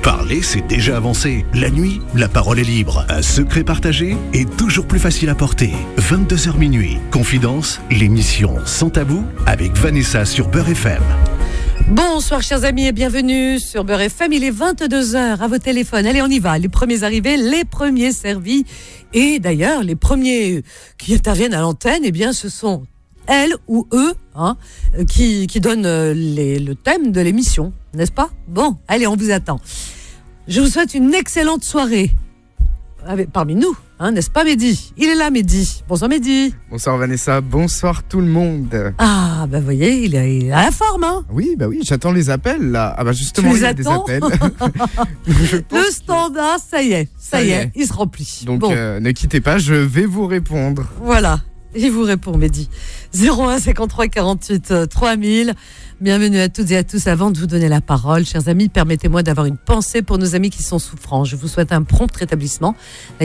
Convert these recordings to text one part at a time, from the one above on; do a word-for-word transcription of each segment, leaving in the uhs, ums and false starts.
Parler, c'est déjà avancé. La nuit, la parole est libre. Un secret partagé est toujours plus facile à porter. vingt-deux heures minuit. Confidence, l'émission Sans Tabou avec Vanessa sur Beurre F M. Bonsoir chers amis et bienvenue sur Beurre F M. Il est vingt-deux heures à vos téléphones. Allez, on y va. Les premiers arrivés, les premiers servis. Et d'ailleurs, les premiers qui interviennent à l'antenne, eh bien, ce sont elles ou eux hein, qui, qui donnent les, le thème de l'émission, n'est-ce pas? Bon, allez, on vous attend. Je vous souhaite une excellente soirée avec, parmi nous, hein, n'est-ce pas Mehdi? Il est là Mehdi. Bonsoir Mehdi. Bonsoir Vanessa, bonsoir tout le monde. Ah, bah vous voyez, il est, il est à la forme. Hein. Oui, bah oui, j'attends les appels là. Ah bah justement, tu les il y a attends des appels. Le standard, ça y est, ça, ça y est, est, il se remplit. Donc bon. euh, ne quittez pas, je vais vous répondre. Voilà. Il vous répond, Mehdi. zéro un cinquante-trois quarante-huit trois mille. Bienvenue à toutes et à tous. Avant de vous donner la parole, chers amis, permettez-moi d'avoir une pensée pour nos amis qui sont souffrants. Je vous souhaite un prompt rétablissement,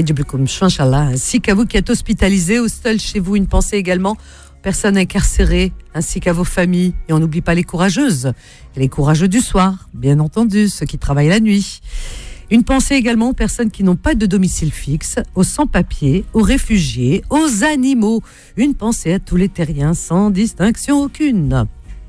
ainsi qu'à vous qui êtes hospitalisés ou seuls chez vous. Une pensée également aux personnes incarcérées, ainsi qu'à vos familles. Et on n'oublie pas les courageuses. Et les courageux du soir, bien entendu, ceux qui travaillent la nuit. Une pensée également aux personnes qui n'ont pas de domicile fixe, aux sans-papiers, aux réfugiés, aux animaux. Une pensée à tous les terriens sans distinction aucune.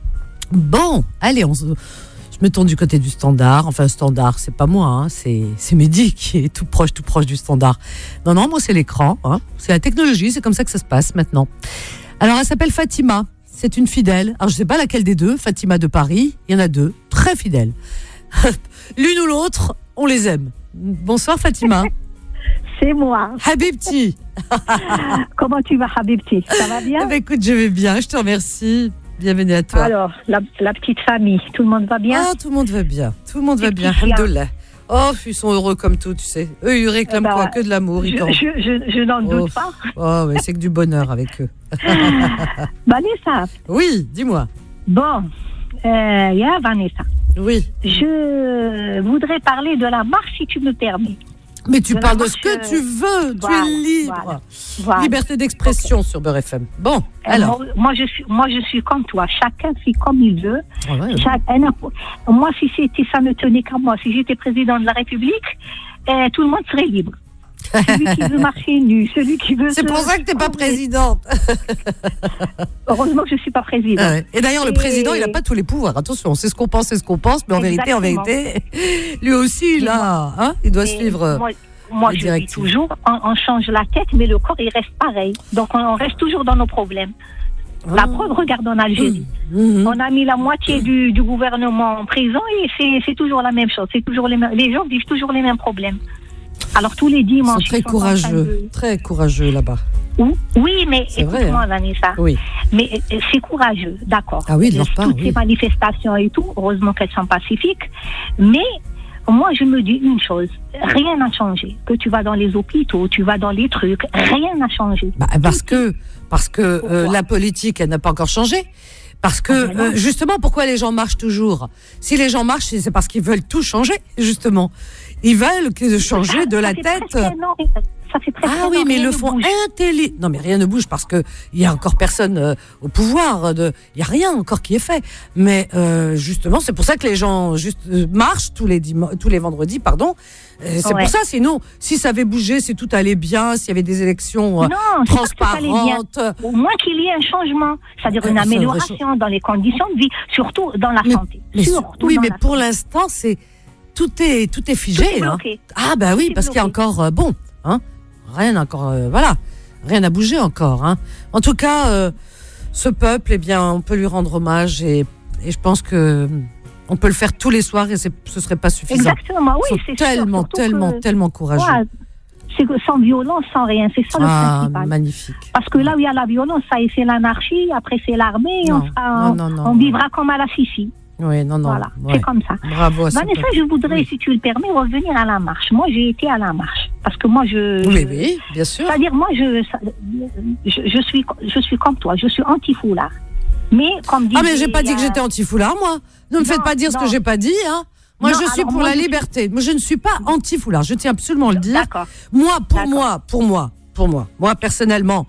Bon, allez, on se... je me tourne du côté du standard. Enfin, standard, c'est pas moi, hein, c'est, c'est Mehdi qui est tout proche, tout proche du standard. Non, non, moi c'est l'écran, hein, c'est la technologie, c'est comme ça que ça se passe maintenant. Alors, elle s'appelle Fatima, c'est une fidèle. Alors, je sais pas laquelle des deux, Fatima de Paris, il y en a deux, très fidèles. L'une ou l'autre, on les aime. Bonsoir Fatima. C'est moi. Habibti. Comment tu vas Habibti? Ça va bien? Eh ben, écoute, je vais bien, je te remercie. Bienvenue à toi. Alors, la, la petite famille, tout le monde va bien? Ah, tout le monde va bien. Tout le monde va bien, alhamdoulilah. Oh, ils sont heureux comme tout, tu sais. Eux, ils réclament bah, quoi? Que de l'amour. Je, ils je, je, je n'en oh. doute pas. Oh, mais c'est que du bonheur avec eux. Vanessa. Oui, dis-moi. Bon, il euh, y a Vanessa. Oui. Je voudrais parler de la marche, si tu me permets. Mais tu de parles de ce que tu veux, voilà, tu es libre. Voilà, voilà. Liberté d'expression okay. Sur Beurre F M. Bon, alors. Moi, moi, je suis, moi, je suis comme toi. Chacun fait comme il veut. Ah ouais, Chaque, ouais. Moi, si c'était, ça ne tenait qu'à moi. Si j'étais président de la République, eh, tout le monde serait libre. Celui qui veut marcher nu, celui qui veut... C'est se... pour ça que tu n'es pas présidente. Heureusement que je ne suis pas présidente. Ah ouais. Et d'ailleurs, le Et... président, il n'a pas tous les pouvoirs. Attention, c'est ce qu'on pense, c'est ce qu'on pense. Mais en Exactement. vérité, en vérité, lui aussi, là, hein, il doit Et suivre... Moi, moi je dis toujours, on, on change la tête, mais le corps, il reste pareil. Donc, on, on reste toujours dans nos problèmes. Ah. La preuve, regarde en Algérie. Mmh. On a mis la moitié du, du gouvernement en prison et c'est, c'est toujours la même chose. C'est toujours les, mêmes, les gens vivent toujours les mêmes problèmes. Alors tous les dimanches, ils sont très sont courageux, de... très courageux là-bas. Oui, mais c'est écoute-moi, vrai, hein. Vanessa. Oui. Mais c'est courageux, d'accord. Ah oui, de leur part, toutes oui. ces manifestations et tout, heureusement qu'elles sont pacifiques. Mais moi, je me dis une chose, rien n'a changé. Que tu vas dans les hôpitaux, tu vas dans les trucs, rien n'a changé. Bah, parce que parce que euh, la politique, elle n'a pas encore changé. Parce que, ah ben euh, justement, pourquoi les gens marchent toujours? Si les gens marchent, c'est parce qu'ils veulent tout changer, justement. Ils veulent changer de la tête. Ça fait presque ah oui, mais ils le font intelligent. Non, mais rien ne bouge parce que il y a encore personne euh, au pouvoir. De... Il y a rien encore qui est fait. Mais euh, justement, c'est pour ça que les gens juste euh, marchent tous les dim... tous les vendredis, pardon. Euh, c'est ouais. pour ça. Sinon, si ça avait bougé, si tout allait bien, s'il y avait des élections euh, non, transparentes, au moins qu'il y ait un changement, c'est-à-dire une euh, amélioration dans les conditions de vie, surtout dans la mais, santé. Mais, surtout oui, dans mais la pour santé. l'instant, c'est tout est tout est figé. Tout est hein. Ah bah oui, tout parce qu'il y a encore euh, bon, hein. Rien encore, euh, voilà, rien n'a bougé encore. Hein. En tout cas, euh, ce peuple, eh bien, on peut lui rendre hommage et, et je pense que on peut le faire tous les soirs et c'est, ce serait pas suffisant. Exactement, oui, c'est tellement, sûr, tellement, que, tellement courageux. Ouais, c'est que sans violence, sans rien, c'est ça le ah, principal. Magnifique. Parce que là où il y a la violence, ça c'est l'anarchie, après c'est l'armée, non, on, sera, non, non, non, on non. vivra comme à la Sicile. Oui, non, non. Voilà, ouais. c'est comme ça. Bravo à Vanessa, je voudrais, oui. si tu le permets, revenir à la marche. Moi, j'ai été à la marche. Parce que moi, je... Oui, je, oui, bien sûr. C'est-à-dire, moi, je, je, je, suis, je suis comme toi. Je suis anti-foulard. Mais, comme disait... Ah, mais j'ai pas dit que j'étais anti-foulard, moi. Ne me non, faites pas dire non. ce que j'ai pas dit, hein. Moi, non, je suis pour moi, la je... liberté. Moi, je ne suis pas anti-foulard. Je tiens absolument à le dire. D'accord. Moi, pour D'accord. moi, pour moi, pour moi, moi, personnellement,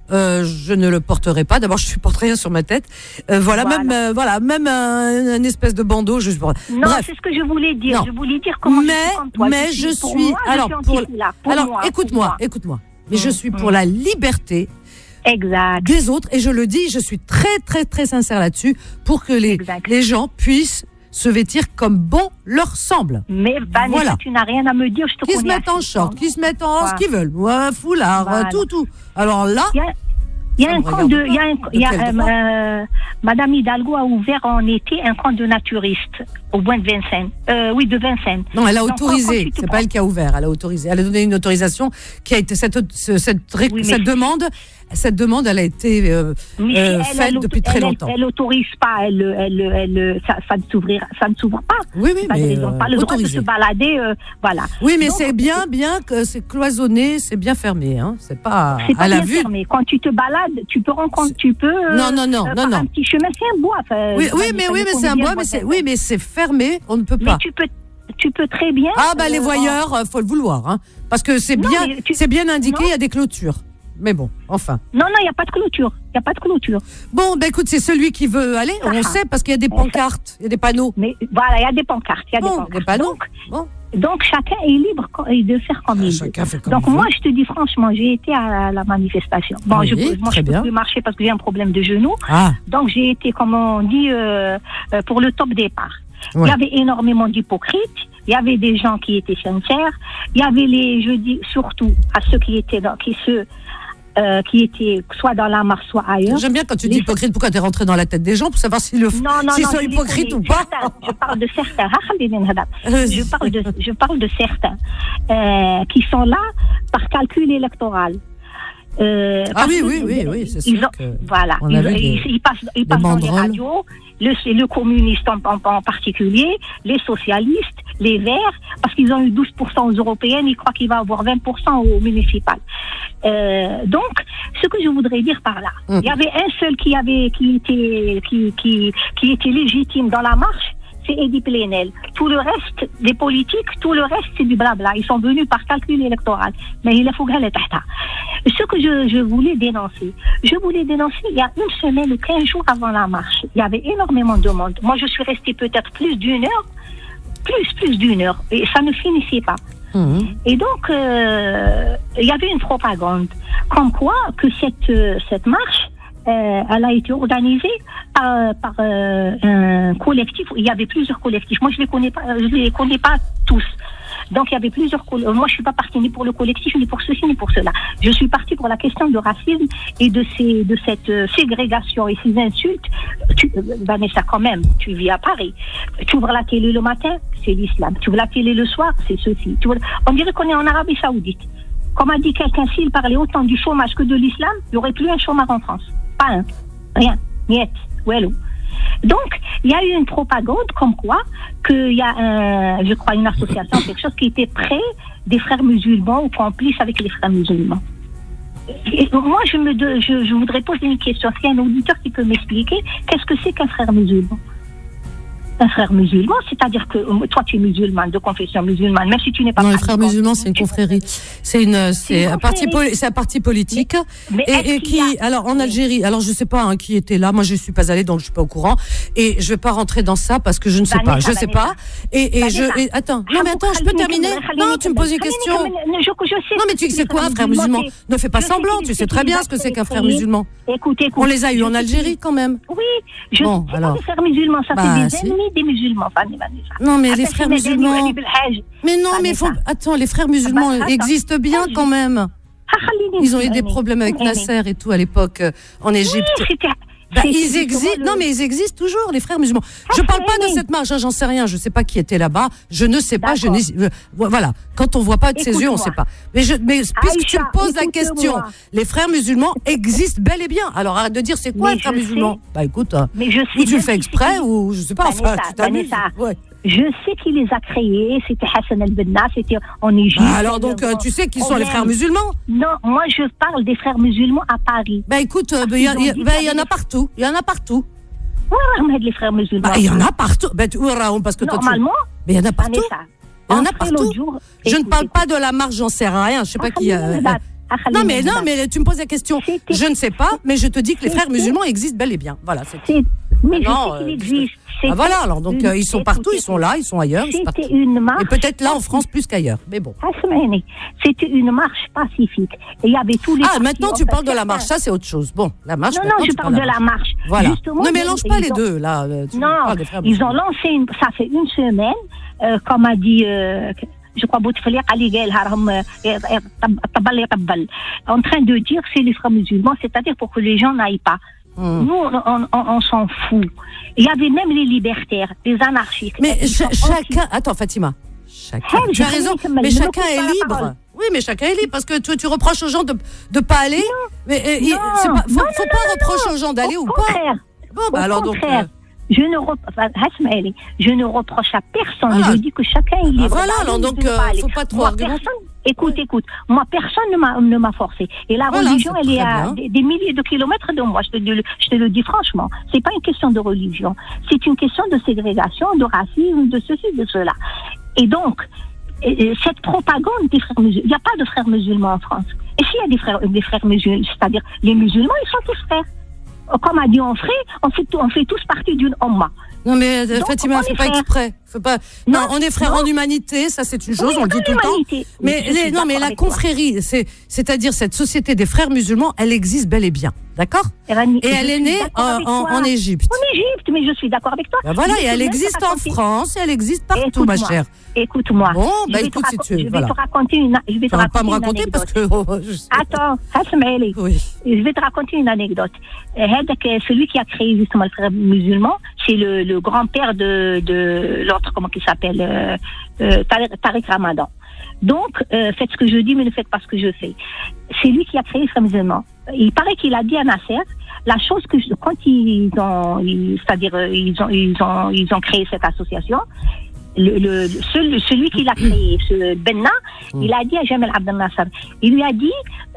euh, je ne le porterai pas. D'abord, je supporte rien sur ma tête. Euh, voilà, Voilà. même, euh, voilà, même un, un espèce de bandeau. Je, Non, Bref. c'est ce que je voulais dire. Non. Je voulais dire comment mais, je suis comme toi. mais je pour suis, moi, je alors, suis pour, anti-foulard. Pour alors, moi, pour écoute-moi, moi. écoute-moi. Mais je Mmh, suis mmh. pour la liberté Exact. des autres, et je le dis, je suis très, très, très sincère là-dessus, pour que les, Exact. les gens puissent se vêtir comme bon leur semble. Mais Vanessa, Voilà. tu n'as rien à me dire. Je te Qui se connais mettent en assez short, bien. qui se mettent en Voilà. ce qu'ils veulent, ouais, un foulard, Voilà. tout, tout. Alors là, Il y a, il y a Ça un me camp regarde de, pas. il y a un, De il y a, quel euh, droit euh, Madame Hidalgo a ouvert en été un camp de naturistes au bois de Vincennes. Euh, oui, de Vincennes. non, elle a Donc, autorisé. quand tu te C'est prends- pas elle qui a ouvert. Elle a autorisé. Elle a donné une autorisation qui a été cette ce- cette, ré- Oui, mais cette c'est- demande. Cette demande, elle a été euh, Mais euh, si elle, faite elle, depuis elle, très elle, longtemps. Elle n'autorise pas, elle, elle, elle, ça, ça ne s'ouvrira, ça ne s'ouvre pas. Oui, oui, Pas de mais raison. euh, Pas le droit de autorisé. se balader, euh, voilà. Oui, mais Donc, c'est bien, bien que c'est cloisonné, c'est bien fermé. Hein. C'est pas C'est pas à la bien vue. fermé. Quand tu te balades, tu peux rencontrer, tu peux. euh, Non, non, non, euh, non, par non. Un petit chemin, c'est un bois. enfin, Oui, ça oui, va mais dépendre oui, mais c'est un combien bois, de mais c'est Vincennes. oui, mais c'est fermé. On ne peut Mais pas. tu peux, tu peux très bien. Ah bah euh, les voyeurs, euh, faut le vouloir, hein, parce que c'est Non, bien, mais tu- c'est bien indiqué. Non. Il y a des clôtures. Mais bon, enfin. Non, non, il n'y a pas de clôture. Il n'y a pas de clôture. Bon, ben écoute, c'est celui qui veut aller. On Ah. sait parce qu'il y a des pancartes, il y a des panneaux. Mais voilà, il y a des pancartes. Il y a Bon, des des pancartes. panneaux. Donc, Bon. donc, chacun est libre co- de faire comme Ah, il chacun veut. fait comme Donc, il moi, veut. je te dis franchement, j'ai été à la manifestation. Bon, Oui, je, moi, très je peux bien. plus marcher parce que j'ai un problème de genou. Ah, Donc, j'ai été, comme on dit, euh, euh, pour le top départ. Ouais. Il y avait énormément d'hypocrites. Il y avait des gens qui étaient sincères. Il y avait les, je dis surtout à ceux qui étaient dans, qui se, euh, qui étaient soit dans la marche, soit ailleurs. j'aime bien quand tu Les- dis hypocrite. Pourquoi t'es rentré dans la tête des gens pour savoir s'ils le f- Non, non, s'ils non, sont je les hypocrites ou connais. pas. Certains. Je parle de certains. Ah, خليني نهضر. Euh, Je parle de, je parle de certains euh, qui sont là par calcul électoral. Euh, Ah parce oui, que- oui, oui, oui, c'est ils sûr ont- que Voilà, on ils, a vu ils- des- ils passent, ils passent dans les banderoles. radios, le, le communiste en, en, en particulier, les socialistes, les verts, parce qu'ils ont eu douze pour cent aux européennes, ils croient qu'il va avoir vingt pour cent aux municipales. Euh, donc, ce que je voudrais dire par là, il Mm. y avait un seul qui avait, qui était, qui, qui, qui était légitime dans la marche, c'est Eddy Plenel. Tout le reste des politiques, tout le reste c'est du blabla. Ils sont venus par calcul électoral. Mais il a faut qu'elle est tahta. Ce que je, je voulais dénoncer, je voulais dénoncer il y a une semaine ou quinze jours avant la marche. Il y avait énormément de monde. Moi, je suis restée peut-être plus d'une heure, plus, plus d'une heure. Et ça ne finissait pas. Mhm. Et donc, euh, il y avait une propagande, comme quoi que cette, euh, cette marche, euh, elle a été organisée par, par euh, un collectif. Il y avait plusieurs collectifs. Moi, je les connais pas, je les connais pas tous. Donc, il y avait plusieurs. coll- Moi, je suis pas partie ni pour le collectif, ni pour ceci, ni pour cela. Je suis partie pour la question de racisme et de ces, de cette euh, ségrégation et ces insultes. Tu, euh, Vanessa, quand même, tu vis à Paris. Tu ouvres la télé le matin, c'est l'islam. Tu ouvres la télé le soir, c'est ceci. Tu ouvres- On dirait qu'on est en Arabie Saoudite. Comme a dit quelqu'un, s'il parlait autant du chômage que de l'islam, il n'y aurait plus un chômage en France. Pas un. Rien. Niet. Wello. Donc, il y a eu une propagande comme quoi qu'il y a, un, je crois, une association, quelque chose qui était près des frères musulmans ou complice avec les frères musulmans. Et moi, je, me de, je, je voudrais poser une question. S'il y a un auditeur qui peut m'expliquer, qu'est-ce que c'est qu'un frère musulman? Un frère musulman, c'est-à-dire que euh, toi, tu es musulmane, de confession musulmane, même si tu n'es pas... Non, les frères pratiquant, musulmans, c'est une tu- confrérie. C'est une, c'est une un parti, confrérie. poli- c'est un parti politique. Mais Et, est-ce et qu'il y qui, a- alors en Algérie, alors je sais pas hein, qui était là. Moi, je suis pas allée, donc je suis pas au courant. Et je vais pas rentrer dans ça parce que je ne sais pas. Vanessa, Je sais Vanessa. pas. Et, et je, Vanessa. et, attends. Non, mais attends, je peux terminer. Non, tu me poses une question. Non, mais tu sais quoi, un frère musulman? Ne fais pas je sais semblant. qu'il- Tu sais c'est très qu'il bien va ce que c'est se qu'un frère créer. musulman. Écoute, écoute. On les a eu Je en sais Algérie qu'il- quand même. Oui, je Bon, sais pas alors. les frères musulmans, ça Bah, c'est des si. ennemis des musulmans, Fanny Vanessa. Non, mais les Attends, frères c'est des musulmans. ennemis بالحاج. Mais non, mais faut, Vanessa. attends, les frères musulmans Ah bah, attends. existent bien Ah, quand même. Ah, خليني Ils ont eu des نفهمني. problèmes avec فهمني. Nasser et tout à l'époque euh, en Égypte. Oui, c'était- Bah, c'est- ils c'est existent. justement Non, le- mais ils existent toujours, les frères musulmans. Je Ah, parle pas oui, de oui. cette marche, hein, j'en sais rien. Je sais pas qui était là-bas. Je ne sais pas. Je D'accord. n'ai- euh, voilà. Quand on voit pas de ses yeux, on Écoute-moi. sait pas. Mais, je, mais puisque tu Aïcha, me poses la écoute-moi. question, les frères musulmans existent bel et bien. Alors arrête de dire c'est quoi Mais un frère je musulman sais. Bah écoute, euh, Mais je sais ou tu bien le fais qui exprès c'est qui- ou je sais pas. Enfin, Vanessa, tu t'amuses. Vanessa. Ouais. Je sais qui les a créés, c'était Hassan el-Benna, c'était en Égypte. Bah, alors donc euh, tu sais qui sont les frères musulmans. Non, moi je parle des frères musulmans à Paris. Bah écoute, euh, bah, il y, a- il y a- bah, il y en a partout. Il y en a partout. Ouais, Ahmed, les frères musulmans. Bah il y en a partout. Bah tu Raoul, parce que toi tu. Normalement, Mais il y en a partout. Vanessa, Il y en a entrez partout. l'autre jour, Je ne écoute, parle écoute. pas de la marche, j'en sais rien. Je sais pas Ah, qui. خليني euh, نهضر. Non, mais, non, mais tu me poses la question. C'était- Je ne sais pas, mais je te dis que les frères C'était- musulmans existent bel et bien. Voilà, c'est C'est- Mais Non, je sais qu'il euh, existe. Ah, C'était voilà, alors donc une- euh, ils sont partout, écoutez, ils sont là, ils sont ailleurs, ils sont partout. C'était une marche. Et peut-être là en France plus qu'ailleurs, mais bon. Asmani, c'était une marche pacifique. Et il y avait tous les. Ah, partis, maintenant tu enfin, parles de la certains- marche, ça c'est autre chose. Bon, la marche. Non, maintenant, non, je tu parle de la marche. Voilà. Justement, Ne ils- mélange pas ils les ont- deux, là. euh, Tu Non, parles des frères ils ont musulmans. lancé, une, ça fait une semaine, euh, comme a dit, euh, je crois, Bouteflika, Ali Gaël Haram, euh, euh, Tabal et Tabal, en train de dire c'est les frères musulmans, c'est-à-dire pour que les gens n'aillent pas. Hum. Nous, on, on, on s'en fout. Il y avait même les libertaires, les anarchistes. Mais Ils cha- sont chacun. Attends, Fatima. Chacun. Hey, Tu as je raison, finis, Kamal, mais je me chacun coupe est pas la libre. parole. Oui, mais chacun est libre parce que tu, tu reproches aux gens de ne pas aller. Mais euh, il- Non, c'est pas, faut, non, faut non, pas non, reprocher non. aux gens d'aller Au ou pas. contraire. Bon, bah Au alors donc. contraire. euh, Je ne, rep... enfin, Hasmaëli, je ne reproche à personne. Voilà. Je dis que chacun est bah libre. voilà, d'aller alors ou donc, de ne euh, pas aller. faut pas trop Moi, argumenter. personne, écoute, écoute. Moi, personne ne m'a, ne m'a forcé. Et la Voilà, religion, c'est elle est très à bien. des, des milliers de kilomètres de moi. Je te, le- je te le dis franchement. C'est pas une question de religion. C'est une question de ségrégation, de racisme, de ceci, de cela. Et donc, et- et cette propagande des frères musulmans, il n'y a pas de frères musulmans en France. Et s'il y a des frères, des frères musulmans, c'est-à-dire les musulmans, ils sont tous frères. Comme a dit Onfray, on fait, on fait tous partie d'une Omma. Non mais euh, Donc, Fatima, on fais est pas frères. exprès. Faut pas. Non, Non, on est frères non. en humanité, ça c'est une chose, Oui, on le dit en tout le temps. humanité. Mais Je suis les- non, mais d'accord la avec toi. confrérie, c'est c'est-à-dire cette société des frères musulmans, elle existe bel et bien, d'accord? Rani, Et je elle est suis née d'accord en, avec en, toi. en Égypte. En Égypte, mais je suis d'accord avec toi. Ben voilà, Je et vais elle te existe en raconter- France, et elle existe partout, Écoute-moi, ma chère. Écoute-moi. Bon, Je bah vais écoute te si raco- tu veux, Je vais voilà. te raconter une, je vais Tu te vas pas raconter me une raconter parce anecdote. que. oh, je sais. Attends, Hasmaëli. Oui. Je vais te raconter une anecdote. Euh, Hadak, euh, celui qui a créé justement le frère musulman, c'est le, le grand-père de, de l'autre, comment il s'appelle, euh, euh, Tariq Tariq Ramadan. Donc, euh, faites ce que je dis, mais ne faites pas ce que je fais. C'est lui qui a créé le frère musulman. Il paraît qu'il a dit à Nasser, la chose que je- quand ils ont, ils- c'est-à-dire euh, ils ont, ils ont, ils ont créé cette association, le, le, celui, celui qui l'a créé, ce Benna, Mm. il a dit à Jamal Abdel Nasser, il lui a dit,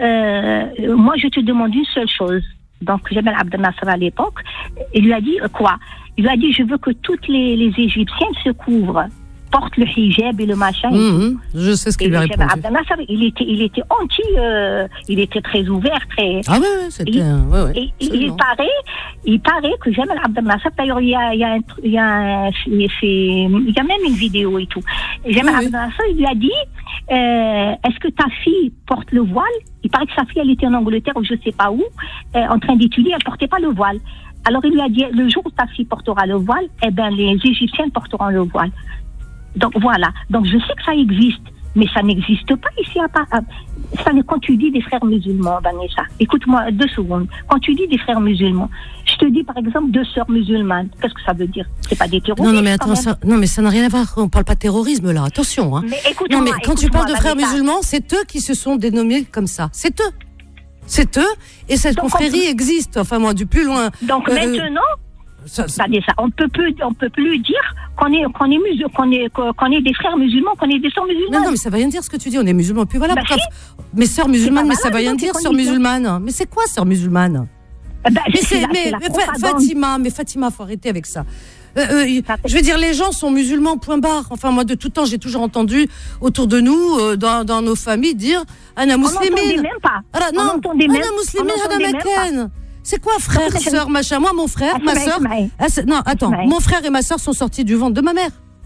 euh, moi je te demande une seule chose. Donc Jamal Abdel Nasser à l'époque, il lui a dit euh, quoi? Il lui a dit, je veux que toutes les, les Égyptiennes se couvrent, portent le hijab et le machin. et tout. Mhm, je sais ce qu'il Et lui a Jamal répondu. Abdel Nasser, il était, il était anti, euh, il était très ouvert, très. Ah ouais, ouais, c'était. Il- un- ouais, ouais, Et il, il absolument. paraît, il paraît que Jamal Abdel Nasser, d'ailleurs, il y a, il y a, un tr- il y a, un- il fait- il y a même une vidéo et tout. Et Jamal Oui, oui. Abdel Nasser, il lui a dit, euh, est-ce que ta fille porte le voile? Il paraît que sa fille, elle était en Angleterre ou je sais pas où, euh, en train d'étudier, elle portait pas le voile. Alors il lui a dit, le jour où ta fille portera le voile, eh ben les Égyptiennes porteront le voile. Donc voilà. Donc je sais que ça existe, mais ça n'existe pas ici à part. Ça, quand tu dis des frères musulmans, Vanessa, écoute-moi deux secondes. Quand tu dis des frères musulmans, je te dis par exemple deux sœurs musulmanes. Qu'est-ce que ça veut dire? C'est pas des terroristes. Non, non, mais quand attends, même. ça, non, mais ça n'a rien à voir. On parle pas de terrorisme là. Attention, hein. Mais écoute-moi, Non, mais quand tu écoute-moi, parles de frères Vanessa. musulmans, c'est eux qui se sont dénommés comme ça. C'est eux. C'est eux. Et cette Donc, on confrérie peut- existe. Enfin, moi, du plus loin. Donc euh, maintenant, ça- ça- Vanessa, on peut plus, on peut plus dire qu'on est, qu'on est musul, qu'on est, qu'on est des frères musulmans, qu'on est des sœurs musulmanes. Non, non, mais ça va rien dire ce que tu dis. On est musulmans. Puis voilà. Bah pourquoi- si. Mes sœurs musulmanes, pas mais ça valable, va rien non, dire, ces sœurs conditions. musulmanes. Mais c'est quoi, sœurs musulmanes? Eh ben, Mais c'est c'est, la- mais c'est la Fa- propagande. Fatima, mais Fatima, faut arrêter avec ça. Euh, euh, Ça fait- je veux dire, les gens sont musulmans, point barre. Enfin, moi, de tout temps, j'ai toujours entendu autour de nous, euh, dans, dans nos familles, dire Anna On n'entendait muslimine. même pas. Alors, On non, n'entendait même- Anna on muslimine, n'entendait Anna même pas. Maken. C'est quoi, frère, Comment ça sœur, machin? Moi, mon frère, Ah, ma Smaï, sœur. Smaï. Ah, c'est- non, attends, Smaï. mon frère et ma sœur sont sortis du ventre de ma mère.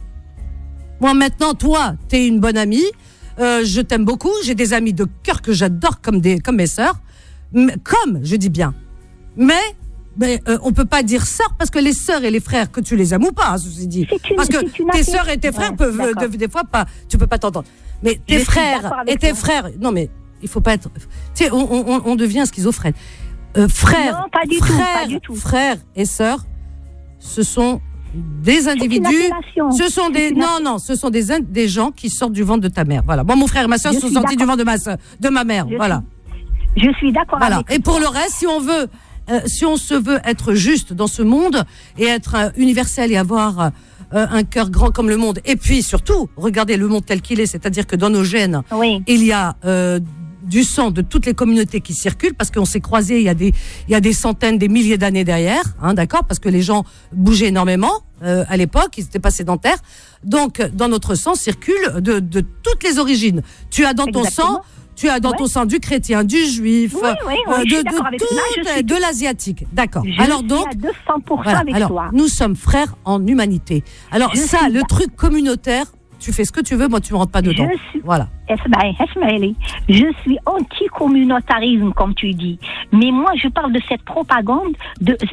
Moi, maintenant, toi, t'es une bonne amie. Euh, je t'aime beaucoup. J'ai des amis de cœur que j'adore comme, des, comme mes sœurs. Mais- Comme, je dis bien. Mais, mais euh, on peut pas dire sœurs parce que les sœurs et les frères, que tu les aimes ou pas, hein, ceci dit. C'est une- Parce que c'est une tes affaire- sœurs et tes frères Ouais, peuvent, euh, d'accord. de- des fois, pas, tu peux pas t'entendre. Mais tes Je suis frères d'accord avec et tes toi. frères, non mais il faut pas être. Tu sais, on, on, on devient schizophrène. Euh, frères, Non, pas du tout, frères, pas du tout. frères et sœurs, ce sont des une individus. appellation. Ce sont des C'est une non non, ce sont des in- des gens qui sortent du ventre de ta mère. Voilà. Bon, mon frère et ma sœur Je sont suis sortis du d'accord. ventre de ma sœur, de ma mère. Je Voilà. Je suis d'accord Voilà. avec Et pour le reste, si on veut, euh, si on se veut être juste dans ce monde et être euh, universel et avoir euh, un cœur grand comme le monde, et puis surtout, regardez le monde tel qu'il est, c'est-à-dire que dans nos gènes, Oui. il y a euh, du sang de toutes les communautés qui circulent, parce qu'on s'est croisés il y a des, il y a des centaines, des milliers d'années derrière, hein, d'accord, parce que les gens bougeaient énormément euh, à l'époque, ils n'étaient pas sédentaires. Donc, dans notre sang circule de, de toutes les origines. Tu as dans ton Exactement. sang Tu as dans Ouais. ton sang du chrétien, du juif, Oui, oui, oui, euh, je suis de, d'accord de, avec tout, toi. Là, je suis- de l'asiatique. D'accord. Je Alors suis donc, à deux cents pour cent voilà. avec Alors, toi. nous sommes frères en humanité. Alors Je ça, suis le d'accord. truc communautaire, tu fais ce que tu veux, moi tu me rentres pas dedans. Je suis- Voilà. Esmaï, Esmaïli, je suis anti-communautarisme, comme tu dis. Mais moi, je parle de cette propagande de, euh,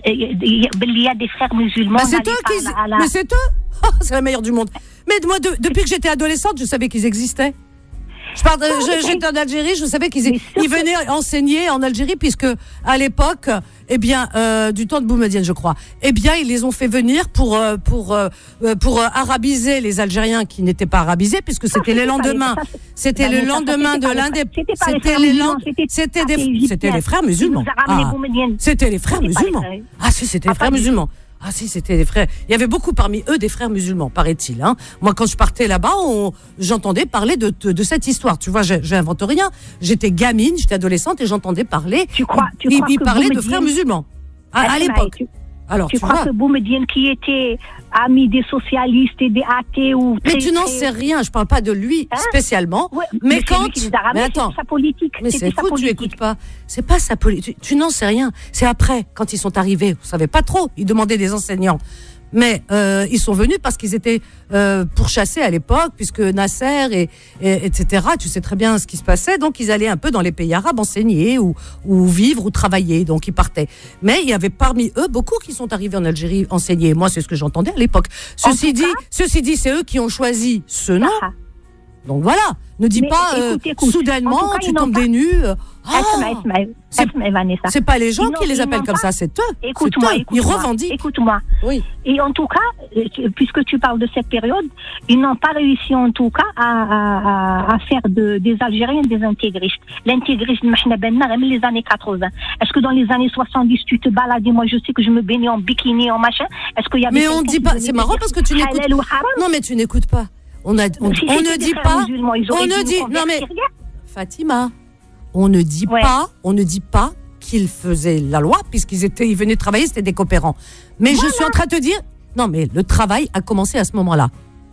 il y a des frères musulmans. Bah, c'est d'aller eux qui, par la- à la- mais c'est eux. Oh, c'est la meilleure du monde. Mais moi, de- depuis que j'étais adolescente, je savais qu'ils existaient. Je parle de- je- j'étais en Algérie, je savais qu'ils Mais ils venaient enseigner en Algérie puisque à l'époque, eh bien, euh, du temps de Boumedienne, je crois, eh bien, ils les ont fait venir pour euh, pour euh, pour euh, arabiser les Algériens qui n'étaient pas arabisés puisque c'était c'était les pas les- lendemains, ça, c'est- c'était bah, le mais ça, ça, lendemain c'était de pas les- l'indépendance. c'était pas les C'était frères les musulmans, lan- c'était- c'était ah, des c'est c'était égyptien. les frères Ils musulmans. nous a ramené Ah, Boumedienne. c'était les frères C'était pas les musulmans. frères. Ah si, c'était les Ah, frères pas du tout. musulmans. Ah si, c'était des frères. Il y avait beaucoup parmi eux des frères musulmans, paraît-il. Hein. Moi, quand je partais là-bas, on... j'entendais parler de, de, de cette histoire. Tu vois, je j'invente rien. J'étais gamine, j'étais adolescente et j'entendais parler. Tu crois- tu ils, crois ils que parlaient de Boumedienne- frères musulmans à, à Esmaï, l'époque. tu- Alors, Tu tu, crois vois. que Boumedienne, qui était ami des socialistes et des athées ou Mais très- tu n'en très- sais rien. Je parle pas de lui Hein spécialement. Ouais, mais c'est quand. lui qui les a ramenés, mais attends. c'était sa politique. Mais c'était c'est sa fou, tu politique. écoutes pas. C'est pas sa politique. Tu, tu n'en sais rien. C'est après, quand ils sont arrivés. On savait pas trop. Ils demandaient des enseignants. Mais euh, ils sont venus parce qu'ils étaient euh, pourchassés à l'époque, puisque Nasser et, et etc. Tu sais très bien ce qui se passait. Donc ils allaient un peu dans les pays arabes enseigner ou, ou vivre ou travailler. Donc ils partaient. Mais il y avait parmi eux beaucoup qui sont arrivés en Algérie enseigner. Moi, c'est ce que j'entendais à l'époque. Ceci tout dit, cas- ceci dit, c'est eux qui ont choisi ce nom. Ah, Donc voilà. Ne dis Mais pas euh, écoute, écoute. En soudainement tout cas, tu ils n'ont tombes pas- des nues. euh, Ah, Esmaï, Esmaï, c'est- Esmaï, Vanessa. c'est pas les gens Ils qui n'ont- les ils appellent n'ont comme pas- ça, c'est eux. Écoute-moi, C'est eux. Ils écoute-moi, revendiquent. écoute-moi. Oui. Et en tout cas, euh, tu- puisque tu parles de cette période, ils n'ont pas réussi en tout cas à, à, à- à faire de, des Algériens des intégristes. L'intégrisme, mahna benna, même les années quatre-vingts. Est-ce que dans les années soixante-dix, tu te baladais, moi je sais que je me baignais en bikini, en machin, est-ce qu'il y avait Mais on quelqu'un dit qui pas. venait C'est me marrant dire parce que tu n'écoutes. halal ou haram? Non, mais tu n'écoutes pas. On a, on, Si on c'était ne des dit frères pas. musulmans, ils auraient On dû ne nous dit. Non mais convertir. Fatima, on ne dit Ouais. pas. On ne dit pas qu'ils faisaient la loi puisqu'ils étaient, ils venaient travailler, c'était des coopérants. Mais je suis en train de te dire. Non, mais le travail a commencé à ce moment-là.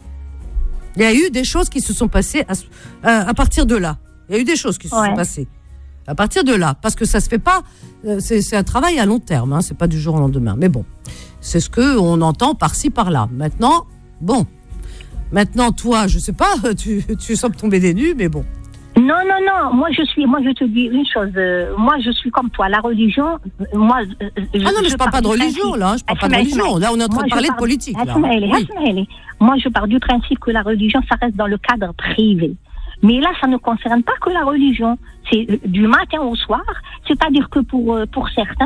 Il y a eu des choses qui se sont passées à, ce- à, à partir de là. Il y a eu des choses qui se Ouais. sont passées. À partir de là, parce que ça se fait pas, euh, c'est, c'est un travail à long terme, hein, c'est pas du jour au lendemain. Mais bon, c'est ce que on entend par-ci par-là. Maintenant, bon, maintenant toi, je sais pas, tu, tu sembles tomber des nues, mais bon. Non, non, non. Moi, je suis. Moi, je te dis une chose. euh, moi, je suis comme toi. La religion. euh, Moi. euh, je, Ah non, mais je, parle pas de du religion principe- là, je parle pas de Asmaï, religion. Là, on est en train Moi, de je parler de parle- politique. Là. Asmaïli, Oui. Asmaïli. Moi, je pars du principe que la religion, ça reste dans le cadre privé. Mais là, ça ne concerne pas que la religion. C'est euh, du matin au soir. C'est-à-dire que pour euh, pour certains.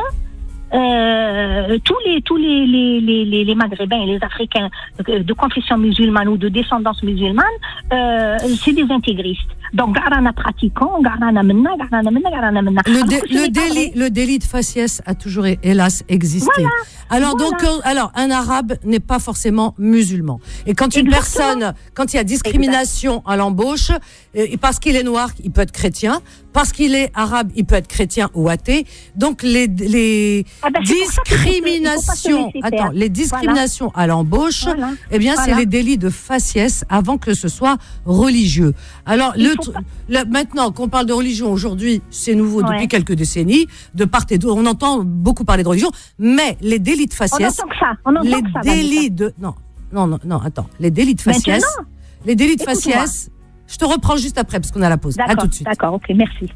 Euh, tous les tous les les, les les les Maghrébins et les Africains euh, de confession musulmane ou de descendance musulmane, euh, c'est des intégristes. Donc, garana pratiquant, garana menna, garana menna, garana menna. Le, Alors dé- que ce le n'est pas délit, vrai. le délit de faciès a toujours, hélas, existé. Voilà, alors voilà. donc, euh, alors un arabe n'est pas forcément musulman. Et quand une Exactement. personne, quand il y a discrimination à l'embauche, euh, parce qu'il est noir, il peut être chrétien. Parce qu'il est arabe, il peut être chrétien ou athée. Donc les les Ah ben, c'est pour ça qu'il faut se- il faut pas se discriminations, laisser attends, faire. les discriminations à l'embauche, Voilà. eh bien c'est Voilà. les délits de faciès avant que ce soit religieux. Alors Il le, faut tr- pas- le- maintenant qu'on parle de religion aujourd'hui, c'est nouveau Ouais. depuis quelques décennies, de part et d'autre, on entend beaucoup parler de religion, mais les délits de On faciès, entend que ça. On entend les que ça. délits de non non non non attends, les délits de faciès, Maintenant les délits de Écoute-moi. faciès, je te reprends juste après parce qu'on a la pause. À tout D'accord, de suite. d'accord, ok, merci.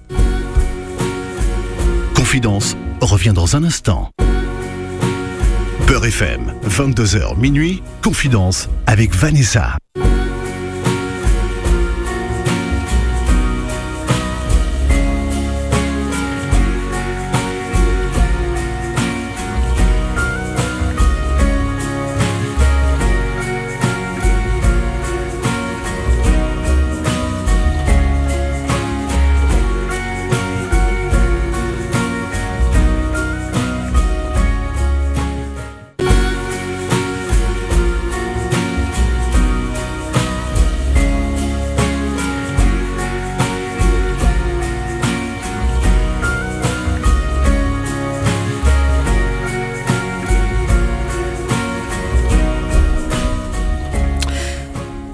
Confidence revient dans un instant. Beurre F M, vingt-deux heures minuit, Confidence avec Vanessa.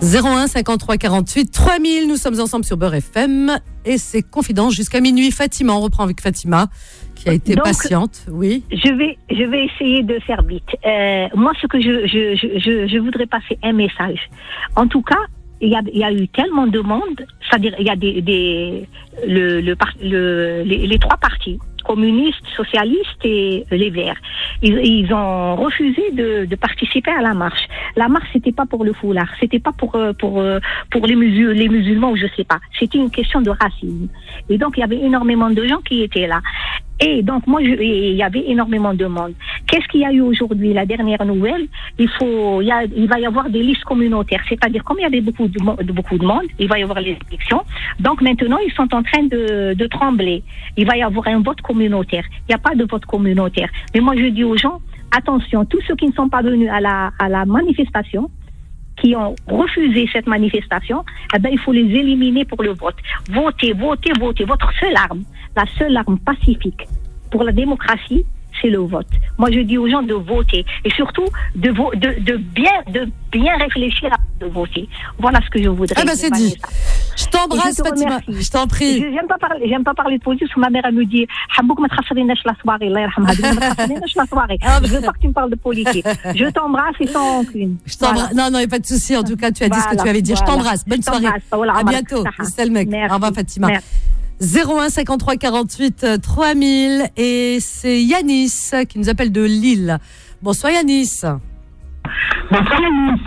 zéro un cinquante-trois quarante-huit trois mille, nous sommes ensemble sur Beurre F M et c'est Confidence jusqu'à minuit. Fatima, on reprend avec Fatima qui a été Donc, patiente. Oui. Je vais, je vais essayer de faire vite. Euh, moi, ce que je, je, je, je, je voudrais passer un message. En tout cas, il y a, il y a eu tellement de monde, c'est-à-dire il y a des, des le, le, le, les, les trois partis, communistes, socialistes et les Verts. Ils, ils ont refusé de, de participer à la marche. La marche, c'était pas pour le foulard, c'était pas pour pour pour les musulmans, les musulmans ou je sais pas. C'était une question de racisme. Et donc il y avait énormément de gens qui étaient là. Et donc moi, je, il y avait énormément de monde. Qu'est-ce qu'il y a eu aujourd'hui? La dernière nouvelle, il faut, il, y a, il va y avoir des listes communautaires. C'est-à-dire, comme il y avait beaucoup de, de beaucoup de monde, il va y avoir les élections. Donc maintenant, ils sont en train de, de trembler. Il va y avoir un vote communautaire. Il n'y a pas de vote communautaire. Mais moi, je dis aux gens, attention, tous ceux qui ne sont pas venus à la, à la manifestation, qui ont refusé cette manifestation, eh ben, il faut les éliminer pour le vote. Votez, votez, votez. Votre seule arme, la seule arme pacifique pour la démocratie, c'est le vote. Moi, je dis aux gens de voter et surtout de, vo- de, de, bien, de bien réfléchir à de voter. Voilà ce que je voudrais. Eh ben, c'est dit. Je t'embrasse, je te Fatima. remercie. Je t'en prie. Je- J'aime pas parler, j'aime pas parler de politique, parce que ma mère, elle me dit, Habouk ma tkhasrinash la soirée, Allah yarhamha, ma tkhasrinash la soirée. Ah, bah. Je veux pas que tu me parles de politique. Je t'embrasse et sans rancune. Je t'embrasse. Voilà. Non, non, il n'y a pas de souci. En tout cas, tu as dit ce que Voilà, tu avais dit. Je voilà. t'embrasse. Bonne Je soirée. t'embrasse. Voilà, À Omar bientôt. Saha. C'est le mec. Merci. Au revoir, Fatima. Merci. zéro un cinquante-trois quarante-huit trois mille et c'est Yanis qui nous appelle de Lille. Bonsoir Yanis. Bonsoir Yanis.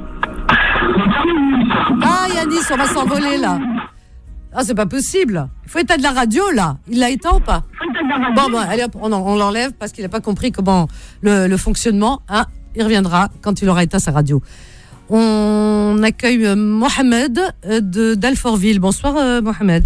Ah Yanis, on va s'envoler là. Ah c'est pas possible. Il faut éteindre la radio là. Il l'a éteint ou pas? Bon bon, allez hop, on, on l'enlève parce qu'il n'a pas compris comment le, le fonctionnement. Hein, il reviendra quand il aura éteint sa radio. On accueille euh, Mohamed euh, de d'Alfortville. Bonsoir euh, Mohamed.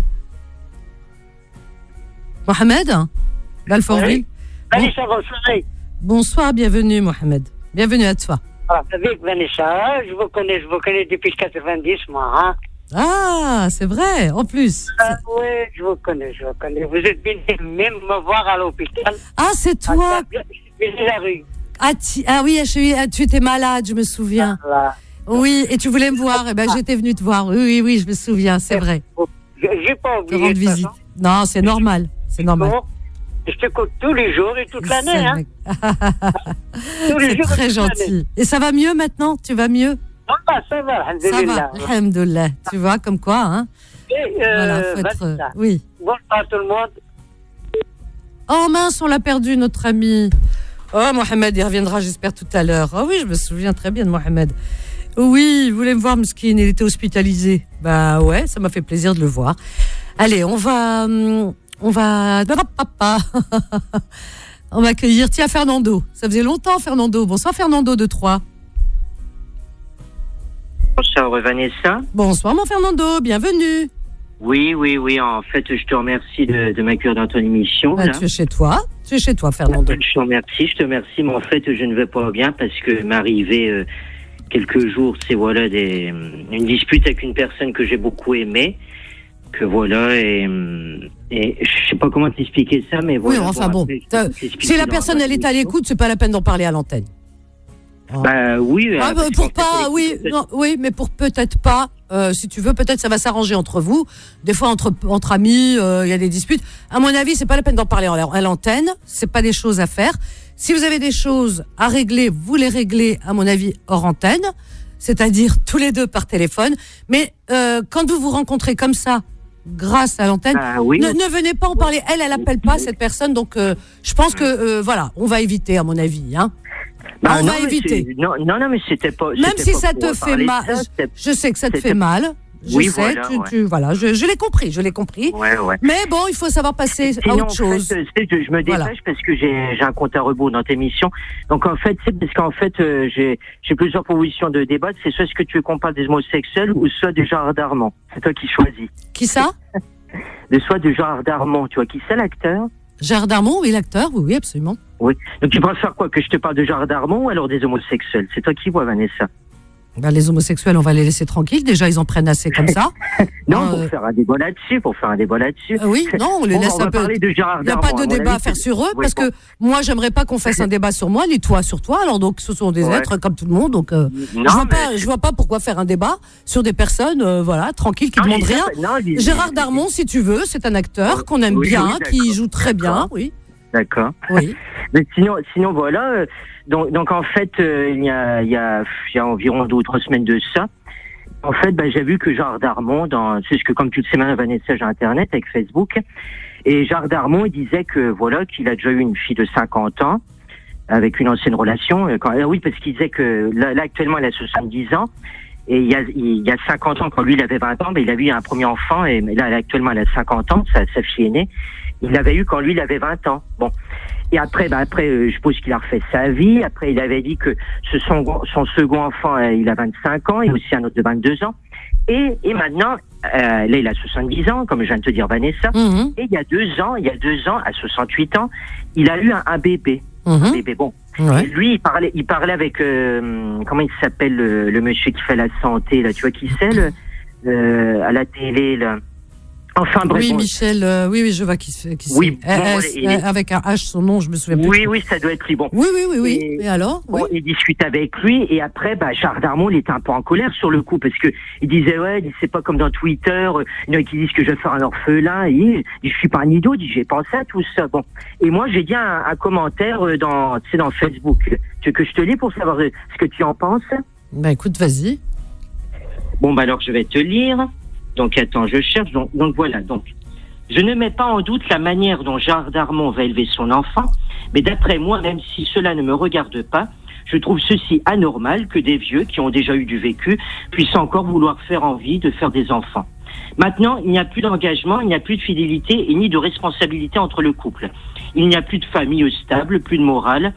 Mohamed d'Alfortville. Bon- Vanessa, bonsoir. bonsoir, bienvenue Mohamed. Bienvenue à toi. Ah, avec Vanessa, je vous connais, je vous connais depuis quatre-vingt-dix, moi. Hein. Ah, c'est vrai, en plus. Ah, oui, je vous connais, je vous connais. Vous êtes venu même me voir à l'hôpital. Ah, c'est toi. Ah, je suis la rue. Ah, ti- ah oui, je suis- ah, tu étais malade, je me souviens. Voilà. Oui, et tu voulais me voir. Eh ben, j'étais venue te voir. Oui, oui, oui, je me souviens, c'est vrai. Je- J'ai pas Te oublié. rendre de toute visite. façon. Non, c'est normal. C'est normal. Bon, je t'écoute tous les jours et toute C'est l'année. Hein. mec. Tous les C'est jours et très toute l'année. gentil. Et ça va mieux maintenant? Tu vas mieux? Ah, bah, ça va, Ça va. alhamdoulilah. Alhamdoulilah. Tu vois, comme quoi, hein? Et, euh, Voilà, faut être. euh, Vanessa, Oui. bonsoir à tout le monde. Oh mince, on l'a perdu, notre ami. Oh, Mohamed, il reviendra, j'espère, tout à l'heure. Oh oui, je me souviens très bien de Mohamed. Oui, il voulait me voir, Mskin, il était hospitalisé. Bah ouais, ça m'a fait plaisir de le voir. Allez, on va... hum, On va... Papa. On va accueillir, tiens, Fernando. Ça faisait longtemps, Fernando. Bonsoir, Fernando de Troyes. Bonsoir Vanessa. Bonsoir, mon Fernando, bienvenue. Oui, oui, oui. En fait, je te remercie de, de m'accueillir dans ton émission. Bah, là. tu es chez toi. Tu es chez toi, Fernando. Je te remercie, je te remercie. Mais en fait, je ne vais pas bien parce que m'est arrivé euh, quelques jours, c'est voilà, des, une dispute avec une personne que j'ai beaucoup aimée. Que voilà, et, et je sais pas comment t'expliquer ça, mais voilà. Oui, enfin bon. après, je t'as- peux t'expliquer Si la dans- personne, dans elle est à l'émission. l'écoute, c'est pas la peine d'en parler à l'antenne. Bah oui. Ah, euh, bah, parce pour qu'en fait, pas, elle oui, écoute- non, oui, mais pour peut-être pas, euh, si tu veux, peut-être ça va s'arranger entre vous. Des fois, entre, entre amis, euh, il y a des disputes. À mon avis, c'est pas la peine d'en parler en- à l'antenne. C'est pas des choses à faire. Si vous avez des choses à régler, vous les réglez, à mon avis, hors antenne. C'est-à-dire tous les deux par téléphone. Mais, euh, quand vous vous rencontrez comme ça, grâce à l'antenne, Bah oui. ne, ne venez pas en parler. Elle, elle appelle pas cette personne. Donc, euh, je pense que, euh, voilà, on va éviter, à mon avis, hein. Bah, on non, va mais éviter. c'est- Non, non, non, mais c'était pas. Même c'était si pas ça pour te fait parler de mal, ça, c'était- je sais que ça te c'était- fait mal. Je Oui, sais, voilà, tu, ouais. tu- voilà, je, je l'ai compris, je l'ai compris. Ouais, ouais. Mais bon, il faut savoir passer à Sinon, autre en fait, chose. euh, c'est- je, je me dépêche Voilà. parce que j'ai j'ai un compte à rebours dans tes émissions. Donc en fait, c'est parce qu'en fait, euh, j'ai j'ai plusieurs propositions de débat. C'est soit ce que tu veux qu'on parle des homosexuels ou soit du genre d'Armand. C'est toi qui choisis. Qui ça? De soit du genre d'Armand. Tu vois qui c'est l'acteur? Gérard Darmon, oui, l'acteur, oui, oui, absolument. Oui. Donc tu préfères quoi? Que je te parle de genre d'Armand ou alors des homosexuels? C'est toi qui vois, Vanessa. Ben, les homosexuels, on va les laisser tranquilles. Déjà, ils en prennent assez comme ça. Non, euh, pour faire un débat là-dessus, pour faire un débat là-dessus. Euh, oui, non, on les bon, laisse on va un peu. parler de Gérard Il n'y a Darmon, pas de à mon débat avis, à faire c'est- sur eux, oui, parce bon. que moi, j'aimerais pas qu'on fasse un débat sur moi, ni toi sur toi. Alors donc, ce sont des Ouais. êtres comme tout le monde. Donc, euh, Non, je vois mais pas, c'est- je vois pas pourquoi faire un débat sur des personnes, euh, voilà, tranquilles, qui Non, demandent je dis rien. ça- non, je dis- Gérard Darmon, si tu veux, c'est un acteur qu'on aime Oui, bien, oui, qui d'accord, joue très bien, d'accord. oui, D'accord. oui. Mais sinon, sinon voilà. euh, Donc, donc en fait, euh, il y a, il y a, il y a environ deux ou trois semaines de ça. En fait, ben, j'ai vu que Gérard Darmon, dans, c'est ce que comme tu le sais maintenant, Vanessa, j'ai Internet avec Facebook, et Gérard Darmon, il disait que voilà, qu'il a déjà eu une fille de cinquante ans avec une ancienne relation. euh, Quand, ah oui, parce qu'il disait que là, là, actuellement, elle a soixante-dix ans. Et il y a, il y a cinquante ans, quand lui, il avait vingt ans, ben, il a eu un premier enfant, et là, actuellement, elle a cinquante ans, sa, sa fille est née. Il l'avait eu quand lui, il avait vingt ans. Bon. Et après, ben après, euh, je suppose qu'il a refait sa vie. Après, il avait dit que ce son, son second enfant, euh, il a vingt-cinq ans, et aussi un autre de vingt-deux ans. Et, et maintenant, euh, là, il a soixante-dix ans, comme je viens de te dire, Vanessa. Mhm, Et il y a deux ans, il y a deux ans, à soixante-huit ans, il a eu un, un bébé. Un mhm, bébé, bon. ouais. Et lui, il parlait, il parlait avec, euh, comment il s'appelle, le, le monsieur qui fait la santé, là, tu vois qui c'est, le, euh, à la télé, là. Enfin, bref. Oui, bon. Michel, euh, oui, oui, je vois qui, c'est- qui Oui, c'est. bon, Euh, il est- euh, avec un H, son nom, je me souviens plus. Oui, oui, ça doit être lui. Bon. Oui, oui, oui, oui. Et- Et alors, oui. Bon, il discute avec lui et après, bah, Gérard Darmon, il était un peu en colère sur le coup parce que il disait ouais, il dit, c'est pas comme dans Twitter, euh, il y en a qui disent que je vais faire un orphelin. Et il dit, je suis pas un idiot, il dit j'ai pensé à tout ça. Bon, et moi j'ai dit un, un commentaire euh, dans, tu sais, dans Facebook. Tu veux que je te lis pour savoir euh, ce que tu en penses? Bah écoute, vas-y. Bon, bah alors je vais te lire. Donc attends, je cherche. Donc, donc voilà. Donc, je ne mets pas en doute la manière dont Gérard Darmon va élever son enfant, mais d'après moi, même si cela ne me regarde pas, je trouve ceci anormal que des vieux qui ont déjà eu du vécu puissent encore vouloir faire envie de faire des enfants. Maintenant, il n'y a plus d'engagement, il n'y a plus de fidélité et ni de responsabilité entre le couple. Il n'y a plus de famille stable, plus de morale.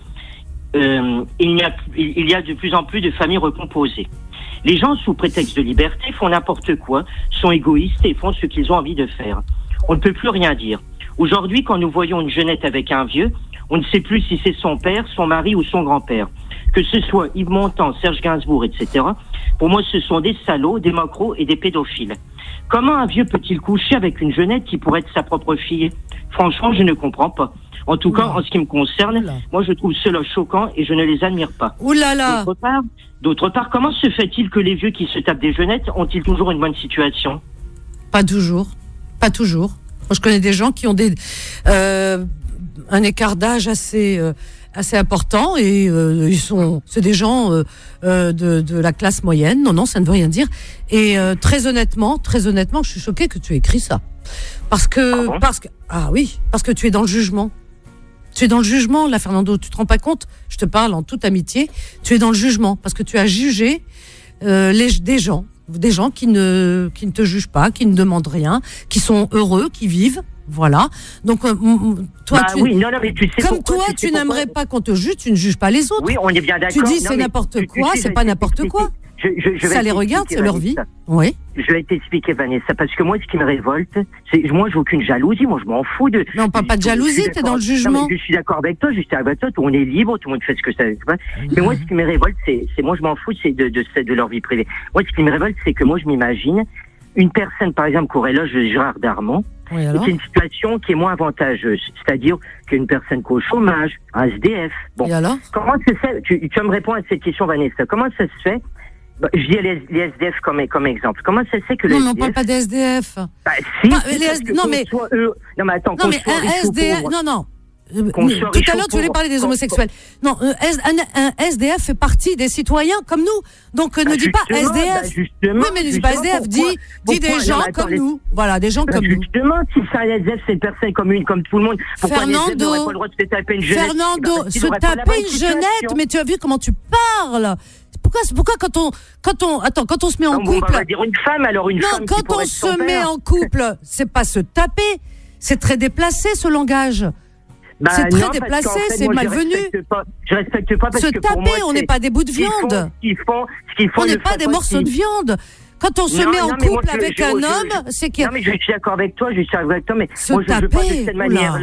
Euh, il, y a, il y a de plus en plus de familles recomposées. Les gens, sous prétexte de liberté, font n'importe quoi, sont égoïstes et font ce qu'ils ont envie de faire. On ne peut plus rien dire. Aujourd'hui, quand nous voyons une jeunette avec un vieux, on ne sait plus si c'est son père, son mari ou son grand-père. Que ce soit Yves Montand, Serge Gainsbourg, et cetera. Pour moi, ce sont des salauds, des macros et des pédophiles. Comment un vieux peut-il coucher avec une jeunette qui pourrait être sa propre fille? Franchement, je ne comprends pas. En tout cas, en ce qui me concerne, Oula. moi je trouve cela choquant et je ne les admire pas. Ouh là là. D'autre part, d'autre part, comment se fait-il que les vieux qui se tapent des jeunettes ont-ils toujours une bonne situation? Pas toujours. Pas toujours. Moi, je connais des gens qui ont des, euh, un écart d'âge assez, euh, assez important et euh, ils sont, c'est des gens euh, euh, de, de la classe moyenne. Non, non, ça ne veut rien dire. Et euh, très honnêtement, très honnêtement, je suis choquée que tu aies écrit ça. Parce que, Ah bon parce que, ah oui, parce que tu es dans le jugement. Tu es dans le jugement, là, Fernando. Tu te rends pas compte? Je te parle en toute amitié. Tu es dans le jugement parce que tu as jugé euh, les, des gens, des gens qui ne, qui ne te jugent pas, qui ne demandent rien, qui sont heureux, qui vivent. Voilà. Donc, euh, m- toi, Bah tu, oui, non, non, mais tu sais comme pourquoi, toi, tu tu sais pourquoi. n'aimerais pas qu'on te juge, tu ne juges pas les autres. Oui, on est bien d'accord. Tu dis Non, c'est mais n'importe tu- tu quoi, sais, c'est je vais pas n'importe t'expliquer. quoi. Je, je, je vais Ça les regarde, t'expliquer, c'est leur vie. Vanessa. Oui. Je vais t'expliquer, Vanessa, parce que moi, ce qui me révolte, c'est, moi, j'ai aucune jalousie, moi, je m'en fous de. Non, on parle pas de je- je suis jalousie, t'es d'accord- dans le Non, jugement. mais je suis d'accord avec toi, je suis avec toi, tout le monde est libre, tout le monde fait ce que ça, tu vois. Mais moi, ce qui me révolte, c'est, c'est moi, je m'en fous, c'est de, de, de, de leur vie privée. Moi, ce qui me révolte, c'est que moi, je m'imagine une personne, par exemple, qui aurait l'âge de Gérard Darmon, Oui, et alors. c'est une situation qui est moins avantageuse. C'est-à-dire qu'une personne qui est au chômage, un S D F. Bon. Et alors? Comment ça se fait, tu, tu vas me répondre à cette question, Vanessa, comment ça se fait, bah, je dis les, les S D F comme, comme exemple, comment ça se fait que le Non, mais on S D F, parle pas des S D F. bah, si, Pas- si, les parce S- que non, qu'on mais- soit eux- non, mais attends, Non, qu'on mais soit un riche ou S D F, pauvre. non, non. Euh, Qu'on mais soit Tout riche à ou l'heure, tu voulais pauvre. parler des Qu'on- homosexuels. Non, un, S- un- un S D F fait partie des citoyens comme nous. Donc, euh, Bah, ne dis pas justement, S D F. bah, justement, Oui, mais ne dis pas S justement, D F. Dis, pourquoi- dis des pourquoi- gens non, mais attends, comme les- nous. Voilà, des gens Bah, comme nous. justement, si c'est un S D F, c'est une personne comme une, comme tout le monde. Pourquoi un S D F Fernando, n'aurait pas le droit de se taper une jeunette? Fernando, Bah, parce qu'il se aurait pas la taper bonne une situation. jeunette, mais tu as vu comment tu parles. Pourquoi, pourquoi quand on, quand on, attends, quand on se met en Non, bon, bah, couple. on va dire une femme, alors une Non, femme qui quand pourrait on être son se met père. en couple, c'est pas se taper. C'est très déplacé, ce langage. Bah, c'est très non, parce déplacé, qu'en fait, c'est moi, je malvenu. respecte pas- Je respecte pas parce Se que pour taper, moi, on c'est- n'est pas des bouts de ce qu'ils font- viande. Ce qu'ils font, ce qu'ils font, On ils n'est le pas font des morceaux si- de viande. Quand on se Non, met en non, mais moi, couple je- avec je- un je- homme, c'est qu'il y a... Non, mais je suis d'accord avec toi, je suis d'accord avec toi, mais Se moi, je ne veux pas de taper, cette oula. manière-là.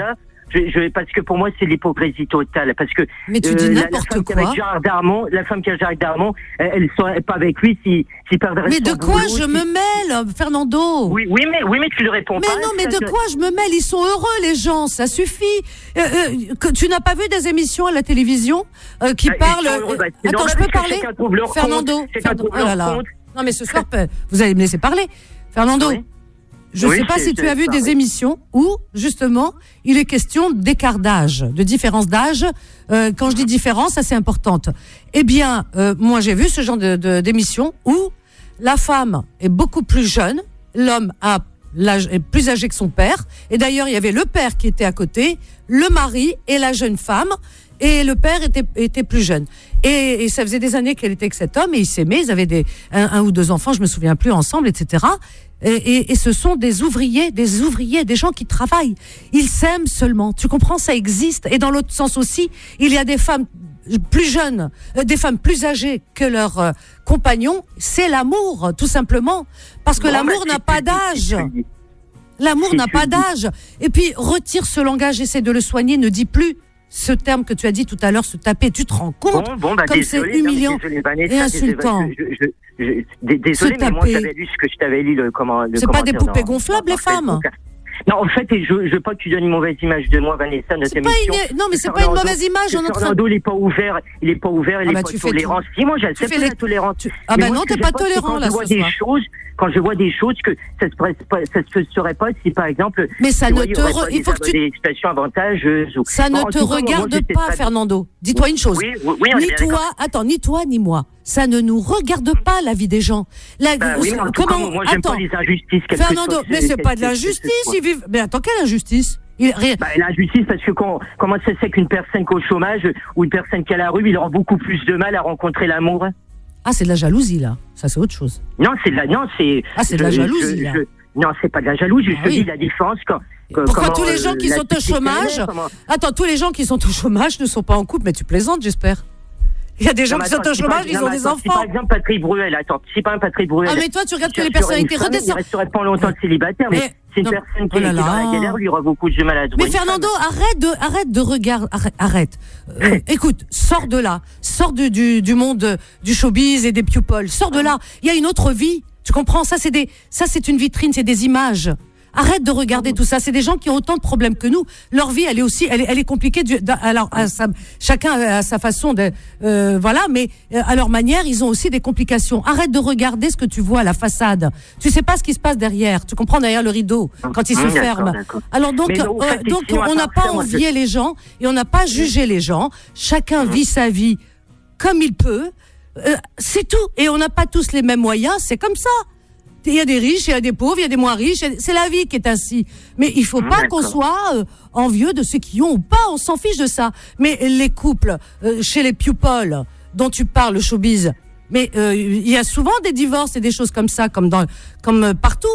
je, je, parce que pour moi, c'est l'hypocrisie totale. Parce que mais tu dis euh, n'importe la, la femme quoi. Qui est avec Gérard Darmon, la femme qui a Gérard Darmon, elle, elle serait pas avec lui si, si perdrait Mais son de quoi boulot, je si... me mêle, Fernando? Oui, oui, mais, oui, mais tu le réponds mais pas. Mais non, mais ça, de ça... quoi je me mêle? Ils sont heureux, les gens, ça suffit. Euh, euh, que, tu n'as pas vu des émissions à la télévision euh, qui ah, parlent... Heureux, bah, Attends, je peux parler Fernando, compte, Fernando. Oh là là. Compte. Non, mais ce soir, vous allez me laisser parler. Fernando, oui. je ne oui, sais pas si tu as vu des émissions où, justement, il est question d'écart d'âge, de différence d'âge. Euh, quand je dis différence, ça c'est importante. Eh bien, euh, moi j'ai vu ce genre de, de, d'émission où la femme est beaucoup plus jeune, l'homme a l'âge, est plus âgé que son père. Et d'ailleurs, il y avait le père qui était à côté, le mari et la jeune femme. Et le père était, était plus jeune. Et, et ça faisait des années qu'elle était avec cet homme et ils s'aimaient. Ils avaient des, un, un ou deux enfants, je me souviens plus, ensemble, et cetera. Et, et, et ce sont des ouvriers, des ouvriers, des gens qui travaillent. Ils s'aiment seulement. Tu comprends, ça existe. Et dans l'autre sens aussi, il y a des femmes plus jeunes, euh, des femmes plus âgées que leurs euh, compagnons. C'est l'amour, tout simplement. Parce que bon, l'amour n'a pas d'âge. L'amour n'a pas d'âge. Et puis, retire ce langage, essaie de le soigner, ne dis plus ce terme que tu as dit tout à l'heure, se taper, tu te rends compte bon, bon, bah, comme désolé, c'est humiliant non, désolé, Vanessa, et insultant. Je, je, je, je, désolé, mais moi j'avais lu ce que je t'avais lu le comment. Le c'est pas des poupées dans, gonflables, dans, les femmes. Non, en fait, je ne veux pas que tu donnes une mauvaise image de moi, Vanessa, notre émission. Une... Non, mais c'est Fernando, pas une mauvaise image. On Fernando, train... il n'est pas ouvert, il n'est pas ouvert, il n'est ah bah, pas tolérant. Si, moi, j'accepte la tolérance. Tu... Ah ben bah non, t'es pas tolérant, là, ce soir. Quand je vois des choses que ça se se serait pas si par exemple mais ça ne te re... il faut que tu des expressions avantageuses ou... ça ne te regarde cas, moi, pas très... Fernando, dis-toi une chose, oui, oui, oui, ni toi attends ni toi ni moi, ça ne nous regarde pas la vie des gens la... bah, oui, comment cas, moi j'aime attends. Pas les injustices Fernando, mais c'est pas de l'injustice, ils vivent... mais attends, quelle injustice? Il, rien. Bah, l'injustice parce que quand, comment ça se fait qu'une personne qui est au chômage ou une personne qui est à la rue, il aura beaucoup plus de mal à rencontrer l'amour? Ah, c'est de la jalousie, là. Ça, c'est autre chose. Non, c'est de la, non, c'est. Ah, c'est de la jalousie, je, là. Je, non, c'est pas de la jalousie. Je ah, te oui. dis la différence quand. Pourquoi comment, tous les gens qui euh, sont au chômage. Comment... Attends, tous les gens qui sont au chômage ne sont pas en couple, mais tu plaisantes, j'espère. Il y a des gens non, qui attends, sont au si chômage, pas, ils non, ont des attends, enfants. Si par exemple Patrick Bruel, attends, si par exemple Patrick Bruel. Ah, mais toi, tu regardes que les personnalités redescendent. Il resterait pas longtemps célibataire, mais. C'est une non, personne qui, oh là là. Qui est dans la galère, lui aura beaucoup de mal à trouver. Mais Fernando, arrête de, arrête de regarder, arrête. arrête. Euh, écoute, sors de là, sors de, du, du monde du showbiz et des people, sors de là. Il y a une autre vie, tu comprends? Ça, c'est des, ça, c'est une vitrine, c'est des images. Arrête de regarder tout ça. C'est des gens qui ont autant de problèmes que nous. Leur vie, elle est aussi, elle est, elle est compliquée. Du, alors, à sa, chacun a sa façon de, euh, voilà, mais à leur manière, ils ont aussi des complications. Arrête de regarder ce que tu vois à la façade. Tu sais pas ce qui se passe derrière. Tu comprends, derrière le rideau quand il mmh, se d'accord, ferme. D'accord. Alors donc, mais non, euh, donc on n'a pas envié les gens et on n'a pas jugé les gens. Chacun mmh. vit sa vie comme il peut. Euh, c'est tout. Et on n'a pas tous les mêmes moyens. C'est comme ça. Il y a des riches, il y a des pauvres, il y a des moins riches. C'est la vie qui est ainsi. Mais il faut pas qu'on soit euh, envieux de ceux qui ont ou pas. On s'en fiche de ça. Mais les couples, euh, chez les people dont tu parles, le showbiz, mais euh, il y a souvent des divorces et des choses comme ça, comme dans, comme euh, partout.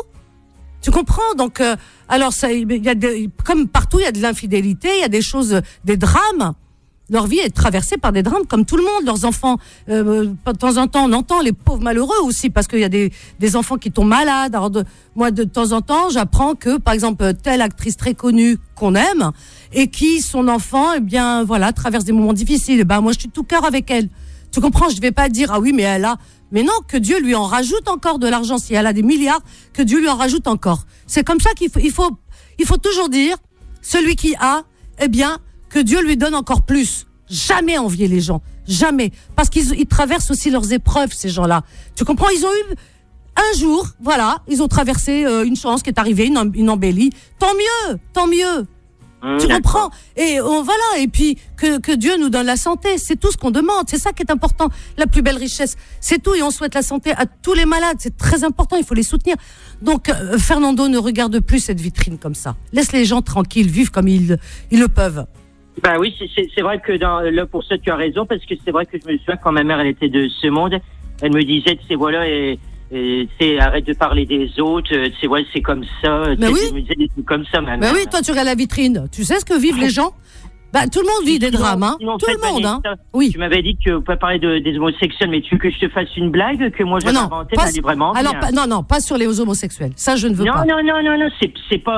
Tu comprends? Donc, euh, alors ça, il y a des, comme partout, il y a de l'infidélité, il y a des choses, des drames. Leur vie est traversée par des drames comme tout le monde. Leurs enfants, euh, de temps en temps, on entend les pauvres malheureux aussi, parce qu'il y a des, des enfants qui tombent malades. Alors de, moi, de temps en temps, j'apprends que, par exemple, telle actrice très connue qu'on aime, et qui, son enfant, eh bien, voilà, traverse des moments difficiles. Et ben, moi, je suis tout cœur avec elle. Tu comprends? Je vais pas dire, ah oui, mais elle a... Mais non, que Dieu lui en rajoute encore de l'argent. Si elle a des milliards, que Dieu lui en rajoute encore. C'est comme ça qu'il faut, il faut, il faut toujours dire, celui qui a, eh bien, que Dieu lui donne encore plus. Jamais envier les gens. Jamais. Parce qu'ils ils traversent aussi leurs épreuves, ces gens-là. Tu comprends? Ils ont eu un jour, voilà, ils ont traversé euh, une chance qui est arrivée, une, une embellie. Tant mieux, tant mieux. Mmh, tu comprends? Et on, voilà. Et puis, que, que Dieu nous donne la santé. C'est tout ce qu'on demande. C'est ça qui est important. La plus belle richesse. C'est tout. Et on souhaite la santé à tous les malades. C'est très important. Il faut les soutenir. Donc, euh, Fernando, ne regarde plus cette vitrine comme ça. Laisse les gens tranquilles, vivre comme ils, ils le peuvent. Bah oui, c'est, c'est vrai que dans, là, pour ça, tu as raison, parce que c'est vrai que je me souviens quand ma mère, elle était de ce monde, elle me disait, tu sais, voilà, et, et tu sais, arrête de parler des autres, tu sais, ouais, c'est comme ça, mais oui. Elle me disait des trucs comme ça, ma mère. Mais oui, toi, tu regardes la vitrine, tu sais ce que vivent les gens? Bah, tout le monde vit des drames, hein. Sinon, tout le monde, hein. Oui. Tu m'avais dit que tu peux pas parler de, des homosexuels, mais tu veux que je te fasse une blague, que moi, je vais inventer, bah, vraiment. Alors, pas, non, non, pas sur les homosexuels. Ça, je ne veux non, pas. Non, non, non, non, c'est, c'est pas,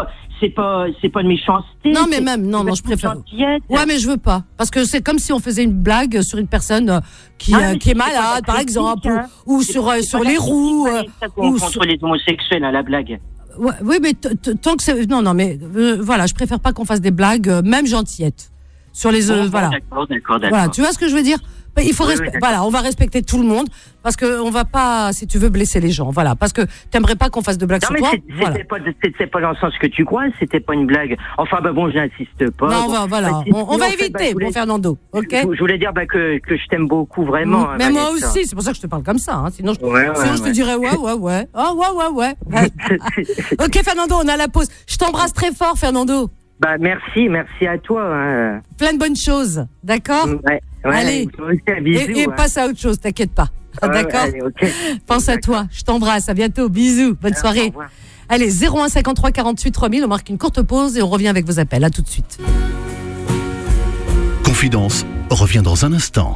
c'est pas, c'est pas de méchanceté. Non, mais même, non, non, je préfère. Ouais, mais je veux pas. Parce que c'est comme si on faisait une blague sur une personne euh, qui, Ah, euh, mais qui est c'est pas malade, la par critique, exemple, hein. ou, ou C'est sur, pas- euh, c'est sur pas la les critique, roues. pas euh, les- ça ou contre sur- les homosexuels, à la blague. Ouais, oui, mais t- t- tant que c'est. Non, non, mais euh, voilà, je préfère pas qu'on fasse des blagues, euh, même gentillettes. Sur les. euh, Bon, bon, voilà. D'accord, d'accord, d'accord. Voilà, tu vois ce que je veux dire? Il faut Oui, respe- oui, d'accord. voilà, on va respecter tout le monde parce que on va pas, si tu veux, blesser les gens. Voilà, parce que t'aimerais pas qu'on fasse de blagues Non, sur mais toi. c'est- Voilà. c'était pas, c'était pas dans le sens que tu crois, c'était pas une blague. Enfin, bah bon, j'insiste pas. Non, on Bon, va, voilà, bah, on, on va sinon, en fait, bah, éviter, je voulais- mon Fernando. Ok. Je, je voulais dire bah, que, que je t'aime beaucoup, vraiment. hein, mais moi Vanessa. aussi, c'est pour ça que je te parle comme ça. Hein. Sinon, je, Ouais, ouais, sinon je te ouais. dirais ouais, ouais, ouais. Oh, ouais, ouais, ouais. Ok, Fernando, on a la pause. Je t'embrasse très fort, Fernando. Bah, merci, merci à toi. Hein. Plein de bonnes choses, d'accord? Ouais, ouais, Allez. toi aussi, un bisou, Et, et hein. passe à autre chose, t'inquiète pas. Ouais, D'accord? allez, ok. Pense à D'accord. toi. Je t'embrasse. À bientôt. Bisous. Bonne Au soirée. revoir. Allez, zéro un cinquante-trois quarante-huit trois mille. On marque une courte pause et on revient avec vos appels. À tout de suite. Confidence revient dans un instant.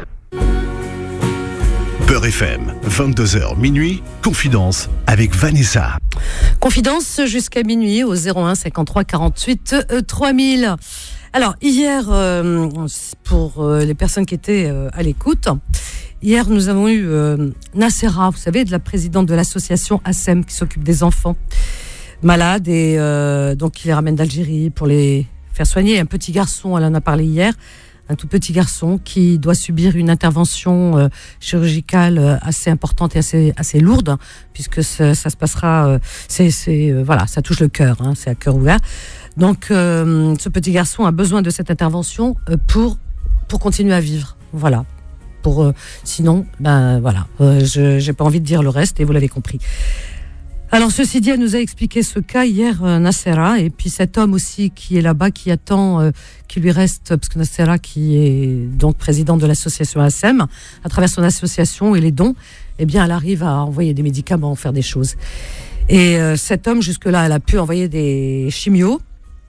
Beurre F M, vingt-deux heures minuit, Confidence avec Vanessa. Confidence jusqu'à minuit au zéro un cinquante-trois quarante-huit trois mille. Alors, hier, euh, pour euh, les personnes qui étaient euh, à l'écoute, hier, nous avons eu euh, Nassera, vous savez, de la présidente de l'association A S E M qui s'occupe des enfants malades et euh, donc qui les ramène d'Algérie pour les faire soigner. Un petit garçon, elle en a parlé hier, un tout petit garçon qui doit subir une intervention euh, chirurgicale euh, assez importante et assez assez lourde, puisque ça, ça se passera, euh, c'est c'est euh, voilà, ça touche le cœur, hein, c'est à cœur ouvert. Donc, euh, ce petit garçon a besoin de cette intervention euh, pour pour continuer à vivre, voilà. Pour euh, sinon, ben voilà, euh, je j'ai pas envie de dire le reste et vous l'avez compris. Alors, ceci dit, elle nous a expliqué ce cas hier, euh, Nassera, et puis cet homme aussi qui est là-bas, qui attend, euh, qui lui reste, parce que Nassera, qui est donc président de l'association A S E M, à travers son association et les dons, eh bien, elle arrive à envoyer des médicaments, faire des choses. Et euh, cet homme, jusque-là, elle a pu envoyer des chimios,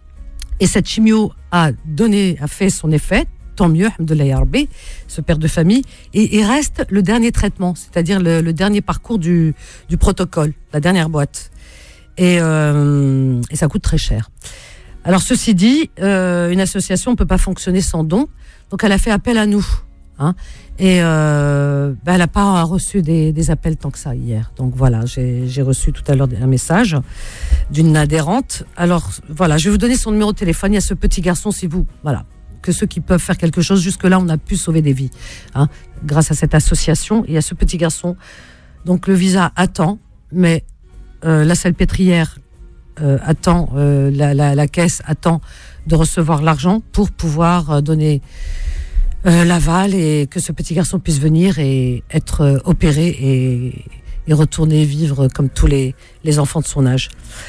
et cette chimio a donné, a fait son effet. Tant mieux, alhamdoulilah ya Rabbi, ce père de famille. Et il reste le dernier traitement, c'est-à-dire le, le dernier parcours du, du protocole, la dernière boîte. Et, euh, et ça coûte très cher. Alors, ceci dit, euh, une association ne peut pas fonctionner sans don. Donc, elle a fait appel à nous. Hein, et euh, ben, elle n'a pas reçu des, des appels tant que ça hier. Donc, voilà, j'ai, j'ai reçu tout à l'heure un message d'une adhérente. Alors, voilà, je vais vous donner son numéro de téléphone. Il y a ce petit garçon, si vous... Voilà. Que ceux qui peuvent faire quelque chose, jusque-là, on a pu sauver des vies, hein, grâce à cette association. Il y a ce petit garçon. Donc, le visa attend, mais euh, la salpêtrière euh, attend, euh, la, la, la caisse attend de recevoir l'argent pour pouvoir euh, donner euh, l'aval et que ce petit garçon puisse venir et être euh, opéré et, et retourner vivre comme tous les, les enfants de son âge.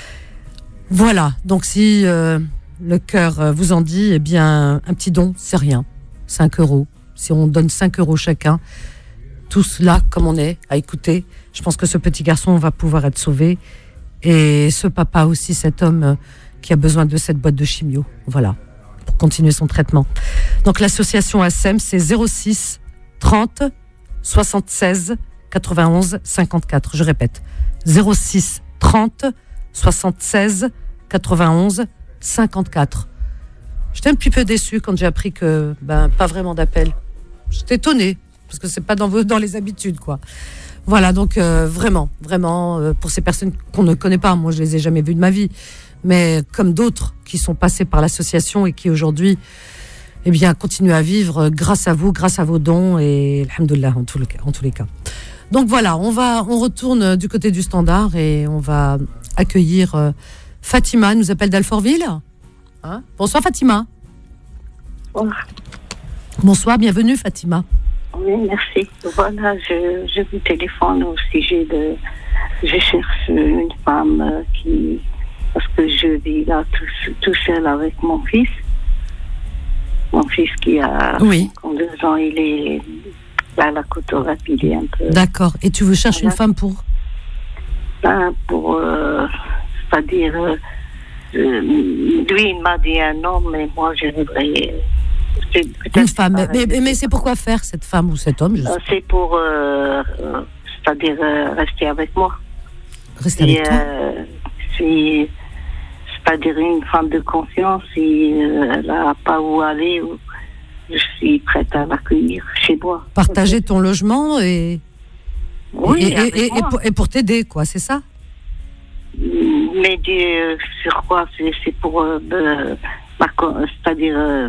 Voilà. Donc, si... Euh, le cœur vous en dit, eh bien, un petit don, c'est rien. cinq euros. Si on donne cinq euros chacun, tous là, comme on est, à écouter, je pense que ce petit garçon va pouvoir être sauvé. Et ce papa aussi, cet homme qui a besoin de cette boîte de chimio. Voilà, pour continuer son traitement. Donc, l'association A S E M, c'est zéro six trente soixante-seize quatre-vingt-onze cinquante-quatre. Je répète, zéro six trente soixante-seize quatre-vingt-onze cinquante-quatre. J'étais un petit peu déçue quand j'ai appris que, ben, pas vraiment d'appel. J'étais étonnée, parce que c'est pas dans, vos, dans les habitudes, quoi. Voilà, donc, euh, vraiment, vraiment, euh, pour ces personnes qu'on ne connaît pas, moi, je les ai jamais vues de ma vie, mais comme d'autres qui sont passés par l'association et qui, aujourd'hui, eh bien, continuent à vivre grâce à vous, grâce à vos dons, et alhamdoulilah, en tous les cas. En tous les cas. Donc, voilà, on va, on retourne du côté du standard et on va accueillir, euh, Fatima nous appelle d'Alfortville. Hein? Bonsoir Fatima. Bonsoir. Bonsoir, bienvenue Fatima. Oui, merci. Voilà, je, je vous téléphone au sujet de... Je cherche une femme qui... Parce que je vis là tout, tout seul avec mon fils. Mon fils qui a oui. cinquante-deux ans, il est à la cotorape, il est un peu... D'accord. Et tu veux chercher voilà. une femme pour Ben, pour... Euh, c'est-à-dire... Euh, euh, lui, il m'a dit un homme, mais moi, je voudrais... Une femme. Mais, mais, mais c'est pour quoi faire, cette femme ou cet homme? euh, C'est pour... Euh, euh, c'est-à-dire euh, rester avec moi. Rester Et, avec toi euh, c'est, c'est-à-dire une femme de confiance et euh, elle n'a pas où aller. Où je suis prête à l'accueillir chez moi. Partager ton logement et oui, et, et, et, et, et pour, et pour t'aider, quoi, c'est ça? Mais euh, sur quoi? C'est, c'est pour euh, euh, c'est-à-dire euh,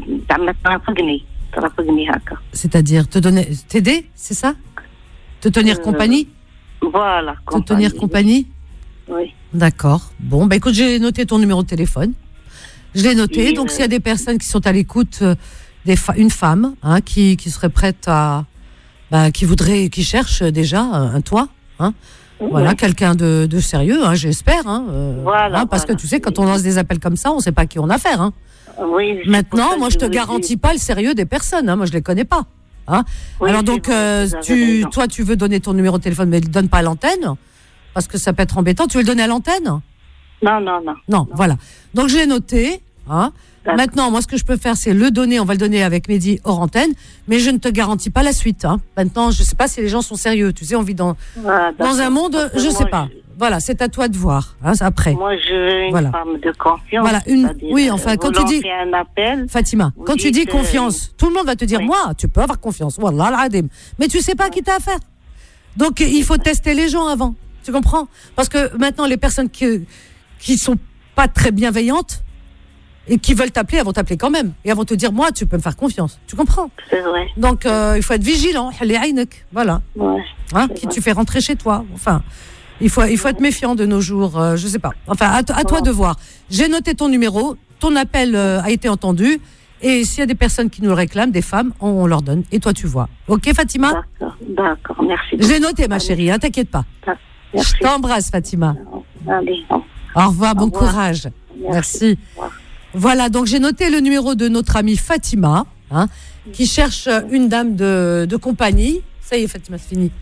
c'est-à-dire te donner, t'aider, c'est ça? Te tenir euh, compagnie? Voilà. Te tenir compagnie? Oui. D'accord. Bon, bah écoute, j'ai noté ton numéro de téléphone. Je l'ai noté. Et donc, euh... s'il y a des personnes qui sont à l'écoute, euh, des fa- une femme hein, qui, qui serait prête à, bah, qui voudrait, qui cherche déjà un, un toit, hein, oui. Voilà, quelqu'un de, de sérieux, hein, j'espère, hein, euh, voilà, hein, parce voilà. que tu sais, quand on lance des appels comme ça, on ne sait pas à qui on a affaire. Hein. Oui, maintenant, moi, je te garantis pas le sérieux des personnes. Hein, moi, je les connais pas. Hein. Oui, alors donc, euh, tu, toi, tu veux donner ton numéro de téléphone, mais ne le donne pas à l'antenne, parce que ça peut être embêtant. Tu veux le donner à l'antenne? Non, non, non. Non, non. voilà. Donc, je l'ai noté. Hein. Maintenant, moi, ce que je peux faire, c'est le donner. On va le donner avec Mehdi hors antenne, mais je ne te garantis pas la suite. Hein. Maintenant, je ne sais pas si les gens sont sérieux. Tu sais, on vit dans, ah, dans un monde, je ne sais pas. Je... Voilà, c'est à toi de voir. Hein, après. Moi, je veux une voilà. femme de confiance. Voilà, une. Oui, enfin, quand tu dis. Un appel, Fatima, quand tu dis confiance, tout le monde va te dire, oui. Moi, tu peux avoir confiance. Wallah al-adim. Mais tu ne sais pas à qui t'as affaire. Donc, il faut tester les gens avant. Tu comprends? Parce que maintenant, les personnes qui qui sont pas très bienveillantes et qui veulent t'appeler, elles vont t'appeler quand même. Et elles vont te dire, moi, tu peux me faire confiance. Tu comprends? C'est vrai. Donc, euh, il faut être vigilant. Voilà. Ouais, hein, qui vrai. Tu fais rentrer chez toi. Enfin, il faut, il faut être méfiant de nos jours. Euh, je sais pas. Enfin, à, t- à toi ouais. de voir. J'ai noté ton numéro. Ton appel euh, a été entendu. Et s'il y a des personnes qui nous le réclament, des femmes, on, on leur donne. Et toi, tu vois. Ok, Fatima? D'accord, d'accord. Merci. Je l'ai noté, ma chérie. Hein, t'inquiète pas. Merci. Je t'embrasse, Fatima. Allez, au Au revoir, bon Au revoir. courage. Merci. Merci. Voilà, donc j'ai noté le numéro de notre amie Fatima, hein, qui cherche une dame de, de compagnie. Ça y est, Fatima, c'est fini.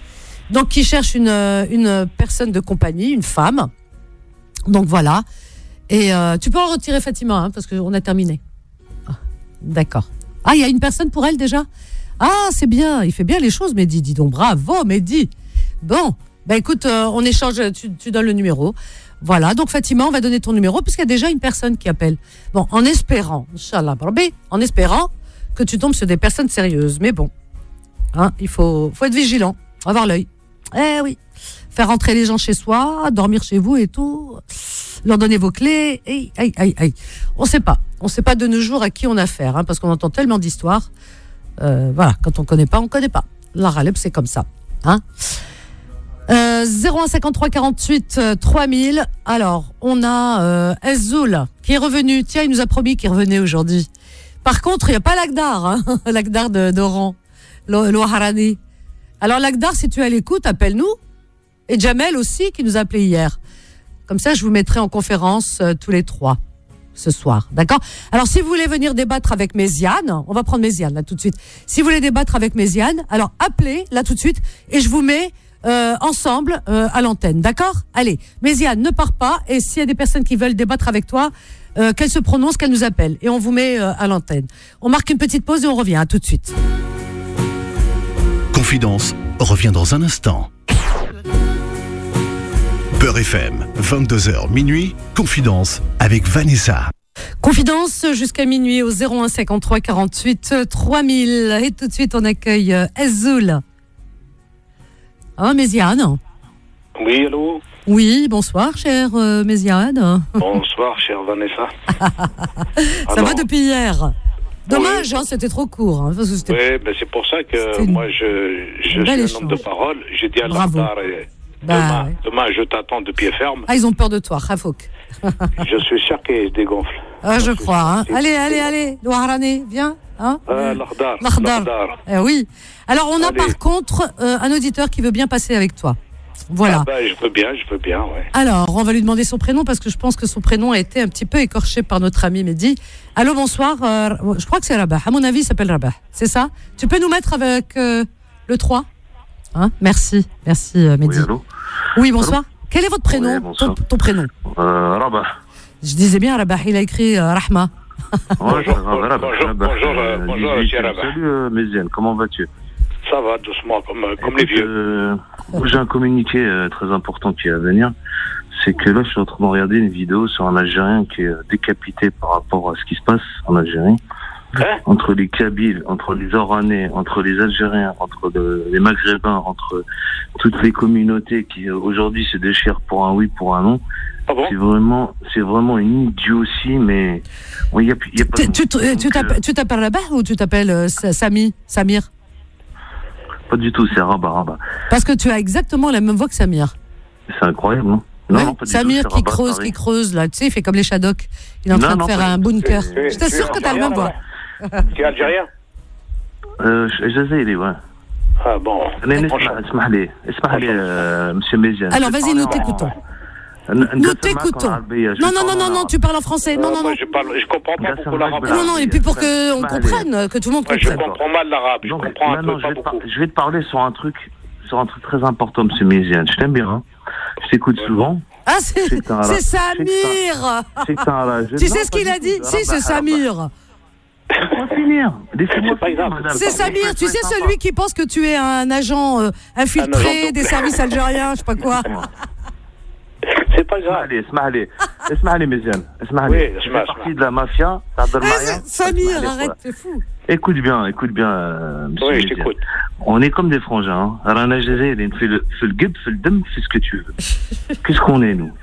Donc, qui cherche une, une personne de compagnie, une femme. Donc, voilà. Et euh, tu peux en retirer, Fatima, hein, parce qu'on a terminé. Ah, d'accord. Ah, il y a une personne pour elle déjà? Ah, c'est bien. Il fait bien les choses, Mehdi. Dis donc, bravo, Mehdi. Bon, bah écoute, euh, on échange, tu, tu donnes le numéro. Voilà, donc Fatima, on va donner ton numéro puisqu'il y a déjà une personne qui appelle. Bon, en espérant, Inch'Allah, en espérant que tu tombes sur des personnes sérieuses. Mais bon, hein, il faut, faut être vigilant, avoir l'œil. Eh oui, faire rentrer les gens chez soi, dormir chez vous et tout, leur donner vos clés. Aïe, aïe, aïe, aïe. On ne sait pas, on ne sait pas de nos jours à qui on a affaire, hein, parce qu'on entend tellement d'histoires. Euh, voilà, quand on ne connaît pas, on ne connaît pas. La raleb, c'est comme ça. Hein. Euh, zéro un cinquante-trois quarante-huit trois mille. Alors, on a euh, Ezzoul qui est revenu. Tiens, il nous a promis qu'il revenait aujourd'hui. Par contre, il n'y a pas l'Agdar, hein, l'Agdar de, d'Oran, l'Ouaharani. Alors, l'Agdar, si tu es à l'écoute, appelle-nous. Et Jamel aussi, qui nous a appelé hier. Comme ça, je vous mettrai en conférence euh, tous les trois ce soir. D'accord? Alors, si vous voulez venir débattre avec Méziane, on va prendre Méziane là tout de suite. Si vous voulez débattre avec Méziane, alors appelez là tout de suite et je vous mets Euh, ensemble euh, à l'antenne, d'accord? Allez, Méziane, ne pars pas et s'il y a des personnes qui veulent débattre avec toi, euh, qu'elles se prononcent, qu'elles nous appellent et on vous met euh, à l'antenne. On marque une petite pause et on revient, à tout de suite. Confidence revient dans un instant. Beurre F M, vingt-deux heures minuit, Confidence avec Vanessa. Confidence jusqu'à minuit au zéro un cinquante-trois quarante-huit trois mille et tout de suite on accueille euh, Ezzoul. Ah, Méziane. Oui, allô. Oui, bonsoir, chère euh, Méziane. Bonsoir, chère Vanessa. Ça Alors, va depuis hier. Dommage, oui. hein, c'était trop court. Hein, parce que c'était... Oui, ben c'est pour ça que une... moi, je, je suis un homme de parole. J'ai dit à l'Ardar, et bah, demain, ouais. demain, je t'attends de pied ferme. Ah, ils ont peur de toi, Khafouk. Je suis sûr qu'ils se dégonflent. Ah, je, je crois. Hein. Allez, allez, allez, Louharani, viens. Hein euh, L'Ardar. L'Ardar. Eh oui. Alors, on a Allez. par contre euh, un auditeur qui veut bien passer avec toi. Voilà. Ah bah, je veux bien, je veux bien, ouais. Alors, on va lui demander son prénom parce que je pense que son prénom a été un petit peu écorché par notre ami Mehdi. Allô, bonsoir. Euh, je crois que c'est Rabah. À mon avis, il s'appelle Rabah. C'est ça? Tu peux nous mettre avec euh, le trois hein? Merci. Merci, euh, Mehdi. Oui, allô? Oui, bonsoir. Allô? Quel est votre prénom? Oui, ton, ton prénom? euh, Rabah. Je disais bien Rabah. Il a écrit euh, Rahma. Bonjour, bonjour, bonjour, bonjour, euh, bonjour, cher Rabah. Salut, euh, Méziane, comment vas-tu? Ça va, doucement, comme, comme Écoute, les vieux. Euh, j'ai un communiqué euh, très important qui est à venir. c'est que là, je suis en train de regarder une vidéo sur un Algérien qui est décapité par rapport à ce qui se passe en Algérie. Hein? Entre les Kabyles, entre les Oranais, entre les Algériens, entre le, les Maghrébins, entre toutes les communautés qui aujourd'hui se déchirent pour un oui, pour un non. Ah bon? C'est vraiment, c'est vraiment une idiotie, mais il y a, y a pas. Tu, tu, tu, t'appelles, tu t'appelles Rabat ou tu t'appelles euh, Sami, Samir? Pas du tout, c'est Rabat, Rabat. Parce que tu as exactement la même voix que Samir. C'est incroyable, non? Non, ouais, non, pas du Samir tout, qui Rabat, creuse, Paris. qui creuse, là, tu sais, il fait comme les Shadok. Il est en Non, train non, de faire pas un du tout. bunker. Tu es- Je t'assure tu es que t'as la même voix. Tu es algérien? Euh, Jazairi, ouais. Ah bon. Allez, اسمح لي اسمح لي euh, monsieur Méziane. Alors vas-y, nous t'écoutons. Nous t'écoutons. Non, non, non, non, non, tu parles en français. Non, non, non. Je parle, je comprends pas beaucoup l'arabe. Non, non, et puis pour qu'on comprenne, que tout le monde Ouais, je comprenne. comprends mal l'arabe. Je Donc, comprends un maintenant, peu, je pas vais, te par- beaucoup. je vais te parler sur un truc, sur un truc très important, monsieur Méziane. Je t'aime bien, hein. Je t'écoute souvent. Ah, c'est C'est un- c'est c'est Samir. C'est un. je- Tu non, sais ce pas qu'il du a tout. dit? Si, c'est Rabat, Samir. Rabat. Laisse-moi finir. Laissez-moi C'est pas finir, grave. madame. C'est Samir, tu sais, Soyez celui qui pense que tu es un agent euh, Un infiltré agent des double. services algériens, je sais pas quoi. C'est pas اسمع grave. لي اسمع لي اسمع لي مزيان اسمع Oui, لي je اسمع، fais partie de la mafia تهضر Eh, معايا c'est- Samir, اسمع لي، arrête, voilà. c'est fou. écoute bien écoute bien euh, monsieur Oui, je Méziane. t'écoute. On est comme des frangins hein. رانا جزائريين في ال- في القب في الدم في ce que tu veux. Qu'est-ce qu'on est nous?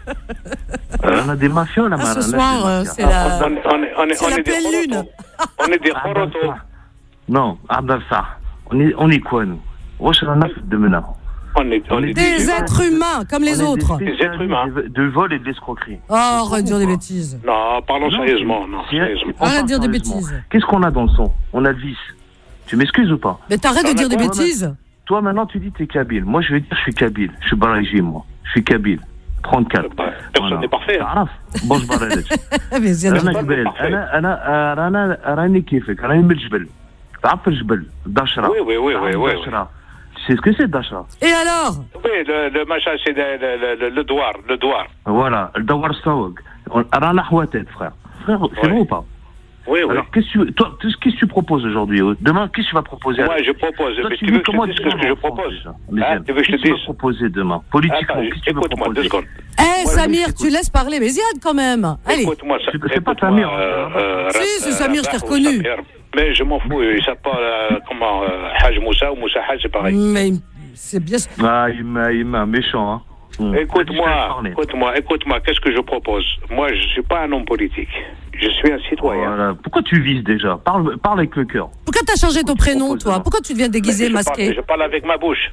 رانا des mafias ولا Ah, ما ce راناش soir, des euh, mafias? c'est la, On est, on est, on est, c'est on la est des pleine lune. Khorotos. On est des عبد Khorotos. الصح. Non عبد الصح. on est on est quoi nous? واش رانا في الدمنا؟ On est, on est Des des, êtres humains, comme les On est autres. des Des êtres humains. spécialistes de vol et de l'escroquerie. Oh, arrête de dire des bêtises. Non, parlons Non, sérieusement. Non, c'est- sérieusement. on Arrête parle de dire des sérieusement. bêtises. Qu'est-ce qu'on a dans le son? On a le vice. Tu m'excuses ou pas? Mais t'arrêtes de dire des Ouais, bêtises. Toi maintenant tu dis t'es kabyle. Moi je vais dire je suis kabyle. Je suis barajim moi. Je suis kabyle. trente-quatre. Bah, personne n'est parfait. hein. تعرف بوش بارادج. Mais c'est انا personne جبال n'est parfait. انا انا آه، رانا راني كيفك راني من الجبل. تعرف الجبل دشرة. Oui, oui, oui, oui, تعرف oui, دشرة. Tu sais ce que c'est دشرة? Et alors? Oui, le, le machin, c'est le, le, le, le douar, le douar. Voilà, الدوار السوق. رانا حواتات frère. Frère, c'est Ouais. vrai ou pas? Oui, oui. Alors qu'est-ce que tu toi qu'est-ce que tu proposes aujourd'hui? Demain qu'est-ce que tu vas proposer? Moi, je propose. Toi, Mais tu tu dis veux que je comment te dise dire ce que je en France, propose? déjà? Hein, Méziane, tu veux que je te qu'est-ce que tu vas dise? proposer demain? Politiquement, Attends, qu'est-ce que tu vas écoute-moi deux proposer? secondes. Eh, Ouais, Samir, j'écoute. tu laisses parler Méziane quand même. Allez. Écoute-moi ça. C'est- c'est pas écoute-moi, Samir, hein, euh, euh, Si, Rab- c'est Samir, je t'ai Rabah ou reconnu. Samir. Mais je m'en fous. Il s'appelle pas euh, comment euh, Haj Moussa ou Moussa Haj, c'est pareil. Mais c'est bien. Ah, il m'a, il m'a méchant, hein. Hum. Écoute-moi, Vas-y, je vais te parler. écoute-moi, écoute-moi. Qu'est-ce que je propose? Moi, je suis pas un homme politique. Je suis un citoyen. Voilà. Pourquoi tu vises déjà? Parle, parle avec le cœur. Pourquoi t'as changé ton prénom, proposes toi? demain Pourquoi tu deviens déguisé, je, masqué? parle, je parle avec ma bouche.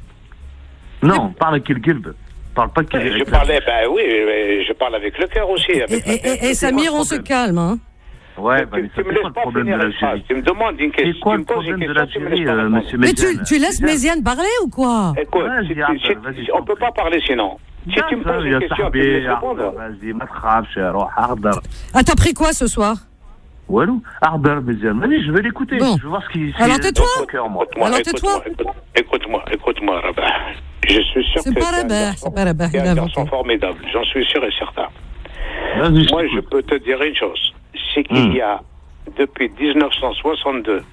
Non, parle avec le guilbe. Parle pas qu'il Je parlais, ben oui, mais je parle avec le cœur aussi. Et, Avec ma et- tête. et- et Samir, on se calme, hein. Ouais, bah, tu, ça, tu me c'est laisses quoi le pas problème finir de une phrase. l'Algérie? Tu me demandes une question. C'est quoi tu le me poses une problème de question, tu me laisses l'Algérie, pas euh, répondre. monsieur Mais tu, Méziane? tu laisses Méziane parler ou quoi? Écoute, Vas-y, si, Abdel, si- vas-y, si- je on t'en peut prie. pas parler sinon. Si tu me poses يا une question, tu me صاحبي laisses répondre. vas-y ما تخافش روح احضر. Ah, t'as pris quoi ce soir? والو احضر مزيان. Vas-y, je vais l'écouter. Bon. Je vais voir ce qui Alors, ce qui- tais-toi. dans son cœur, moi. Écoute-moi, Alors, écoute-moi, tais-toi. écoute- écoute-moi, écoute-moi, Rabah. Je suis sûr C'est que pas t'es un Rabah, garçon- c'est pas Rabah, t'es il a un inventé. garçon formidable, j'en suis sûr et certain. Vas-y, je Moi, je t'écoute. peux te dire une chose, c'est qu'il Hmm. y a, depuis dix-neuf cent soixante-deux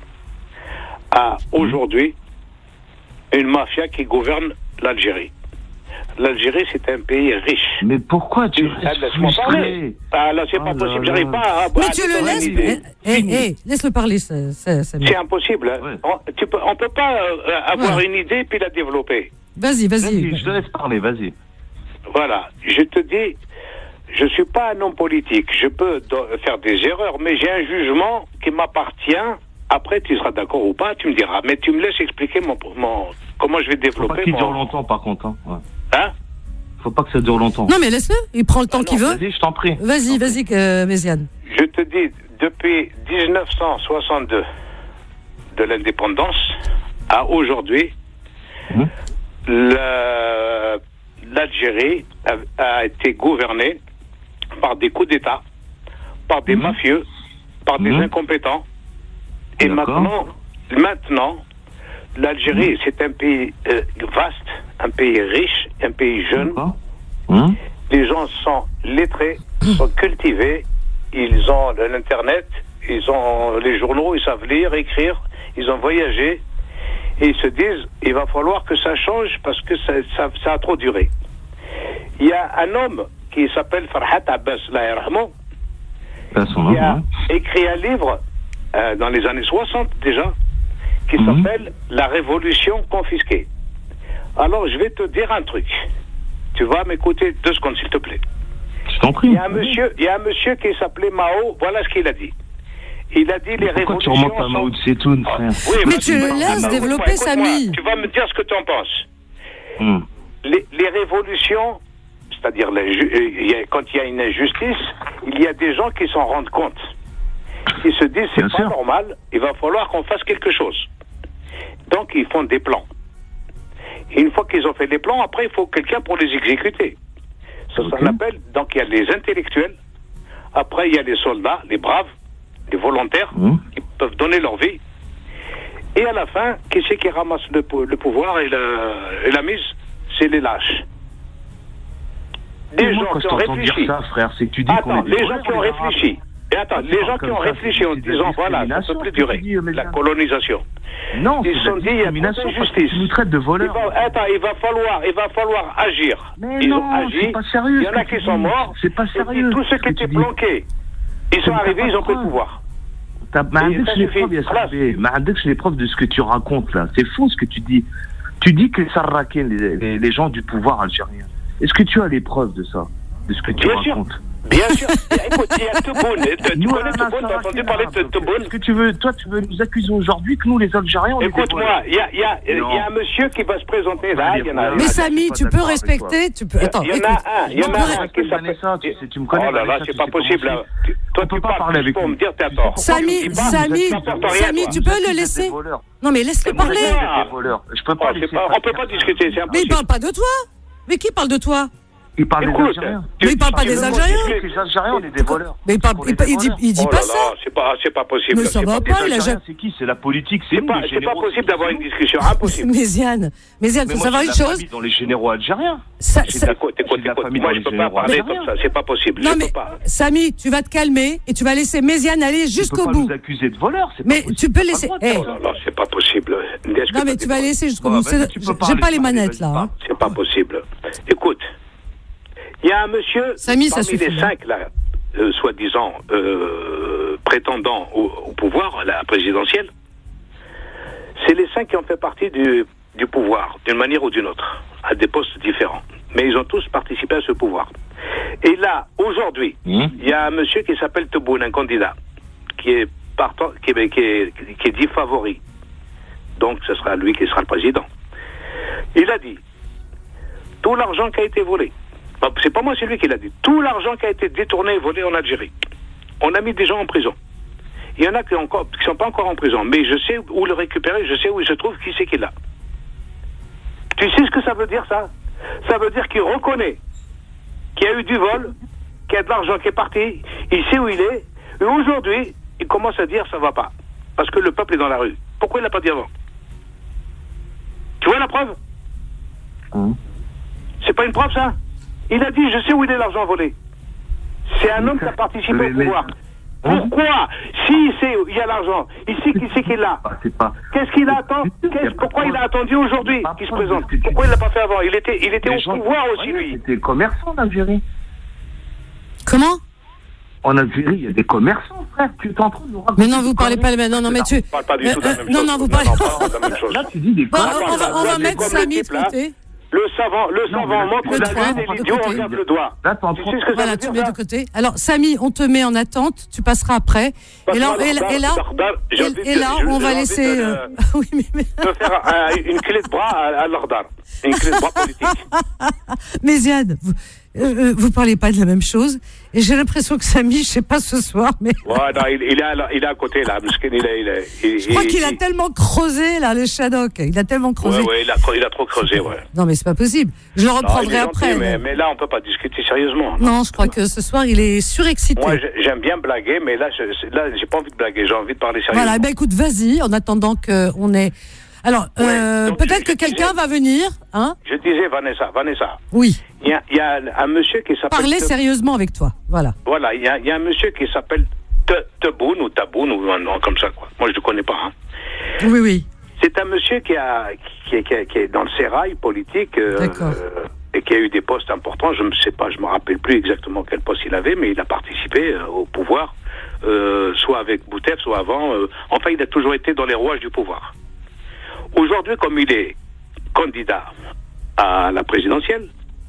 à aujourd'hui, une mafia qui gouverne l'Algérie. L'Algérie, c'est un pays riche. Mais pourquoi tu Ah, restes laisse-moi parler. frustré? Ah, là, c'est Oh pas là possible, là. j'arrive pas à... Mais à tu le donner laisses. une idée. Eh, eh, eh, laisse-le parler, ça, ça, Samir. C'est impossible. hein. Ouais. On, tu peux, on peut pas euh, avoir Ouais. une idée puis la développer. Vas-y, Vas-y, vas-y. je te laisse parler, vas-y. Voilà. Je te dis, je suis pas un homme politique. Je peux do- faire des erreurs, mais j'ai un jugement qui m'appartient. Après, tu seras d'accord ou pas, tu me diras. Mais tu me laisses expliquer mon, mon comment je vais Faut pas développer qu'il dure mon... longtemps, par contre. Hein. Ouais. Hein? Faut pas que ça dure longtemps. Non, mais laisse-le. Il prend le temps Ah, qu'il non, veut. Vas-y, je t'en prie. Vas-y, vas-y, euh, Méziane. Je te dis, depuis dix-neuf cent soixante-deux, de l'indépendance à aujourd'hui, Mmh. la- l'Algérie a, a été gouvernée par des coups d'État, par des Mmh. mafieux, par des Mmh. incompétents. Et D'accord. maintenant, maintenant, l'Algérie, c'est un pays euh, vaste, un pays riche, un pays jeune. D'accord. Hum. Les gens sont lettrés, sont cultivés, ils ont l'internet, ils ont les journaux, ils savent lire, écrire, ils ont voyagé, et ils se disent, il va falloir que ça change parce que ça, ça, ça a trop duré. Il y a un homme qui qui s'appelle Farhat Abbas, là, yarhamou, Son qui a nom, écrit un livre euh, dans les années soixante déjà, qui Mhm. s'appelle La Révolution confisquée. Alors, je vais te dire un truc. Tu vas m'écouter deux secondes, s'il te plaît. Je t'en prie. Il y a un monsieur, il y a un monsieur qui s'appelait Mao. Voilà ce qu'il a dit. Il a dit les Pourquoi tu révolutions remontes à sont... Mao Tse-tung, frère? Oui, Mais vas-y, tu le vas-y, laisses vas-y, développer, écoute-moi, Samy. Tu vas me dire ce que tu en penses. Hmm. Les, les révolutions, c'est-à-dire les ju- euh, il y a- quand il y a une injustice, il y a des gens qui s'en rendent compte. Ils se disent c'est Bien pas sûr. normal, il va falloir qu'on fasse quelque chose. Donc ils font des plans. Et une fois qu'ils ont fait les plans, après il faut quelqu'un pour les exécuter. Ça Ok. s'en appelle, donc il y a les intellectuels, après il y a les soldats, les braves, les volontaires, Hmm. qui peuvent donner leur vie. Et à la fin, qui c'est qui ramasse le, pou- le pouvoir et, le- et la mise? C'est les lâches. Des Et moi, gens quand qui je ont t'entends réfléchi. dire ça, frère, c'est que tu dis qu'on Attends, est des les gens voleurs, qui ont les Arabes. réfléchi. Et attends, Quand tu les gens parles qui comme ont ça, réfléchi c'est- en c'est de la disant voilà, ça discrimination, peut plus ce que tu durer. dis, euh, La Méziane. colonisation. Non, Ils c'est se de sont la dit, il y a trop discrimination parce que d'injustice. tu nous traites de Il voleurs. va, attends, il va falloir, il va falloir agir. Mais Ils non, ont agi. c'est pas sérieux, Il y en ce a que tu qui sont dis. morts. C'est pas Et puis sérieux, tous ceux ce qui que tu étaient dis. planqués, ils sont Mais t'as arrivés, pas ils ont de pris le preuves. pouvoir. T'as ما Et عندكش ça les suffit. preuves, ya Voilà. صاحبي. ما عندكش les preuves de ce que tu racontes là. C'est faux ce que tu dis. Tu dis que ça raquine les, les, les gens du pouvoir algérien. Est-ce que tu as les preuves de ça, de ce que tu Bien sûr. racontes? Bien sûr. Écoute, il y a Tebboune. Tu Nous, connais on a Tebboune? T'as ça entendu raquine parler de arabe. Tebboune? Est-ce que tu veux, toi, tu veux nous accuser aujourd'hui que nous, les Algériens, on est des Écoute-moi, voleurs? il y a, il y, a, il y Non. a un monsieur qui va se présenter là. Il y en a, Mais je Samy, suis pas tu peux d'accord avec respecter. Tu peux. Attends, il y en écoute. a un, il y en Tu a peux- un qui s'appelle. Vanessa, tu sais, tu me connais, Oh là là, Vanessa, c'est tu pas sais comment possible. c'est. là. Tu- Toi, On peut tu pas parles parler juste avec pour lui. me dire t'as Tu sais tort. pourquoi Samy, Tu dis pas, Samy, ça porte rien, Samy, toi. tu peux Vous le êtes laisser. des voleurs. Non, mais laisse-le C'est moi, parler. c'est Vous êtes des voleurs. Je peux pas Oh, c'est laisser pas- faire on peut pas quelqu'un. discuter, c'est Mais il impossible. parle pas de toi. Mais qui parle de toi? Il parle des Écoute, Algériens. tu- Mais il parle pas tu des veux qu'on Algériens. discute? Les Algériens, on est des voleurs. Mais il parle, On il, est pa- des il dit, voleurs. il dit Oh pas là ça. là, c'est pas, c'est pas possible. Mais ça c'est va pas pas, Les il a Algériens, jamais- c'est qui? C'est la politique, c'est C'est nous, pas, les c'est pas généraux. possible d'avoir une discussion, impossible. Méziane, Méziane, Mais faut moi, savoir j'ai une de la chose. famille dans les généraux algériens. Ça- J'ai ça- de la- Écoute, j'ai écoute, de la écoute, famille moi dans je les peux pas généraux parler algériens. comme ça, c'est pas possible, Non je mais peux pas. Samy, tu vas te calmer et tu vas laisser Méziane aller Tu peux jusqu'au pas bout. nous accuser de voleurs, c'est pas Mais possible. tu peux T'as pas laisser. le droit de faire Eh. Oh ça. là là, c'est pas possible. Est-ce que Non mais t'as tu des vas preuves? laisser jusqu'au Bon, bout. vas-y, C'est- tu peux J'ai parler, pas les parler, manettes vas-y, là. hein. C'est pas possible. Écoute, il y a un monsieur Samy, ça parmi suffit, les hein. cinq, là, euh, soi-disant euh, prétendants au, au pouvoir, à la présidentielle. C'est les cinq qui ont fait partie du, du pouvoir, d'une manière ou d'une autre, à des postes différents. Mais ils ont tous participé à ce pouvoir. Et là, aujourd'hui, Mmh. il y a un monsieur qui s'appelle Tebboune, un candidat, qui est, partant, qui, est, qui, est, qui est dit favori. Donc, ce sera lui qui sera le président. Il a dit, tout l'argent qui a été volé, bah, c'est pas moi, c'est lui qui l'a dit, tout l'argent qui a été détourné et volé en Algérie, on a mis des gens en prison. Il y en a qui ne sont pas encore en prison, mais je sais où le récupérer, je sais où il se trouve, qui c'est qui l'a. Tu sais ce que ça veut dire, ça? Ça veut dire qu'il reconnaît qu'il y a eu du vol, qu'il y a de l'argent qui est parti, il sait où il est, et aujourd'hui, il commence à dire ça va pas. Parce que le peuple est dans la rue. Pourquoi il l'a pas dit avant? Tu vois la preuve? Mmh. C'est pas une preuve, ça? Il a dit, je sais où il est l'argent volé. C'est un homme qui a participé Mais- au mais- pouvoir. Hein? Pourquoi? S'il sait où il y a l'argent, il sait qui c'est qui l'a. Ah, c'est pas. Qu'est-ce qu'il attend? C'est- c'est- Qu'est-ce- Pourquoi il a attendu aujourd'hui Pas qu'il se preuve de présente? ce que tu Pourquoi dis. il l'a pas fait avant? Il était, il était Les au gens- pouvoir aussi, Ouais, lui. C'était commerçant en Algérie. Comment? En Algérie, il y a des commerçants, frère. Tu es en train de nous raconter Mais non, des vous parlez pas. conneries. Mais non, non, mais tu. On parle pas du Euh, tout de la euh, même non, chose. non, vous parlez- Non, pas de la même chose. Là, tu dis des Bon, conneries. on va, on va Comme mettre le Samy de type, là. côté. Le savant, le Non, savant mais montre le la train, lune et de l'idiot côté. regarde le doigt. Là, t'es en Tu train sais ce que ça Voilà, veut tu dire, mets ça? de côté. Alors, Samy, on te met en attente. Tu passeras après. Et là, et là, et là, J'ai envie de- et là, j'ai- on j'ai va envie laisser. de- euh, Oui, mais. mais- de faire un- une clé de bras à, à l'Ordar. Une clé de bras politique. Mais Ziad, vous, euh, euh, vous parlez pas de la même chose. Et j'ai l'impression que Samy, je sais pas ce soir, mais Ouais, non, il, il, est à, il est à côté, là. Parce qu'il est, il est, il, je crois il- qu'il a il- tellement creusé, là, le Shadok. Il a tellement creusé. Ouais, ouais, il a, il a trop creusé, ouais. Non, mais c'est pas possible. Je le Non, il reprendrai est après. gentil, mais, mais- mais là, on peut pas discuter sérieusement. Non, je crois que ce soir, il est surexcité. Moi, j'ai- j'aime bien blaguer, mais là, je, là, j'ai pas envie de blaguer. J'ai envie de parler sérieusement. Voilà, eh ben écoute, vas-y, en attendant qu'on ait. Alors, Ouais, euh, donc, peut-être je- que quelqu'un je- va venir, hein? Je disais, Vanessa, Vanessa, Oui. il y a, il y a un monsieur qui s'appelle... Parlez Te- sérieusement avec toi. Voilà. Voilà, il y, a, il y a un monsieur qui s'appelle Te- Tebboune ou Taboun ou un nom comme ça, quoi. Moi, je ne le connais pas. Hein. Oui, oui. C'est un monsieur qui, a, qui, est- qui, est- qui est dans le sérail politique. euh, D'accord. euh, et qui a eu des postes importants. Je ne sais pas, je ne me rappelle plus exactement quel poste il avait, mais il a participé euh, au pouvoir, euh, soit avec Boutef, soit avant. Euh, enfin, il a toujours été dans les rouages du pouvoir. Aujourd'hui, comme il est candidat à la présidentielle,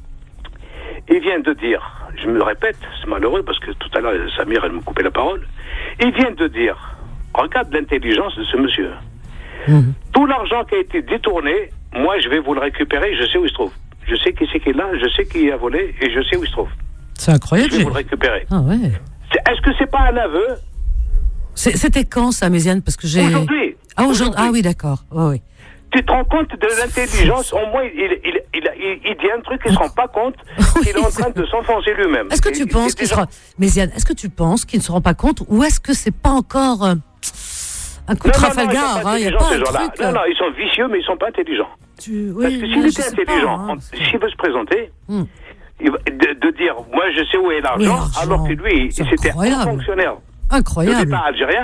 il vient de dire, je me répète, c'est malheureux parce que tout à l'heure, Samir, elle me coupait la parole, il vient de dire, regarde l'intelligence de ce monsieur. Mmh. Tout l'argent qui a été détourné, moi je vais vous le récupérer, je sais où il se trouve. Je sais qui c'est qui est là, je sais qui a volé et je sais où il se trouve. C'est incroyable. Je vais vous le récupérer. Ah ouais. C'est, est-ce que c'est pas un aveu? c'est, C'était quand ça, Méziane? Parce que j'ai... Aujourd'hui. Ah, aujourd'hui. Ah oui, d'accord. Oh, oui. Tu te rends compte de l'intelligence? Au moins, il, il, il, il, il dit un truc qu'il ne se rend pas compte qu'il est en train de s'enfoncer lui-même. Est-ce que tu et, penses qu'il déjà... sera... Méziane, est-ce que tu penses qu'il ne se rend pas compte ou est-ce que c'est pas encore euh, un coup de Trafalgar? Il n'y a pas un truc... Non, non, ils sont vicieux, mais ils ne sont pas intelligents. Tu... Oui, Parce que s'il était intelligent, pas, hein, s'il veut se présenter, hum. il va, de, de dire, moi je sais où est l'argent, oui, l'argent. Alors que lui, c'est c'était un fonctionnaire incroyable. de l'État algérien.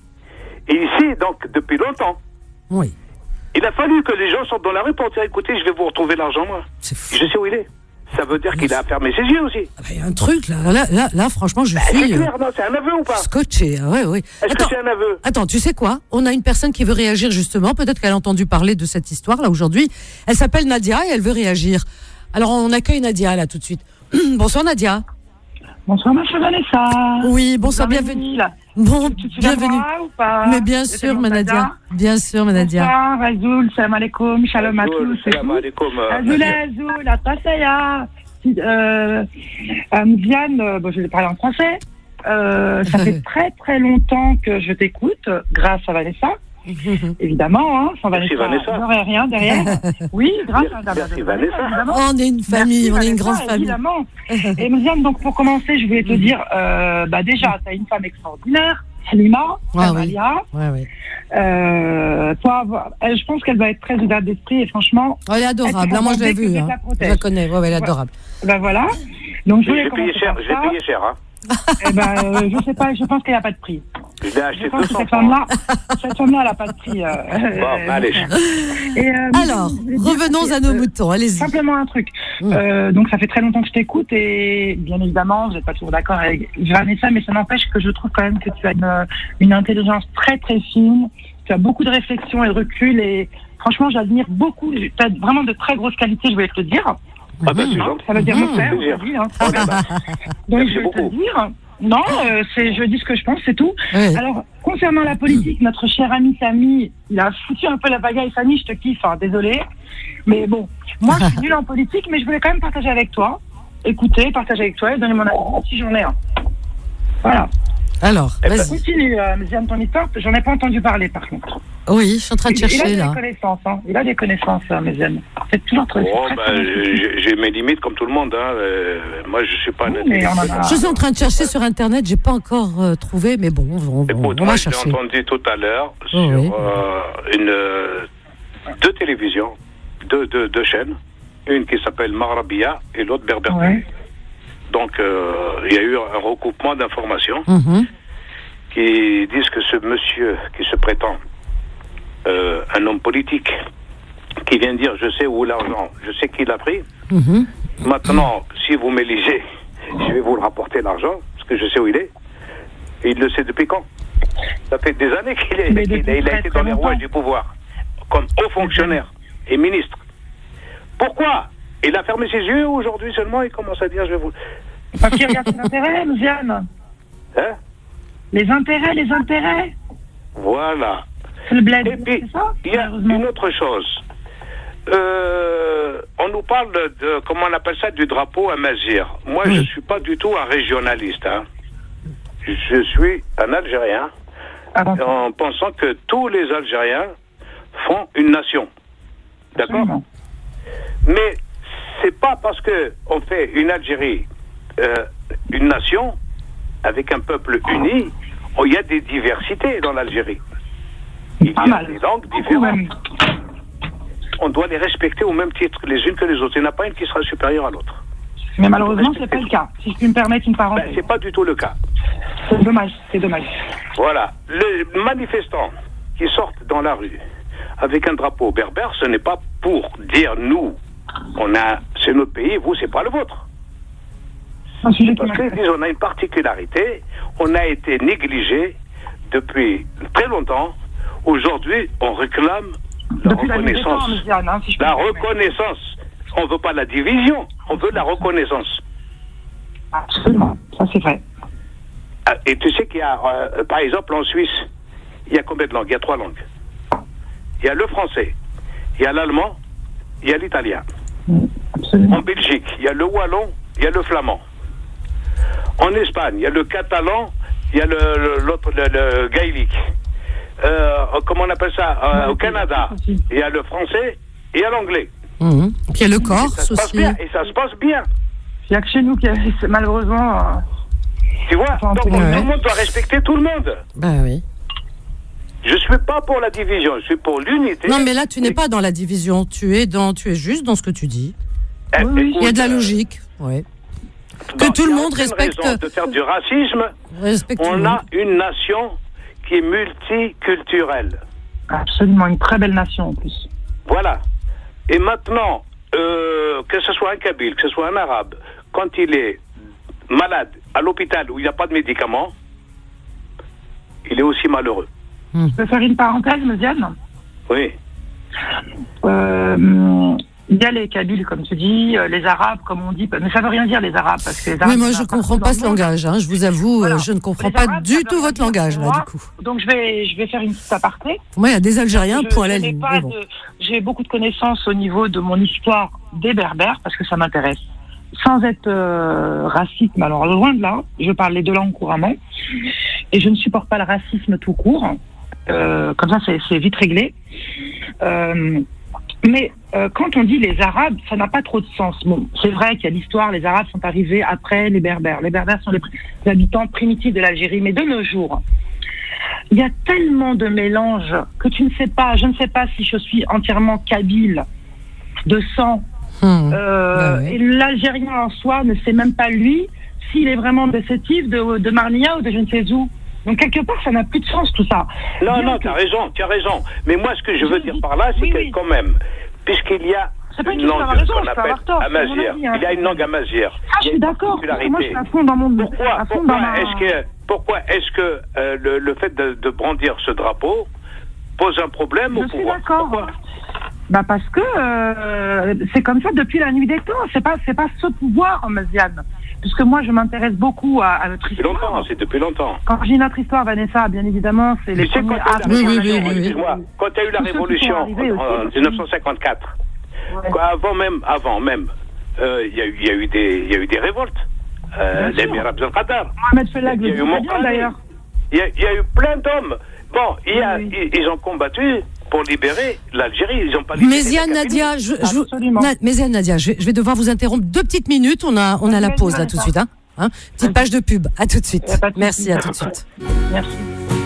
Et ici, donc, depuis longtemps. Oui. Il a fallu que les gens sortent dans la rue pour dire, écoutez, je vais vous retrouver l'argent, moi. Je sais où il est. Ça veut dire qu'il a fermé ses yeux aussi. Il ah bah, y a un truc, là, là, là, là franchement, je bah, suis... C'est clair, non, c'est un aveu ou pas? Scotché, oui, oui. Est-ce attends, que c'est un aveu? Attends, tu sais quoi? On a une personne qui veut réagir, justement. Peut-être qu'elle a entendu parler de cette histoire, là, aujourd'hui. Elle s'appelle Nadia et elle veut réagir. Alors, on accueille Nadia, là, tout de suite. Bonsoir, Nadia. Bonsoir, ma chère Vanessa. Oui, bonsoir, bienvenue. Bon, tu te bienvenue. Ou pas? Mais bien sûr, ma Nadia. Bien sûr, ma Nadia. Bonsoir, Azoul, salam alaikum, shalom à tous. Salam alaikum. Azoul, Azoul, Atasaya. Euh, euh, Diane, euh, bon, je vais parler en français. Euh, ça fait très très longtemps que je t'écoute, grâce à Vanessa. Évidemment, hein, sans Merci Vanessa, Vanessa. il n'y aurait rien derrière. Oui, grâce à Vanessa. Merci Vanessa. Évidemment. On est une famille, Merci, on Vanessa, est une grande famille. Évidemment. Et Mouziane, donc pour commencer, je voulais te dire, euh, bah déjà, tu as une femme extraordinaire, Halima, ah, Amalia. Oui. Ouais, ouais. Euh, toi, elle, je pense qu'elle va être très ouverte d'esprit et franchement. Oh, elle est adorable. Là, moi, je l'ai vue. Hein. La je la connais. Ouais, ouais, elle est adorable. Ben voilà. Donc, je vais payer cher. Je vais payer cher. Hein. Eh ben, euh, je sais pas. Je pense qu'il n'y a pas de prix. Je l'ai acheté je pense que cette femme-là, cette femme-là, elle n'a pas de prix. Euh, bon, allez. Et, euh, alors, revenons à nos euh, moutons. Allez-y. Simplement un truc. Mmh. Euh, donc, ça fait très longtemps que je t'écoute et bien évidemment, vous n'êtes pas toujours d'accord avec Vanessa, mais ça n'empêche que je trouve quand même que tu as une, une intelligence très très fine. Tu as beaucoup de réflexion et de recul et franchement, j'admire beaucoup. Tu as vraiment de très grosses qualités, je voulais te le dire. Ah ben, c'est gentil. Ça veut dire mon frère aujourd'hui. Hein. Oh, ben, bah. Donc, merci je vais beaucoup. te le dire. Non, euh, c'est, je dis ce que je pense, c'est tout. Oui. Alors, concernant la politique, notre cher ami Samy, il a foutu un peu la bagaille. Samy, je te kiffe, hein, désolé. Mais bon, moi, je suis nulle en politique, mais je voulais quand même partager avec toi. Écouter, partager avec toi et donner mon avis si j'en ai un. Voilà. Alors, vas-y. Continue, euh, Méziane, ton histoire. J'en ai pas entendu parler, par contre. Oui, je suis en train de chercher, il, il a là. Des connaissances, hein. Il a des connaissances, euh, Méziane. C'est toujours très... Oh, très, bah, très j'ai, j'ai mes limites comme tout le monde. Hein. Euh, moi, je suis pas... Oui, mais on en a... Je suis en train de chercher sur Internet, j'ai pas encore euh, trouvé, mais bon, on, on, Écoute, on moi, va j'ai chercher. entendu tout à l'heure Oh, sur oui. euh, une, euh, deux télévisions, deux, deux, deux chaînes, une qui s'appelle Marabia et l'autre Berbère. Ouais. Donc, euh, il y a eu un recoupement d'informations Mm-hmm. qui disent que ce monsieur qui se prétend euh, un homme politique, qui vient dire je sais où l'argent, je sais qui l'a pris. Mm-hmm. Maintenant, si vous m'élisez, je vais vous le rapporter l'argent, parce que je sais où il est. Et il le sait depuis quand? Ça fait des années qu'il est, qu'il est, il a été dans les rouages du pouvoir, comme haut fonctionnaire et ministre. Pourquoi? Il a fermé ses yeux aujourd'hui seulement, il commence à dire je vais vous... Parce qu'il regarde ses intérêts, Louisiane. Hein? Les intérêts, les intérêts. Voilà. C'est le bled. Et puis, c'est ça? il y a une autre chose. Euh, on nous parle de, comment on appelle ça, du drapeau à Mazir. Moi, oui. je ne suis pas du tout un régionaliste. Hein. Je suis un Algérien, ah bon. en pensant que tous les Algériens font une nation. D'accord? Absolument. Mais c'est pas parce qu'on fait une Algérie, euh, une nation, avec un peuple uni, il y a des diversités dans l'Algérie. Il y a des langues différentes. On doit les respecter au même titre les unes que les autres. Il n'y en a pas une qui sera supérieure à l'autre. Mais malheureusement, c'est pas le cas. Si je puis me permettre une parenthèse. Ben, c'est pas du tout le cas. C'est dommage, c'est dommage. Voilà. Les manifestants qui sortent dans la rue avec un drapeau berbère, ce n'est pas pour dire nous, On a, c'est notre pays, vous, c'est pas le vôtre. Parce qu'ils disent on a une particularité, on a été négligé depuis très longtemps. Aujourd'hui, on réclame la depuis reconnaissance. La, temps, hein, si la reconnaissance. On ne veut pas la division, on veut la reconnaissance. Absolument, ça c'est vrai. Et tu sais qu'il y a, euh, par exemple, en Suisse, il y a combien de langues? Il y a trois langues. Il y a le français, il y a l'allemand, il y a l'italien. Absolument. En Belgique, il y a le wallon, il y a le flamand. En Espagne, il y a le catalan, il y a le, le, l'autre, le, le gaélique. Euh, comment on appelle ça euh, Au Canada, il y a le français et il y a l'anglais. Mmh. Puis il y a le corse aussi. Bien, et ça se passe bien. Il n'y a que chez nous qui c'est malheureusement... Euh... Tu vois, donc tout le monde doit respecter tout le monde. Ben oui. Je suis pas pour la division, je suis pour l'unité. Non, mais là, tu n'es pas dans la division. Tu es dans, tu es juste dans ce que tu dis. Eh, oui, écoute, il y a de la logique. Oui. Que tout le monde respecte. De faire du racisme. On a une nation qui est multiculturelle. Absolument, une très belle nation en plus. Voilà. Et maintenant, euh, que ce soit un Kabyle, que ce soit un Arabe, quand il est malade à l'hôpital où il n'y a pas de médicaments, il est aussi malheureux. Je peux faire une parenthèse, Méziane ? Oui. Euh, il y a les Kabyles, comme tu dis, les Arabes, comme on dit, mais ça ne veut rien dire, les Arabes. Parce que les Arabes, oui, moi, je ne comprends pas ce langage. Hein, je vous avoue, voilà. Je ne comprends pas Arabes, du tout votre langage, là, du coup. Donc, je vais, je vais faire une petite aparté. Moi, il y a des Algériens, je, point à la ligne. Bon. J'ai beaucoup de connaissances au niveau de mon histoire des Berbères, parce que ça m'intéresse. Sans être euh, raciste, mais alors loin de là, je parle les deux langues couramment, et je ne supporte pas le racisme tout court. Euh, comme ça, c'est, c'est vite réglé. Euh, mais euh, quand on dit les Arabes, ça n'a pas trop de sens. Bon, c'est vrai qu'il y a l'histoire, les Arabes sont arrivés après les Berbères. Les Berbères sont les, les habitants primitifs de l'Algérie. Mais de nos jours, il y a tellement de mélanges que tu ne sais pas, je ne sais pas si je suis entièrement kabyle de sang. Mmh. Euh, bah oui. Et l'Algérien en soi ne sait même pas, lui, s'il est vraiment de Sétif, de, de Marnia ou de je ne sais où. Donc, quelque part, ça n'a plus de sens, tout ça. Non, Bien non, que... tu as raison, tu as raison. Mais moi, ce que je, je veux dire dis... par là, c'est oui, que oui. quand même, puisqu'il y a c'est pas une, une langue raison, qu'on appelle amazière, hein. il y a une langue amazière. Ah, je suis d'accord. Moi, je suis à fond dans mon... Pourquoi, à fond pourquoi, dans ma... est-ce que, pourquoi est-ce que euh, le, le fait de, de brandir ce drapeau pose un problème je au suis pouvoir? d'accord. Pourquoi? Bah parce que euh, c'est comme ça depuis la nuit des temps. C'est pas c'est pas ce pouvoir, Méziane. Puisque moi je m'intéresse beaucoup à, à notre histoire. Depuis longtemps, c'est depuis longtemps. Quand je dis notre histoire, Vanessa, bien évidemment, c'est les premiers. Ah, oui, oui, oui, oui, oui. Quand il y a eu la révolution en, en dix-neuf cent cinquante-quatre, ouais. quoi, avant même, avant même, euh, il y a eu, il y a eu des, il y a eu des révoltes. Euh, l'émir Abdel Kader. Mohamed Fellag le dit bien d'ailleurs. Il y a, il y a eu plein d'hommes. Bon, il y a, oui, oui. Ils, ils ont combattu pour libérer l'Algérie. Ils n'ont pas libéré. Méziane Nadia, je, je, Méziane Nadia, je, je vais devoir vous interrompre deux petites minutes. On a, on a la pause là tout de suite. Hein, hein Petite page de pub. À tout de suite. Merci, à tout de suite. Merci.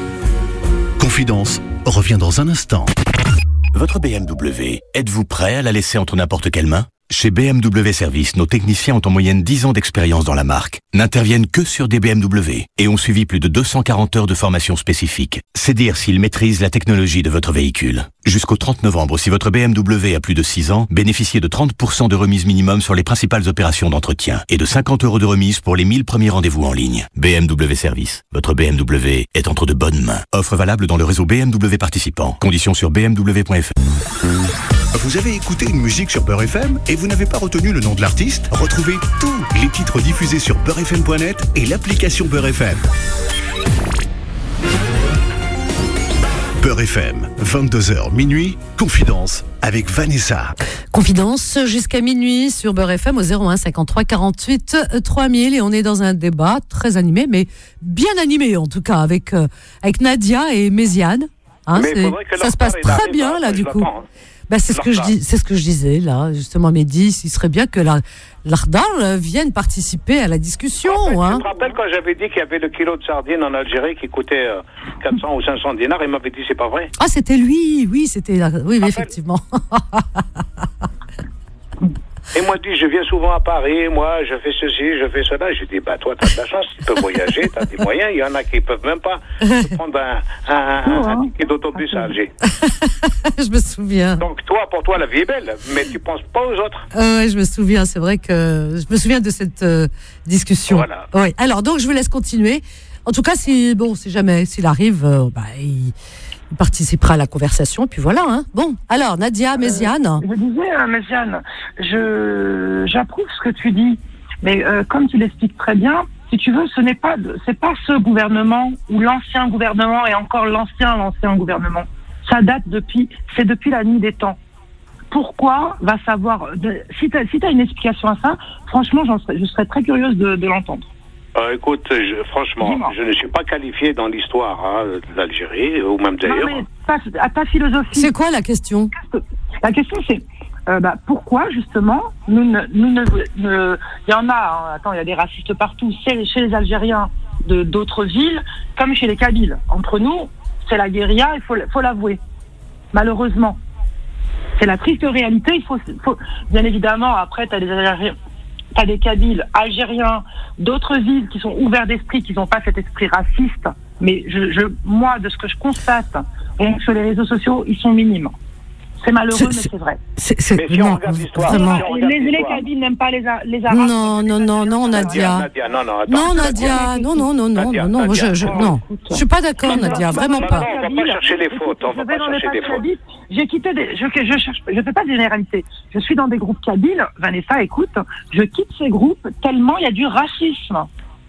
Confidence revient dans un instant. Votre B M W, êtes-vous prêt à la laisser entre n'importe quelle main ? Chez B M W Service, nos techniciens ont en moyenne dix ans d'expérience dans la marque, n'interviennent que sur des B M W et ont suivi plus de deux cent quarante heures de formation spécifique. C'est dire s'ils maîtrisent la technologie de votre véhicule. Jusqu'au trente novembre, si votre B M W a plus de six ans, bénéficiez de trente pour cent de remise minimum sur les principales opérations d'entretien et de cinquante euros de remise pour les mille premiers rendez-vous en ligne. B M W Service, votre B M W est entre de bonnes mains. Offre valable dans le réseau B M W participant. Conditions sur b m w point f r. Vous avez écouté une musique sur Beurre F M et vous n'avez pas retenu le nom de l'artiste? Retrouvez tous les titres diffusés sur beurre f m point net et l'application Beurre F M. Beurre F M, vingt-deux heures minuit, Confidence avec Vanessa. Confidence jusqu'à minuit sur Beurre F M au zéro un cinquante-trois quarante-huit trois mille et on est dans un débat très animé, mais bien animé en tout cas avec, euh, avec Nadia et Méziane. Hein, ça se passe très bien là du coup. Bah, c'est ce que je dis, c'est ce que je disais là, justement, Mehdi. Il serait bien que la, l'Ardal vienne participer à la discussion. En fait, hein. Tu te rappelles quand j'avais dit qu'il y avait le kilo de sardines en Algérie qui coûtait euh, quatre cents ou cinq cents dinars, il m'avait dit c'est pas vrai. Ah, c'était lui, oui, c'était, oui, oui effectivement. Et moi, dit, je viens souvent à Paris, moi, je fais ceci, je fais cela. Je dis, bah, toi, t'as de la chance, tu peux voyager, t'as des moyens. Il y en a qui peuvent même pas prendre un, un, un, un ticket d'autobus à Alger. Je me souviens. Donc, toi, pour toi, la vie est belle, mais tu penses pas aux autres. Euh, ouais, je me souviens, c'est vrai que je me souviens de cette euh, discussion. Voilà. Ouais. Alors, donc, je vous laisse continuer. En tout cas, si, bon, si jamais, s'il arrive, euh, bah, il, il participera à la conversation, et puis voilà, hein. Bon, alors, Nadia, Méziane. Euh, je disais, euh, Méziane, je, j'approuve ce que tu dis, mais euh, comme tu l'expliques très bien, si tu veux, ce n'est pas, de, c'est pas ce gouvernement ou l'ancien gouvernement et encore l'ancien, l'ancien gouvernement. Ça date depuis, c'est depuis la nuit des temps. Pourquoi va savoir, de, si tu as si t'as une explication à ça, franchement, j'en serais, je serais très curieuse de, de l'entendre. Euh, écoute, je, franchement, Dis-moi. je ne suis pas qualifié dans l'histoire hein, de l'Algérie, ou même d'ailleurs. Non, mais ta, à ta philosophie. C'est quoi la question? La question, c'est euh, bah, pourquoi, justement, nous ne. Nous ne, ne il y en a, hein, attends, il y a des racistes partout, c'est chez les Algériens de, d'autres villes, comme chez les Kabyles. Entre nous, c'est la guérilla, il faut, faut l'avouer. Malheureusement. C'est la triste réalité, il faut. faut bien évidemment, après, tu as des Algériens. T'as des Kabyles, Algériens, d'autres villes qui sont ouverts d'esprit, qui n'ont pas cet esprit raciste. Mais je, je, moi, de ce que je constate, donc sur les réseaux sociaux, ils sont minimes. C'est malheureux, c'est, mais c'est vrai. C'est, c'est, mais si non, on regarde l'histoire, vraiment. si on regarde les, l'histoire. les Kabyles n'aiment pas les, les Arabes. Non, non, non, non, Nadia. Nadia, non, non, attends, non, Nadia, non, non, non, non, Nadia, non, non, Nadia. je, je, non, je suis pas d'accord, Nadia, vraiment pas. On va pas chercher les fautes, on va pas chercher les fautes. J'ai quitté des, je, je cherche, je fais pas de généralité. Je suis dans des groupes kabyles. Vanessa, écoute, je quitte ces groupes tellement il y a du racisme.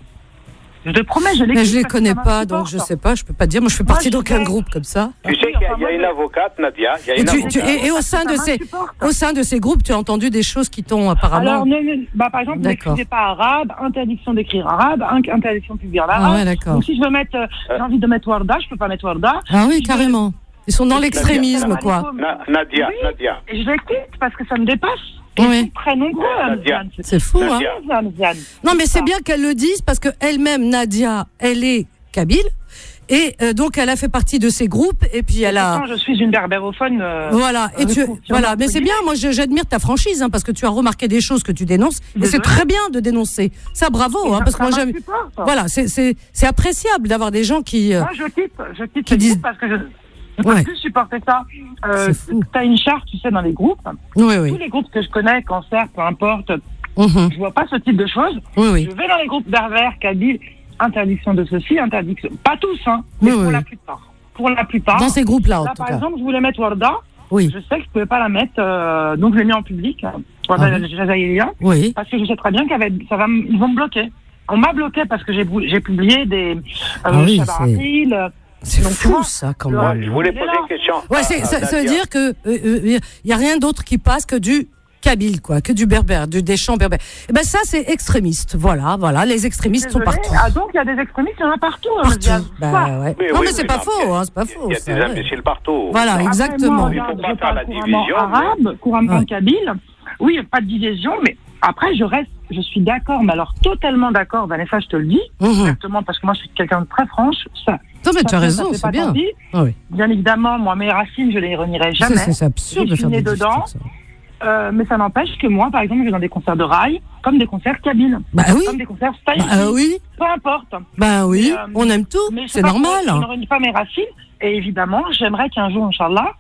Je te promets, je les Mais je les connais pas, donc je sais pas, je peux pas dire. Moi, je fais partie Moi, d'aucun je groupe comme ça. Tu sais qu'il y a, il y a une avocate, Nadia. Il y a Et, une tu, avocate. tu, et, et au sein de ces, au sein de ces groupes, tu as entendu des choses qui t'ont apparemment. Alors, ne, ne, bah, par exemple, n'écrivez pas arabe, interdiction d'écrire arabe, interdiction de publier en arabe. Ah ouais, d'accord. Donc si je veux mettre, euh, j'ai envie de mettre Warda, je peux pas mettre Warda. Ah oui, si carrément. Veux... Ils sont dans l'extrémisme, quoi. Na, Nadia, oui, Nadia. Et je les quitte parce que ça me dépasse. Et oui. Ils sont très nombreux, Nadia. Nadia. C'est fou, hein. Nadia. Non, mais c'est bien qu'elle le dise parce que elle-même, Nadia, elle est kabyle. Et euh, donc, elle a fait partie de ces groupes. Et puis, elle a. Je suis une berbérophone. Euh, voilà. Et euh, tu. Voilà. Mais c'est bien. Moi, j'admire ta franchise, hein, parce que tu as remarqué des choses que tu dénonces. Et c'est très bien de dénoncer. Ça, bravo, hein, parce que moi, j'aime. Voilà. C'est, c'est, c'est appréciable d'avoir des gens qui. Euh, moi, je quitte. Je quitte qui les disent... groupes parce que je. Je ne peux plus supporter ça. Euh, tu as une charte, tu sais, dans les groupes. Oui, oui. Tous les groupes que je connais, cancer, peu importe, mm-hmm. je vois pas ce type de choses. Oui, oui. Je vais dans les groupes berbères, kabyles, interdiction de ceci, interdiction. Pas tous, hein, mais oui, pour oui. la plupart. Pour la plupart. Dans ces groupes-là, en là, tout par cas. exemple, je voulais mettre Warda. Oui. Je sais que je pouvais pas la mettre, euh, donc je l'ai mis en public. Warda ah, oui. Jazaïria. Oui. Parce que je sais très bien qu'avec, ça va, ils vont me bloquer. On m'a bloqué parce que j'ai, j'ai publié des. Euh, ah oui, Chabarafil, c'est donc, fou, vois, ça, quand le, même. Je voulais poser une question. Ouais, c'est, ça, ça veut dire que il euh, y a rien d'autre qui passe que du kabyle, quoi, que du berbère, du, des chants berbères. Et ben ça, c'est extrémiste. Voilà, voilà, les extrémistes Désolée. sont partout. Ah donc il y a des extrémistes, il y en a partout. Partout. Hein, bah, ouais. Oui, non oui, mais c'est oui, pas non, faux, hein, c'est pas faux. Il y a ça, des ouais. imbéciles partout. Voilà, Après, exactement. Moi, Il regarde, faut pas je faire la parle division. couramment arabe, couramment ouais. kabyle. Oui, pas de division, mais après je reste, je suis d'accord, mais alors totalement d'accord, Vanessa, je te le dis, mmh. exactement, parce que moi je suis quelqu'un de très franche. Ça, non mais ça, tu as ça, raison, ça c'est bien. Ah oui. Bien évidemment, moi mes racines, je les renierai jamais. C'est, c'est absurde je de suis faire née des dedans. Euh, mais ça n'empêche que moi, par exemple, je vais dans des concerts de rail, comme des concerts kabyles, bah oui. comme des concerts style, bah oui. peu importe. Bah oui, mais, euh, on aime tout, c'est pas, normal. Je ne renie pas mes racines, et évidemment, j'aimerais qu'un jour, Inch'Allah,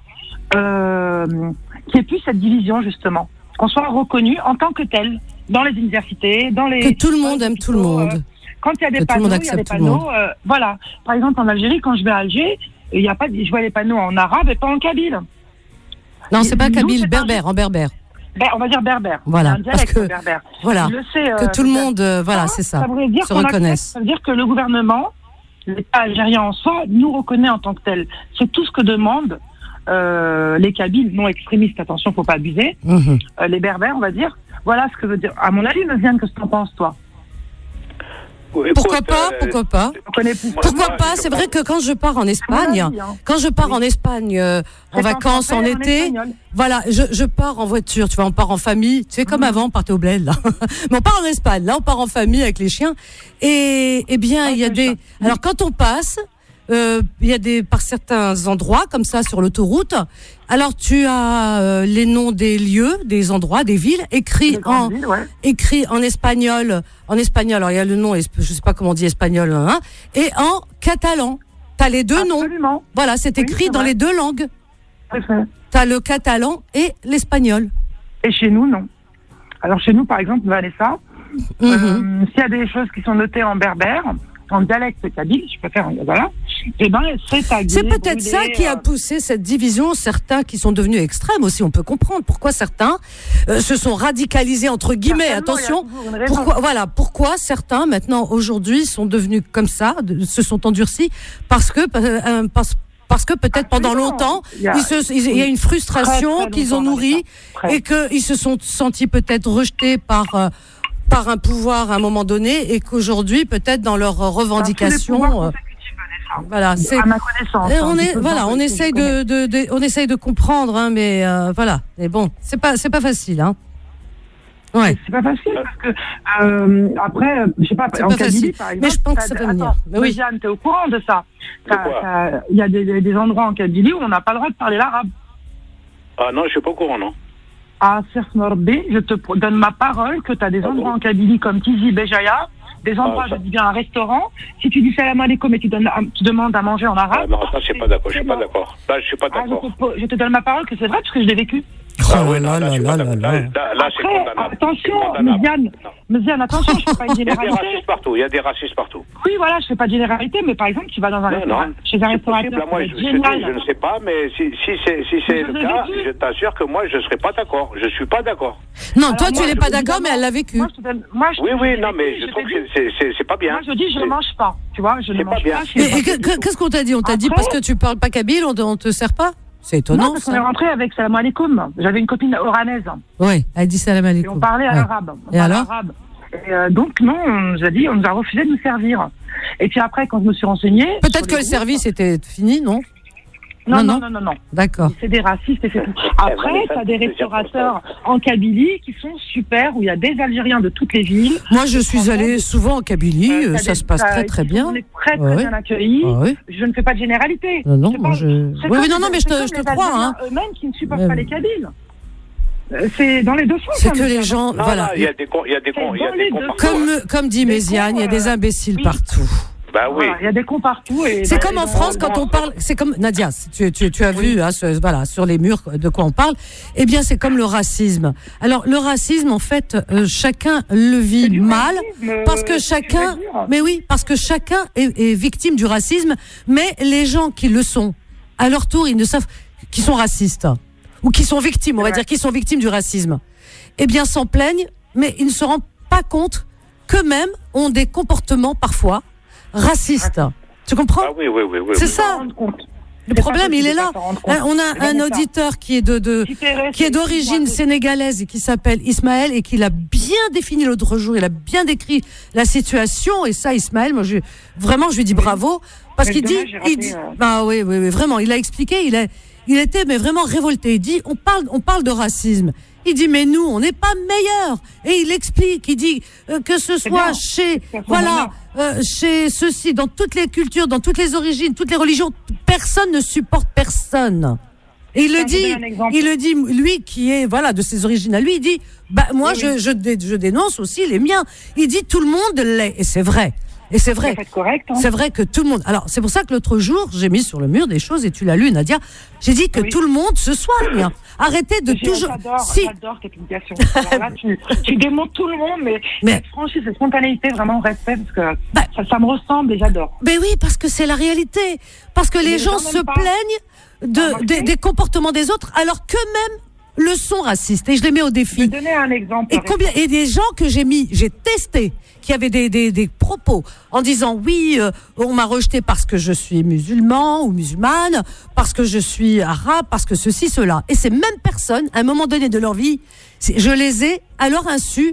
euh, qu'il n'y ait plus cette division, justement. Qu'on soit reconnu en tant que tel, dans les universités, dans les... Que tout le monde aime tout le monde. Euh, quand il y a des que panneaux, il y a des panneaux, euh, voilà. Par exemple, en Algérie, quand je vais à Alger, il y a pas, je vois les panneaux en arabe et pas en kabyle. Non, c'est pas Nous, kabyle, c'est berbère, un... en berbère. Ben, on va dire berbère. Voilà, un parce que berbère. voilà, le sait, euh, que tout le monde, euh, voilà, ça, c'est ça, ça voudrait dire se qu'on reconnaisse. accepte, ça veut dire que le gouvernement, l'État algérien en soi, nous reconnaît en tant que tel. C'est tout ce que demandent euh, les Kabyles non extrémistes. Attention, faut pas abuser. Mmh. Euh, les berbères, on va dire. Voilà ce que veut dire. À mon avis, Méziane, qu'est-ce que t'en penses, toi? Écoute, pourquoi pas, euh, pourquoi pas Pourquoi moi, pas je C'est vrai que quand je pars en Espagne, avis, hein. quand je pars oui. en Espagne euh, en vacances, en, en été, en voilà, je, je pars en voiture, tu vois, on part en famille, tu sais, comme mmh. avant, on partait au bled, là. Mais on part en Espagne, là, on part en famille avec les chiens. Et, eh bien, il y a des... Alors, quand on passe, euh, il y a des par certains endroits comme ça sur l'autoroute. Alors tu as euh, les noms des lieux, des endroits, des villes écrits en villes, ouais. écrits en espagnol, en espagnol. Alors il y a le nom, je sais pas comment on dit espagnol, hein, et en catalan. T'as les deux Absolument. noms. Voilà, c'est écrit oui, dans vrai. les deux langues. T'as le catalan et l'espagnol. Et chez nous, non. Alors chez nous, par exemple, Vanessa, mm-hmm. euh, s'il y a des choses qui sont notées en berbère, en dialecte kabyle, je préfère, voilà, eh ben, c'est tagué. C'est peut-être ça qui a poussé cette division, certains qui sont devenus extrêmes aussi, on peut comprendre pourquoi certains euh, se sont radicalisés, entre guillemets, attention, pourquoi, voilà, pourquoi certains, maintenant, aujourd'hui, sont devenus comme ça, de, se sont endurcis, parce que, euh, parce, parce que peut-être pendant longtemps, il y a, il se, il y a une frustration très, très qu'ils ont nourrie et qu'ils se sont sentis peut-être rejetés par... Euh, par un pouvoir à un moment donné et qu'aujourd'hui peut-être dans leurs revendications euh, voilà c'est à ma connaissance on est voilà on essaye de, de, de on essaye de comprendre hein, mais euh, voilà mais bon c'est pas c'est pas facile hein ouais c'est pas facile parce que euh, après je sais pas c'est en pas Kabylie facile. par exemple mais je pense que ça va venir mais oui Jeanne, t'es au courant de ça il y a des, des endroits en Kabylie où on n'a pas le droit de parler l'arabe. Ah non je suis pas au courant non. À Sersmorbe, je te donne ma parole que tu as des ah endroits bon en Kabylie comme Tizi Béjaïa, des endroits, ah, je dis bien un restaurant. Si tu dis salam alaikum et tu, donnes, tu demandes à manger en arabe. Ah non, ça, je suis pas d'accord. Je suis pas d'accord. Là, je suis pas d'accord. Ah, je, te, je te donne ma parole que c'est vrai parce que je l'ai vécu. Ah ouais, là, là, là, là, là. Là, c'est condamnable. Attention, Méziane, Méziane, attention, je fais pas une généralité. Il y a des racistes partout, il y a des racistes partout. Oui, voilà, je fais pas de généralité, mais par exemple, tu vas dans un non, restaurant, non. chez un restaurateur, moi, je, génial. Je ne sais pas, mais si, si c'est, si c'est le cas, vécu. je t'assure que moi, je ne serai pas d'accord. Je suis pas d'accord. Non, Alors, toi, moi, tu n'es pas d'accord, mais elle l'a vécu. Moi, je te donne, moi, je oui, oui, non, mais je trouve que c'est, c'est, c'est pas bien. Moi, je dis, je ne mange pas, tu vois, je ne mange pas. Qu'est-ce qu'on t'a dit? On t'a dit parce que tu parles pas kabyle, on te sert pas? C'est étonnant. Non, parce qu'on est rentré avec salam alaikum. J'avais une copine oranaise. Oui, elle dit salam alaikum. Et on parlait ouais. arabe. On et alors arabe. Et euh, donc, non, on nous a dit, on nous a refusé de nous servir. Et puis après, quand je me suis renseignée. Peut-être que le groupes, service était fini, non? Non, non, non, non, non. D'accord. C'est des racistes et c'est tout. Après, tu as des restaurateurs en Kabylie qui sont super, où il y a des Algériens de toutes les villes. Moi, je suis allée souvent en Kabylie, euh, ça des, se passe très, très bien. On est très, très ouais. bien accueillis. Ah, oui. Je ne fais pas de généralité. Non, non, moi, je... Oui, oui, non, non, mais je te, je te crois, hein. Eux-mêmes qui ne supportent mais... pas les Kabyles. C'est dans les deux sens. C'est que les gens, non, voilà. Il y a des cons, il y a des cons, il y a des cons Comme, comme dit Méziane, il y a des imbéciles oui. partout. Bah oui. Il y a des cons partout. Et c'est comme en France quand on parle, c'est comme Nadia, tu, tu, tu as oui. vu, hein, ce, voilà, sur les murs de quoi on parle. Eh bien, c'est comme le racisme. Alors, le racisme, en fait, euh, chacun le vit mal racisme, parce que chacun, mais oui, parce que chacun est, est victime du racisme. Mais les gens qui le sont, à leur tour, ils ne savent qu'ils sont racistes ou qui sont victimes, on va ouais. dire, qui sont victimes du racisme. Eh bien, s'en plaignent, mais ils ne se rendent pas compte qu'eux-mêmes ont des comportements parfois raciste. Tu comprends? Ah oui, oui, oui, oui. C'est oui. ça. Le problème, il est là. Hein, on a un auditeur qui est de, de qui est d'origine sénégalaise et qui s'appelle Ismaël et qui l'a bien défini l'autre jour. Il a bien décrit la situation et ça, Ismaël, moi, je, vraiment, je lui dis bravo parce qu'il dit, il dit, bah oui, oui, oui, vraiment, il a expliqué, il a, il était mais vraiment révolté. Il dit, on parle, on parle de racisme. Il dit mais nous on n'est pas meilleurs et il explique, il dit euh, que ce soit chez voilà euh, chez ceux-ci, dans toutes les cultures, dans toutes les origines, toutes les religions, personne ne supporte personne. Et il le dit, il le dit lui qui est voilà de ses origines à lui, il dit bah moi oui, je, oui. Je, je je dénonce aussi les miens. Il dit tout le monde l'est et c'est vrai. Et c'est vrai, correct, hein. C'est vrai que tout le monde. Alors c'est pour ça que l'autre jour j'ai mis sur le mur des choses et tu l'as lu, Nadia. J'ai dit que oui. tout le monde se soigne. Arrêtez de J'ai, toujours. J'adore, si... j'adore cette publication. Alors là, tu, tu démontes tout le monde, mais, mais... cette franchise, cette spontanéité, vraiment respect parce que bah, ça, ça me ressemble et j'adore. Mais oui, parce que c'est la réalité. Parce que les, les gens, gens se plaignent de, des, des comportements des autres, alors qu'eux-mêmes le sont racistes. Et je les mets au défi. Je vais donner un exemple. Et combien et des gens que j'ai mis, j'ai testé, qui avaient des des, des propos en disant oui, euh, on m'a rejeté parce que je suis musulman ou musulmane, parce que je suis arabe, parce que ceci cela. Et ces mêmes personnes, à un moment donné de leur vie, je les ai à leur insu.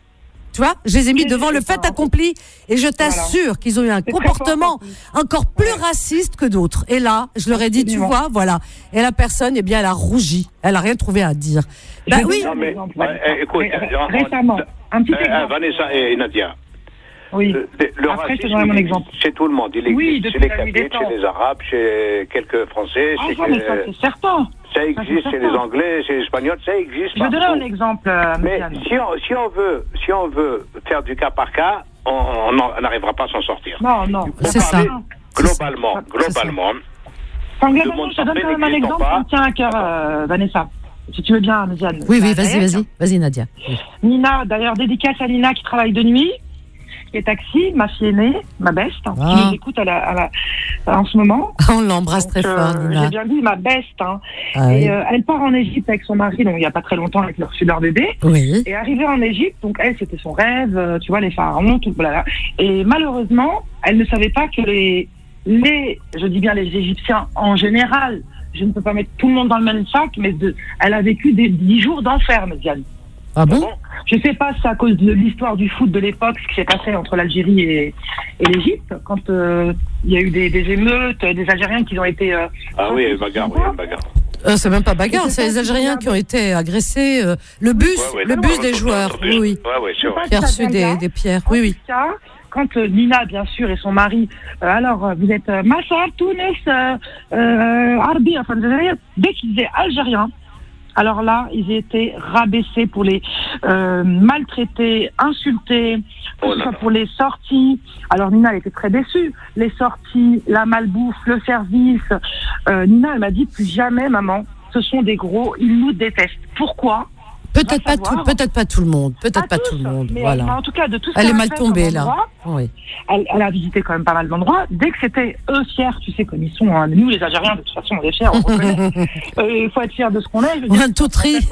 Tu vois, je les ai mis devant le fait accompli et je t'assure voilà. qu'ils ont eu un c'est comportement encore plus ouais. raciste que d'autres. Et là, je leur ai dit, tu vois, voilà. Et la personne, eh bien, elle a rougi. Elle a rien trouvé à dire. Bah oui. Non, mais, euh, écoute, récemment, un petit euh, exemple. Vanessa et Nadia, Oui. Le, le Après, racisme, je te donnerai mon il exemple. existe chez tout le monde. Il existe Oui, chez depuis les la nuit des Kabyles, chez temps. les Arabes, chez quelques Français. Ah, chez ça, mais ça, que- c'est certain. Ça c'est existe chez les certain. Anglais, chez les Espagnols, ça existe. Je vais donner partout. un exemple, euh, Mais Médiane. si on, si on veut, si on veut faire du cas par cas, on on n'en- on n'arrivera pas à s'en sortir. Non, non. C'est ça. Globalement, globalement. Enfin, Le globalement, monde je te donne parfait quand même un n'existe exemple pas. qui me tient à cœur, euh, Vanessa. Si tu veux bien, Médiane. Oui, oui, Bah, vas-y, derrière, vas-y. Vas-y, Nadia. Oui. Nina, d'ailleurs, dédicace à Nina qui travaille de nuit, qui est taxi, ma fille aînée, ma beste, hein, Ah. qui nous écoute à la, à la, à- en ce moment. On l'embrasse très Euh, fort, Nina. J'ai bien dit ma beste. Hein. Ah et oui. euh, elle part en Égypte avec son mari, donc il n'y a pas très longtemps, avec leur, leur bébé. Oui. Et arrivée en Égypte, donc elle, c'était son rêve, euh, tu vois, les pharaons, tout voilà. Et malheureusement, elle ne savait pas que les, les, je dis bien les Égyptiens en général, je ne peux pas mettre tout le monde dans le même sac, mais de, elle a vécu des dix jours d'enfer, Médiane. Ah bon? Je sais pas si c'est à cause de l'histoire du foot de l'époque, ce qui s'est passé entre l'Algérie et, et l'Égypte, quand euh, il y a eu des, des émeutes, des Algériens qui ont été... euh, Ah oui, une bagarre, oui, une bagarre. Euh, c'est même pas bagarre, c'est les Algériens qui ont été agressés. euh, le bus, Ouais, ouais, le non, bus non, des non, joueurs. non, Oui, oui. Ouais, ouais, c'est vrai. Qui a reçu des, des pierres. Oui, oui. cas, quand euh, Nina, bien sûr, et son mari, euh, alors euh, vous êtes euh, Massar, Tunis, euh, euh, Arbi, enfin, des Algériens, dès qu'ils étaient algériens, alors là, ils étaient rabaissés pour les euh, maltraités, insultés, que ce soit pour les sorties. Alors Nina, elle était très déçue. Les sorties, la malbouffe, le service. Euh, Nina, elle m'a dit, plus jamais, maman, ce sont des gros, ils nous détestent. Pourquoi? Peut-être pas tout, peut-être pas tout le monde, peut-être pas tout le monde. Mais, Voilà. mais en tout cas, de tout ce Elle est qu'elle a mal fait tombée comme là. endroit, Oui. Elle, elle a visité quand même pas mal d'endroits. Dès que c'était eux fiers, tu sais, comme ils sont, hein, nous les Algériens, de toute façon, on est fiers, on reconnaît. Euh, Il faut être fier de ce qu'on est. je veux dire. Un touterie.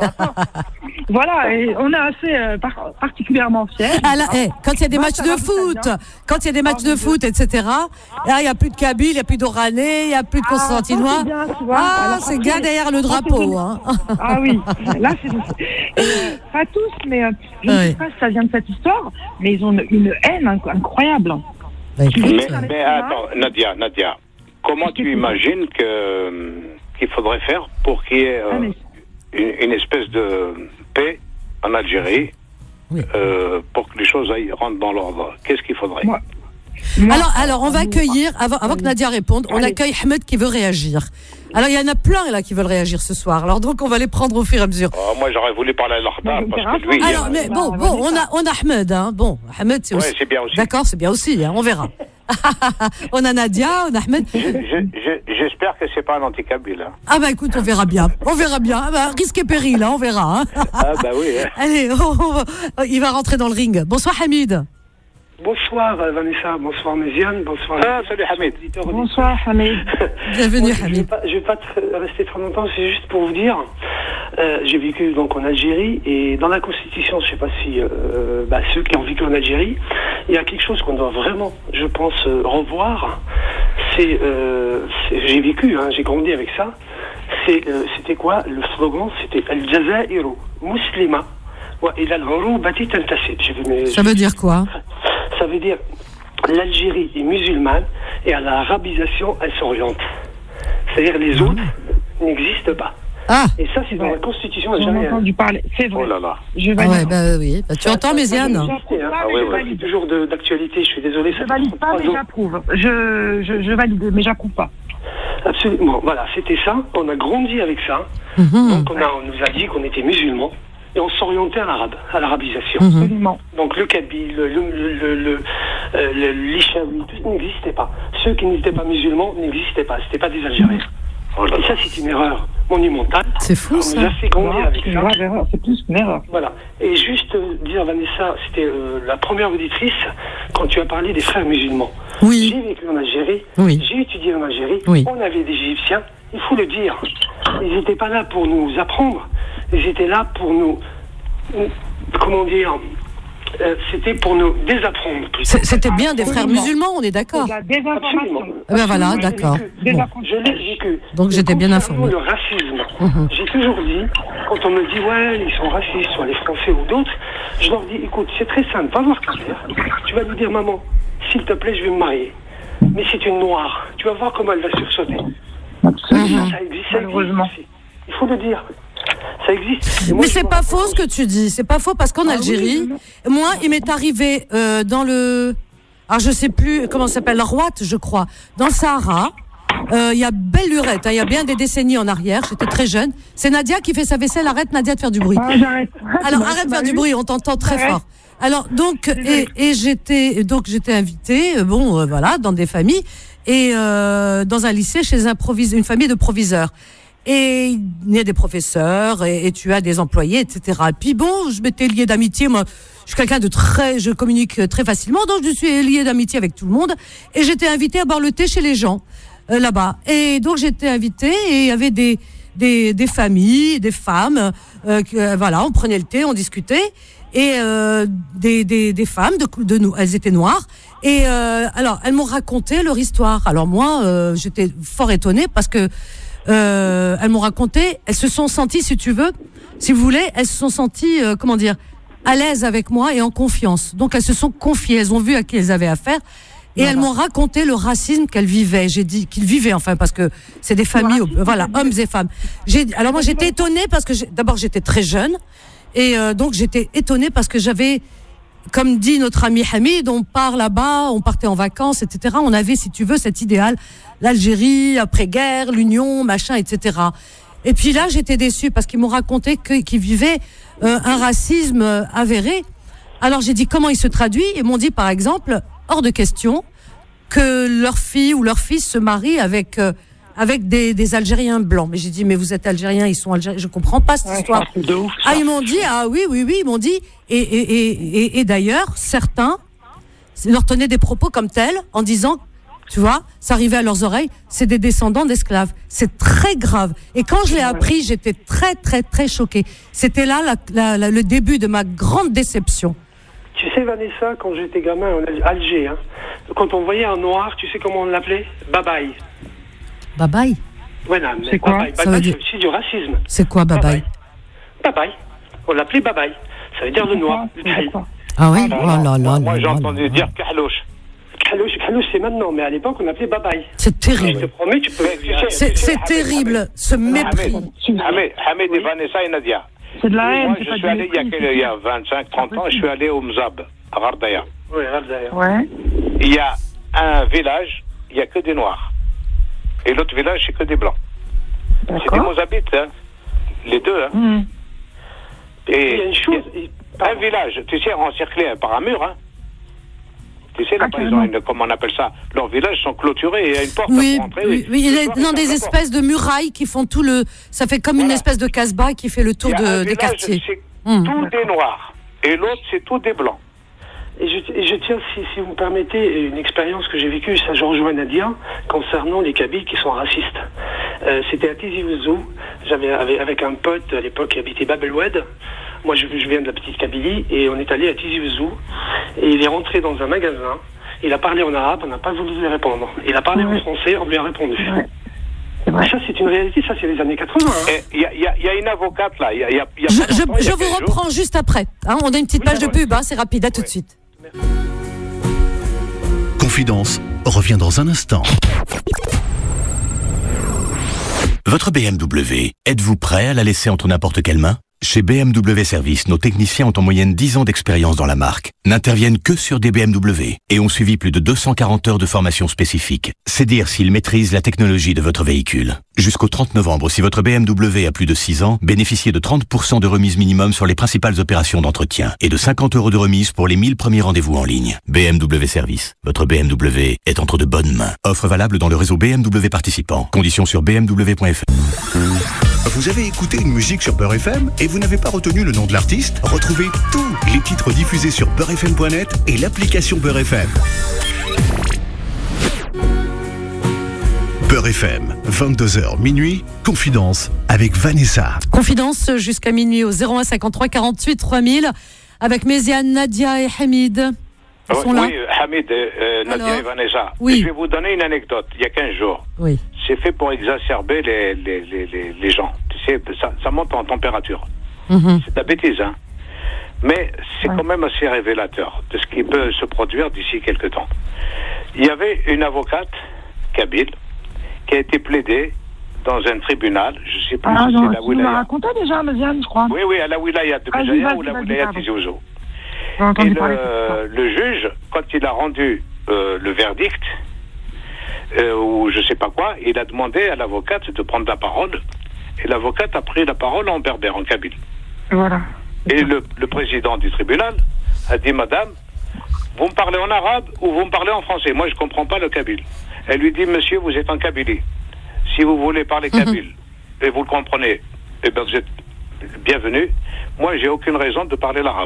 Voilà, et on est assez euh, par- particulièrement fiers. Ah là, eh, quand il y a des Moi, matchs ça de va très foot, bien. quand il y a des matchs de foot, et cetera, là, il n'y a plus de Kabyles, il n'y a plus d'Oranais, il n'y a plus de Constantinois. c'est bien, tu vois. Ah, Alors, c'est après, gars derrière le quand drapeau. c'est- Hein. Ah oui, là c'est... et, euh, pas tous, mais euh, je ne Oui. sais pas si ça vient de cette histoire, mais ils ont une, une haine inc- incroyable. Bah, écoute, Mais, euh, mais attends, Nadia, Nadia, comment tu imagines que qu'il faudrait faire pour qu'il y ait euh, Ah, mais- une, une espèce de paix en Algérie Oui. euh, pour que les choses aillent, rentrent dans l'ordre? Qu'est-ce qu'il faudrait? Moi, Moi, Alors, alors, on va accueillir, avant, avant que Nadia réponde, on Allez. accueille Ahmed qui veut réagir. Alors, il y en a plein là qui veulent réagir ce soir. Alors, donc, on va les prendre au fur et à mesure. Oh, moi, j'aurais voulu parler à l'Arda Mais parce je vais que lui, faire un Alors, Oui, mais bah, bon, bah, bon, vas-y, on a, on a Ahmed, hein. Bon, Ahmed, c'est ouais, aussi. c'est bien aussi. D'accord, c'est bien aussi, hein, on verra. On a Nadia, on a Ahmed. Je- je- je- J'espère que c'est pas un anti-kabyle. Hein. Ah bah écoute, on verra bien. On verra bien. Ah bah, risque et péril, hein, on verra. Hein. Ah bah oui. hein. Allez, on va- il va rentrer dans le ring. Bonsoir Hamid. Bonsoir euh, Vanessa, bonsoir Méziane, bonsoir. Ah, salut Hamid. auditeurs, bonsoir Hamid. Bienvenue Moi, je vais Hamid. pas, je vais pas tr- rester trop longtemps, c'est juste pour vous dire, euh, j'ai vécu donc en Algérie et dans la Constitution, je sais pas si euh, bah, ceux qui ont vécu en Algérie, il y a quelque chose qu'on doit vraiment, je pense, euh, revoir. C'est, euh, c'est- j'ai vécu, hein, j'ai grandi avec ça. C'est, euh, c'était quoi le slogan? C'était Al Jazaïru Muslima wa ila al-Urubati tantasib. Je vais me- Ça veut dire quoi? Ça veut dire l'Algérie est musulmane et à l'arabisation, elle s'oriente. C'est-à-dire les autres n'existent pas. Ah, Et ça, c'est dans la constitution J'en ai algérienne. entendu parler, c'est vrai. Oh là là. Je ah valide. ouais, bah oui. Bah, tu entends Méziane? Moi, je ne sais pas, Ah mais ouais, je ouais. valide toujours de- d'actualité, je suis désolé. Je ça valide fait pas, trois mais ans. j'approuve. Je, je, je valide, mais j'approuve pas. Absolument. Voilà, c'était ça. On a grandi avec ça. Mhm. Donc, on, a, on nous a dit qu'on était musulmans et on s'orientait à l'arabe, à l'arabisation. Mhm. Absolument. Donc le kabyle, le, le, le, le, euh, le l'ishaoui, tout ça n'existait pas. Ceux qui n'étaient pas musulmans n'existaient pas. C'était pas des Algériens. Oh là Et là. ça, c'est une erreur monumentale. C'est fou On nous ça. a fait grandir Non, avec c'est une ça. grave erreur, c'est plus qu'une erreur. Voilà. Et juste euh, dire, Vanessa, c'était euh, la première auditrice quand tu as parlé des frères musulmans. Oui. J'ai vécu en Algérie, Oui. j'ai étudié en Algérie, Oui. on avait des Égyptiens, il faut le dire. Ils n'étaient pas là pour nous apprendre, ils étaient là pour nous, nous- comment dire, euh, c'était pour nous désapprendre. plutôt. C'est- C'était bien des frères Absolument. musulmans, on est d'accord. C'est de la désinformation. Absolument. Ah ben voilà, Absolument, d'accord. je l'ai vécu. Bon. Je l'ai vécu. Donc Et j'étais bien concernant informée. le racisme, Mhm. j'ai toujours dit, quand on me dit ouais, ils sont racistes, soit les Français ou d'autres, je leur dis écoute, c'est très simple, va voir Claire. Tu vas lui dire maman, s'il te plaît, je vais me marier. Mais c'est une noire. Tu vas voir comment elle va sursauter. Absolument. Ça existe, ça Malheureusement. existe aussi. Il faut le dire. Ça existe. Et moi, Mais je c'est me pas rappelle faux ce que tu dis. C'est pas faux parce qu'en Ah oui, Algérie, oui, moi, il m'est arrivé euh, dans le alors je sais plus comment ça s'appelle, Rouat, je crois, dans le Sahara. Il euh, y a belle lurette, il hein, y a bien des décennies en arrière, j'étais très jeune. C'est Nadia qui fait sa vaisselle, arrête Nadia de faire du bruit. Ah, j'arrête. Alors arrête de faire du bruit, on t'entend très J'arrête. fort. Alors donc et, et j'étais donc j'étais invitée, euh, bon euh, voilà, dans des familles et euh, dans un lycée chez un provis- une famille de proviseurs. Et il y a des professeurs et, et tu as des employés, et cetera. Et puis bon, je m'étais liée d'amitié, moi. Je suis quelqu'un de très, je communique très facilement, donc je suis liée d'amitié avec tout le monde. Et j'étais invitée à boire le thé chez les gens euh, là-bas. Et donc j'étais invitée et il y avait des des, des familles, des femmes. Euh, que, euh, voilà, on prenait le thé, on discutait. Et euh, des, des des femmes de, de nous, elles étaient noires. Et euh, alors elles m'ont raconté leur histoire. Alors moi, euh, j'étais fort étonnée parce que euh, elles m'ont raconté. Elles se sont senties, si tu veux, si vous voulez, elles se sont senties, euh, comment dire, à l'aise avec moi et en confiance. Donc elles se sont confiées, elles ont vu à qui elles avaient affaire et elles m'ont raconté le racisme qu'elles vivaient. J'ai dit qu'ils vivaient enfin parce que c'est des familles, euh, voilà, hommes et femmes. J'ai, alors moi j'étais étonnée parce que j'ai, d'abord j'étais très jeune et euh, donc j'étais étonnée parce que j'avais, comme dit notre ami Hamid, on part là-bas, on partait en vacances, et cetera. On avait, si tu veux, cet idéal, l'Algérie après-guerre, l'Union, machin, et cetera. Et puis là, j'étais déçue parce qu'ils m'ont raconté que, qu'ils vivaient euh, un racisme euh, avéré. Alors j'ai dit comment il se traduit. Ils m'ont dit par exemple, hors de question, que leur fille ou leur fils se marie avec euh, avec des, des Algériens blancs. Mais j'ai dit mais vous êtes Algériens, ils sont Algériens. Je comprends pas cette Ouais, histoire. c'est de ouf, Ah ils m'ont dit ah oui oui oui ils m'ont dit et et et et, et d'ailleurs certains leur tenaient des propos comme tels en disant. Tu vois, ça arrivait à leurs oreilles, c'est des descendants d'esclaves. C'est très grave. Et quand je l'ai appris, j'étais très, très, très choquée. C'était là la, la, la, le début de ma grande déception. Tu sais, Vanessa, quand j'étais gamin en Alger, hein, quand on voyait un noir, tu sais comment on l'appelait? Babaï. Babaï? Ouais, non, mais C'est quoi? Babaï, Ça Babaï, veut dire- c'est aussi du racisme. C'est quoi, babaï? Babaï. On l'appelait Babaï. Ça veut dire le noir. le Taï. Ah oui? Oh là là Moi, là j'ai là entendu là. dire Kahlouch. Kahlouch, Kahlouch, c'est maintenant, mais à l'époque, on l'appelait Babaï. C'est terrible. Je te promets, tu peux... C'est, c'est terrible, ce mépris. Hamid, Hamid et Vanessa et Nadia. C'est de la haine, Moi, c'est je pas suis du allé il y a, mépris, quel- il y a vingt-cinq trente ans, je suis allé au Mzab, à Gardaya. Oui, Gardaya. Ouais. Il y a un village, il n'y a que des Noirs. Et l'autre village, c'est que des Blancs. C'est des Mozabites, hein. Les deux, hein. Mmh. Et Il y a une chose... un village, tu sais, encerclé par un mur, hein. Tu sais, là, Ah, ils ont une, comment on appelle ça? Leurs villages sont clôturés et il y a une porte Oui, pour entrer. oui, oui, il est dans des espèces de murailles qui font tout le. Ça fait comme une espèce de casse-bas qui fait le tour Il y a un de, des village, quartiers. c'est Hum. tout des Noirs. Et l'autre, c'est tout des Blancs. Et je, et je tiens, si, si vous me permettez, une expérience que j'ai vécue, ça je rejoins Nadia, concernant les Kabyles qui sont racistes. Euh, c'était à Tizi Ouzou, j'avais avec, avec un pote à l'époque qui habitait Bab el Oued. Moi je, je viens de la petite Kabylie et on est allé à Tizi Ouzou et il est rentré dans un magasin, il a parlé en arabe, on n'a pas voulu lui répondre. Il a parlé Ouais. en français, on lui a répondu. Ouais. C'est vrai. Ça c'est une réalité, ça c'est les années quatre-vingts. hein. Et Il y, a- il y a- il y a une avocate là. Il y a, il y a- il y a Je, pas je, longtemps, il y a je vous quinze jours. reprends juste après. Hein, on a une petite Oui, page de d'accord. pub, hein, c'est rapide, à tout de suite. Confidence revient dans un instant. Votre B M W, êtes-vous prêt à la laisser entre n'importe quelle main? Chez B M W Service, nos techniciens ont en moyenne dix ans d'expérience dans la marque, n'interviennent que sur des B M W et ont suivi plus de deux cent quarante heures de formation spécifique. C'est dire s'ils maîtrisent la technologie de votre véhicule. Jusqu'au trente novembre, si votre B M W a plus de six ans, bénéficiez de trente pour cent de remise minimum sur les principales opérations d'entretien et de cinquante euros de remise pour les mille premiers rendez-vous en ligne. B M W Service, votre B M W est entre de bonnes mains. Offre valable dans le réseau B M W participant. Conditions sur b m w point f r. Vous avez écouté une musique sur Beurre F M et vous n'avez pas retenu le nom de l'artiste? Retrouvez tous les titres diffusés sur beurre f m point net et l'application Beurre F M. Beurre F M, vingt-deux heures minuit, Confidence avec Vanessa. Confidence jusqu'à minuit au zéro un cinquante-trois quarante-huit trois mille avec Méziane, Nadia et Hamid. Ils sont là. Oui, Hamid, euh, Nadia Alors et Vanessa. Oui. Je vais vous donner une anecdote. Il y a quinze jours, Oui. c'est fait pour exacerber les, les, les, les, les gens. Tu sais, ça, ça monte en température. Mhm. C'est de la bêtise, hein. Mais c'est quand même assez révélateur de ce qui peut se produire d'ici quelques temps. Il y avait une avocate, kabyle, qui a été plaidée dans un tribunal, je ne sais plus Ah si non, c'est la tu nous l'as wilaya. raconté déjà, Méziane, je crois. Oui, oui, à la wilaya de Vas-y, Béjaïa vas-y, ou la vas-y, wilaya de pardon. Tizi Ouzou. J'ai Et entendu le, parler de ça. le juge, quand il a rendu euh, le verdict, euh, ou je sais pas quoi, il a demandé à l'avocate de prendre la parole, et l'avocate a pris la parole en berbère, en kabyle. Voilà. Et le, le président du tribunal a dit, madame, vous me parlez en arabe ou vous me parlez en français? Moi, je comprends pas le kabyle. Elle lui dit, monsieur, vous êtes en Kabylie. Si vous voulez parler kabyle, mm-hmm. et vous le comprenez, eh bien, vous êtes bienvenue. Moi, j'ai aucune raison de parler l'arabe.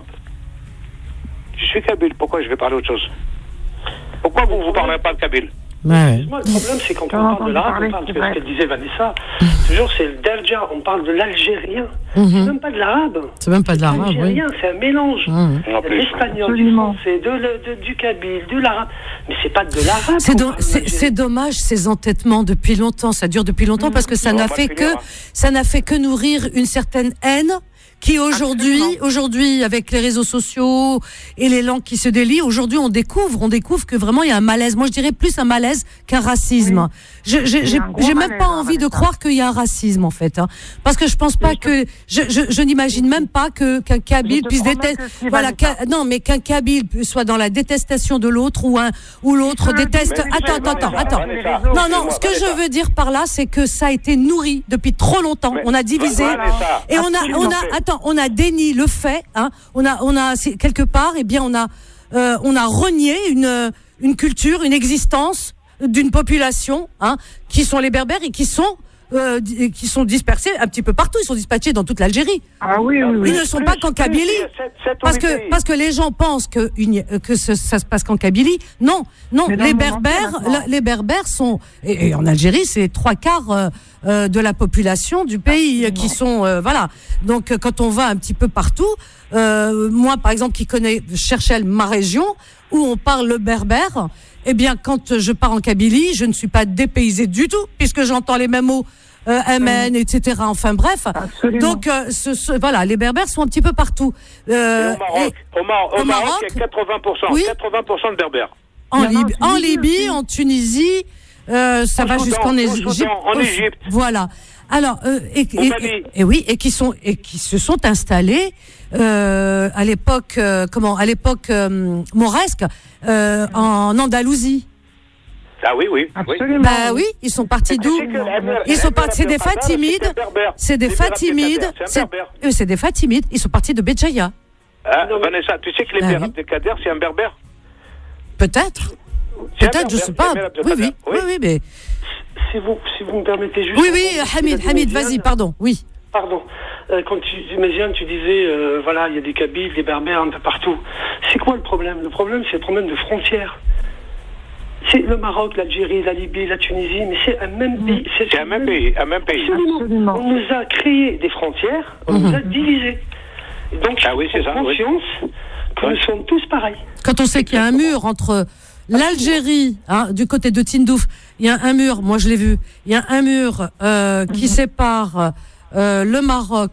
Je suis kabyle, pourquoi je vais parler autre chose? Pourquoi vous ne parlerez pas le kabyle? Ouais. Moi, le problème, c'est quand on parle de l'arabe, on parle de ce qu'elle disait Vanessa. Toujours, c'est le Darja, on parle de l'algérien. Mm-hmm. C'est même pas de l'arabe. C'est même pas de l'arabe. L'algérien, oui. C'est un mélange. Mmh. De l'espagnol, du français, de, de, du kabyle, de l'arabe. Mais c'est pas de l'arabe. C'est, do- c'est, c'est dommage, ces entêtements depuis longtemps. Ça dure depuis longtemps mmh. parce que ça n'a fait que, ça n'a fait que nourrir une certaine haine. Qui aujourd'hui, Absolument. aujourd'hui, avec les réseaux sociaux et les langues qui se délient, aujourd'hui, on découvre, on découvre que vraiment il y a un malaise. Moi, je dirais plus un malaise qu'un racisme. Oui. Je, je, j'ai, j'ai même malaise, pas envie de croire qu'il y a un racisme, en fait, hein. Parce que je pense pas que, je, je, je n'imagine même pas que qu'un Kabyle puisse détester. Voilà, qu'un, non, mais qu'un Kabyle soit dans la détestation de l'autre ou un ou l'autre déteste. Attends, attends, attends, attends. Non, non. Ce que je veux dire par là, c'est que ça a été nourri depuis trop longtemps. On a divisé et on a, on a. Attends, on a déni le fait, hein. On a, on a quelque part, eh bien, on a, euh, on a renié une, une culture, une existence d'une population, hein, qui sont les Berbères et qui sont, euh, qui sont dispersés un petit peu partout. Ils sont dispatchés dans toute l'Algérie. Ah oui, oui, oui. Ils ne sont pas qu'en Kabylie, parce que parce que les gens pensent que une, que ce, ça se passe qu'en Kabylie. Non, non. Les Berbères, la, les Berbères sont et, et en Algérie, c'est trois quarts. Euh, Euh, de la population du pays Absolument. Qui sont euh, voilà. Donc euh, quand on va un petit peu partout, euh, moi par exemple qui connais Cherchel, ma région où on parle le berbère, eh bien quand je pars en Kabylie, je ne suis pas dépaysée du tout puisque j'entends les mêmes mots euh, amen, et cetera. Enfin bref. Absolument. Donc euh, ce, ce, voilà, les berbères sont un petit peu partout. Euh, et au Maroc, et, au, Mar- au, au Maroc, Maroc, il y a quatre-vingts pour cent, oui. quatre-vingts pour cent de berbères. En, Lib- en Libye, en Tunisie. Euh, ça en va Soudan, jusqu'en Égypte. En Égypte. Voilà. Alors, euh, et, et, et, et oui, et qui sont et qui se sont installés euh, à l'époque, euh, comment, à l'époque euh, mauresque, euh, en Andalousie. Ah oui, oui. Absolument. Bah oui, ils sont partis d'où? Ils sont partis. C'est des Fatimides. C'est des Fatimides. C'est, c'est des Fatimides. Ils sont partis de Béjaïa. Ah, Vanessa, tu sais que les ah, Berbères oui. de Kader, c'est un berbère? Peut-être. Peut-être, je sais pas. Oui, oui, oui, oui, mais. Si vous, si vous me permettez juste. Oui, oui, Hamid, Hamid, vas-y, pardon, oui. Pardon. Euh, quand tu, Méziane, tu disais, euh, voilà, il y a des Kabyles, des Berbères un peu partout. C'est quoi le problème? Le problème, c'est le problème de frontières. C'est le Maroc, l'Algérie, la Libye, la Tunisie, mais c'est un même pays. C'est, c'est un même pays, un même pays. Absolument. Absolument. On nous a créé des frontières, on mm-hmm. nous a divisés. Donc, ah oui, c'est ça, conscience oui. que oui. nous sommes tous pareils. Quand on sait qu'il y a un mur entre l'Algérie, hein, du côté de Tindouf, il y a un mur, moi je l'ai vu, il y a un mur euh, qui mm-hmm. sépare euh, le Maroc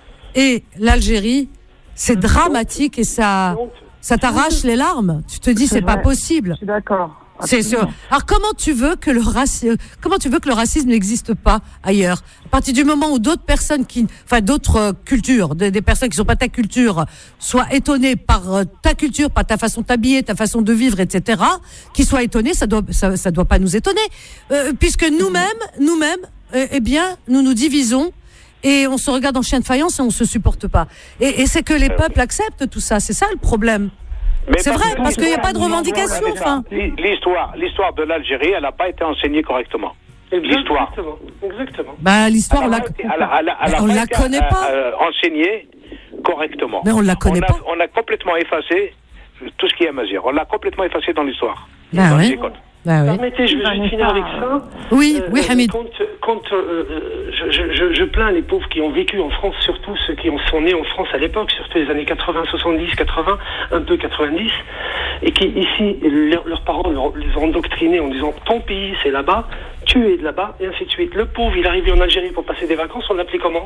et l'Algérie. C'est mm-hmm. dramatique et ça, ça t'arrache les larmes. Tu te dis c'est, c'est pas possible. Je suis d'accord. C'est sûr. Alors comment tu veux que le racisme, comment tu veux que le racisme n'existe pas ailleurs? À partir du moment où d'autres personnes qui, enfin d'autres euh, cultures, des, des personnes qui sont pas ta culture, soient étonnées par euh, ta culture, par ta façon de t'habiller, ta façon de vivre, et cetera, qui soient étonnées, ça doit, ça, ça doit pas nous étonner, euh, puisque nous-mêmes, nous-mêmes, euh, eh bien, nous nous divisons. Et on se regarde en chien de faïence et on se supporte pas. Et, et c'est que les peuples acceptent tout ça. C'est ça le problème. Mais c'est vrai, parce qu'il n'y a pas de revendication. Enfin. L'histoire, l'histoire de l'Algérie, elle n'a pas été enseignée correctement. L'histoire. Exactement. Bah, l'histoire, elle on la, été, elle a, elle a, elle a on pas la été, connaît euh, pas. Euh, enseignée correctement. Mais on la connaît on a, pas. On a complètement effacé tout ce qui est Mazir. On l'a complètement effacé dans l'histoire. Bah dans ouais. les écoles. Bah oui. Permettez, je vais juste finir avec ça. Oui, euh, oui, Hamid. Quand, quand euh, je, je, je plains les pauvres qui ont vécu en France, surtout ceux qui sont nés en France à l'époque, surtout les années quatre-vingts, soixante-dix, quatre-vingts, un peu quatre-vingt-dix, et qui ici, leur, leurs parents leur, les ont endoctrinés en disant ton pays c'est là-bas, tu es de là-bas, et ainsi de suite. Le pauvre, il est arrivé en Algérie pour passer des vacances, on l'appelait comment?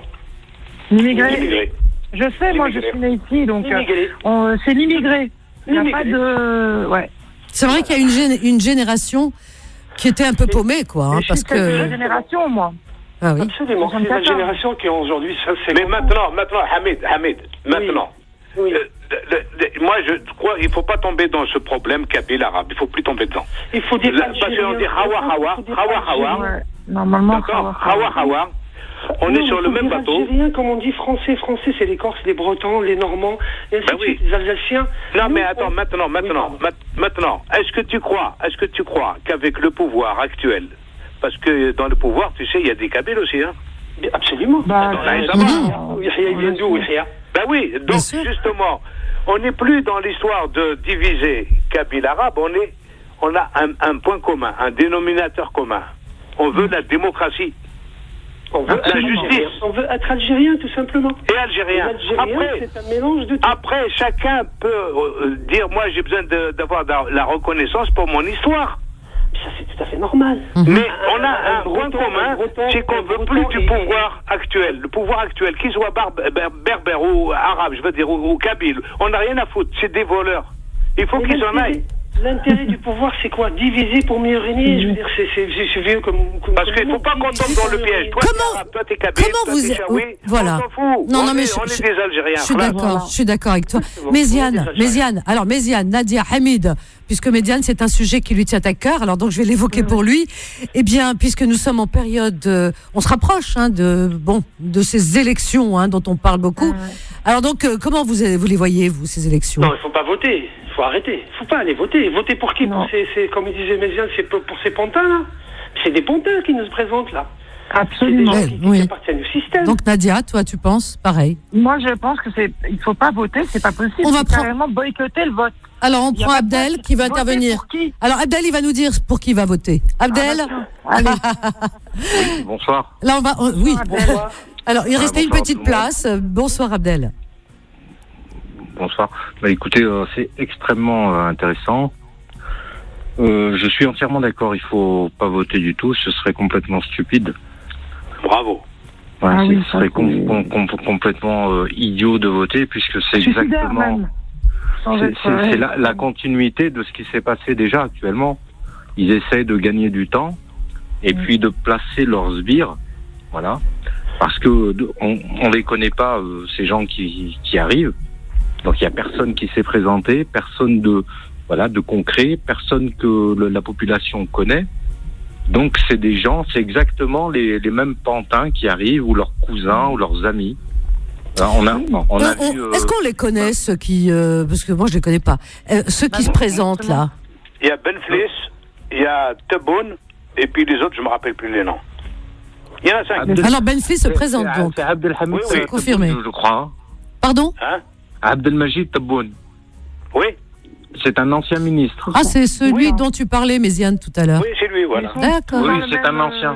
L'immigré. Je sais, l'immigré. Moi je suis né ici, donc euh, on, c'est l'immigré. Il n'y a pas de... Ouais. C'est vrai qu'il y a une, gén- une génération qui était un peu paumée, quoi. Hein, parce que... C'est une génération, moi. Ah oui. Absolument. C'est la génération qui est aujourd'hui... Ça, c'est Mais maintenant, maintenant, Hamid, Hamid, maintenant, oui. euh, le, le, moi, je crois qu'il ne faut pas tomber dans ce problème kabyle arabe. Il ne faut plus tomber dedans. Il faut dire parce qu'on dit Hawa Hawa, Hawa Hawa. Normalement, d'accord, Hawa Hawa. On non, est sur le même bateau. Algérien, comme on dit français, français, c'est les Corses, les Bretons, les Normands, et ainsi ben de suite, oui. les Alsaciens. Non, Nous, mais attends, on... maintenant, maintenant, oui, maintenant, est-ce que tu crois, est-ce que tu crois qu'avec le pouvoir actuel, parce que dans le pouvoir, tu sais, il y a des Kabyles aussi, hein? Absolument. Bah, il vient d'où, Ben oui, donc justement, on n'est plus dans l'histoire de diviser Kabyle arabe, on est, on a un, un point commun, un dénominateur commun. On veut la démocratie. On veut la justice. On veut être algérien, tout simplement. Et algérien. Après, c'est un mélange de tout. Après, chacun peut euh, dire, moi, j'ai besoin de, d'avoir de la reconnaissance pour mon histoire. Ça, c'est tout à fait normal. Mm-hmm. Mais on a un, un, un point commun, c'est qu'on veut plus du pouvoir actuel. Le pouvoir actuel, qu'il soit barbe, berbère ou arabe, je veux dire, ou, ou kabyle, on n'a rien à foutre. C'est des voleurs. Il faut qu'ils en aillent. L'intérêt du pouvoir, c'est quoi? Diviser pour mieux régner. Je veux dire, c'est, c'est, c'est vieux comme. comme Parce qu'il ne faut pas qu'on tombe dans le piège. Toi, comment, arabe, toi, t'es kabyle, comment toi, vous t'es chaoui, voilà. On s'en fout. Non, on non, est, mais on je, est des Algériens. Je suis voilà. d'accord, je suis d'accord avec toi. Méziane, Méziane, alors Méziane, Nadia, Hamid, puisque Méziane, c'est un sujet qui lui tient à cœur, alors donc je vais l'évoquer mmh. pour lui. Eh bien, puisque nous sommes en période, euh, on se rapproche hein, de, bon, de ces élections hein, dont on parle beaucoup. Mmh. Alors donc, euh, comment vous, vous les voyez, vous, ces élections? Non, il ne faut pas voter. Il faut arrêter. Il ne faut pas aller voter. Voter pour qui? Pour ces, ces, comme il disait Méziane, c'est pour, pour ces pantins, là. C'est des pantins qui nous présentent, là. Absolument. C'est des gens qui, oui. qui appartiennent au système. Donc, Nadia, toi, tu penses pareil? Moi, je pense que c'est, il ne faut pas voter, c'est pas possible. On va prendre... carrément boycotter le vote. Alors, on prend Abdel qui va intervenir. Alors, Abdel, il va nous dire pour qui il va voter. Abdel? Ah, allez. Oui, bonsoir. Là, on va, on, oui. Bonsoir. Alors, il restait ah, une petite place. Bonsoir, Abdel. Bonsoir. Bah, écoutez, euh, c'est extrêmement euh, intéressant. Euh, je suis entièrement d'accord. Il faut pas voter du tout. Ce serait complètement stupide. Bravo. Ouais, ah, ce oui, serait com- com- com- complètement euh, idiot de voter puisque c'est exactement. C'est, c'est, c'est la, la continuité de ce qui s'est passé déjà actuellement. Ils essayent de gagner du temps et puis de placer leurs sbires, voilà, parce que on, on les connaît pas euh, ces gens qui, qui arrivent. Donc il y a personne qui s'est présenté, personne de voilà de concret, personne que le, la population connaît. Donc c'est des gens, c'est exactement les, les mêmes pantins qui arrivent ou leurs cousins ou leurs amis. Alors, on a, on a on, vu, euh... Est-ce qu'on les connaît ceux qui, euh, parce que moi je les connais pas, euh, ceux qui bah, se présentent là? Il y a Ben Fliss, il y a Tebboune et puis les autres je me rappelle plus les noms. Il y en a cinq. Abdel... Alors Ben Fliss se présente c'est, donc. C'est Abdelhamid, oui, oui. c'est confirmé. Tebboune, je crois. Pardon? Hein? Abdelmajid Tebboune. Oui. C'est un ancien ministre. Ah, c'est celui oui, dont tu parlais, Méziane, tout à l'heure. Oui, c'est lui, voilà. D'accord. Oui, c'est un ancien.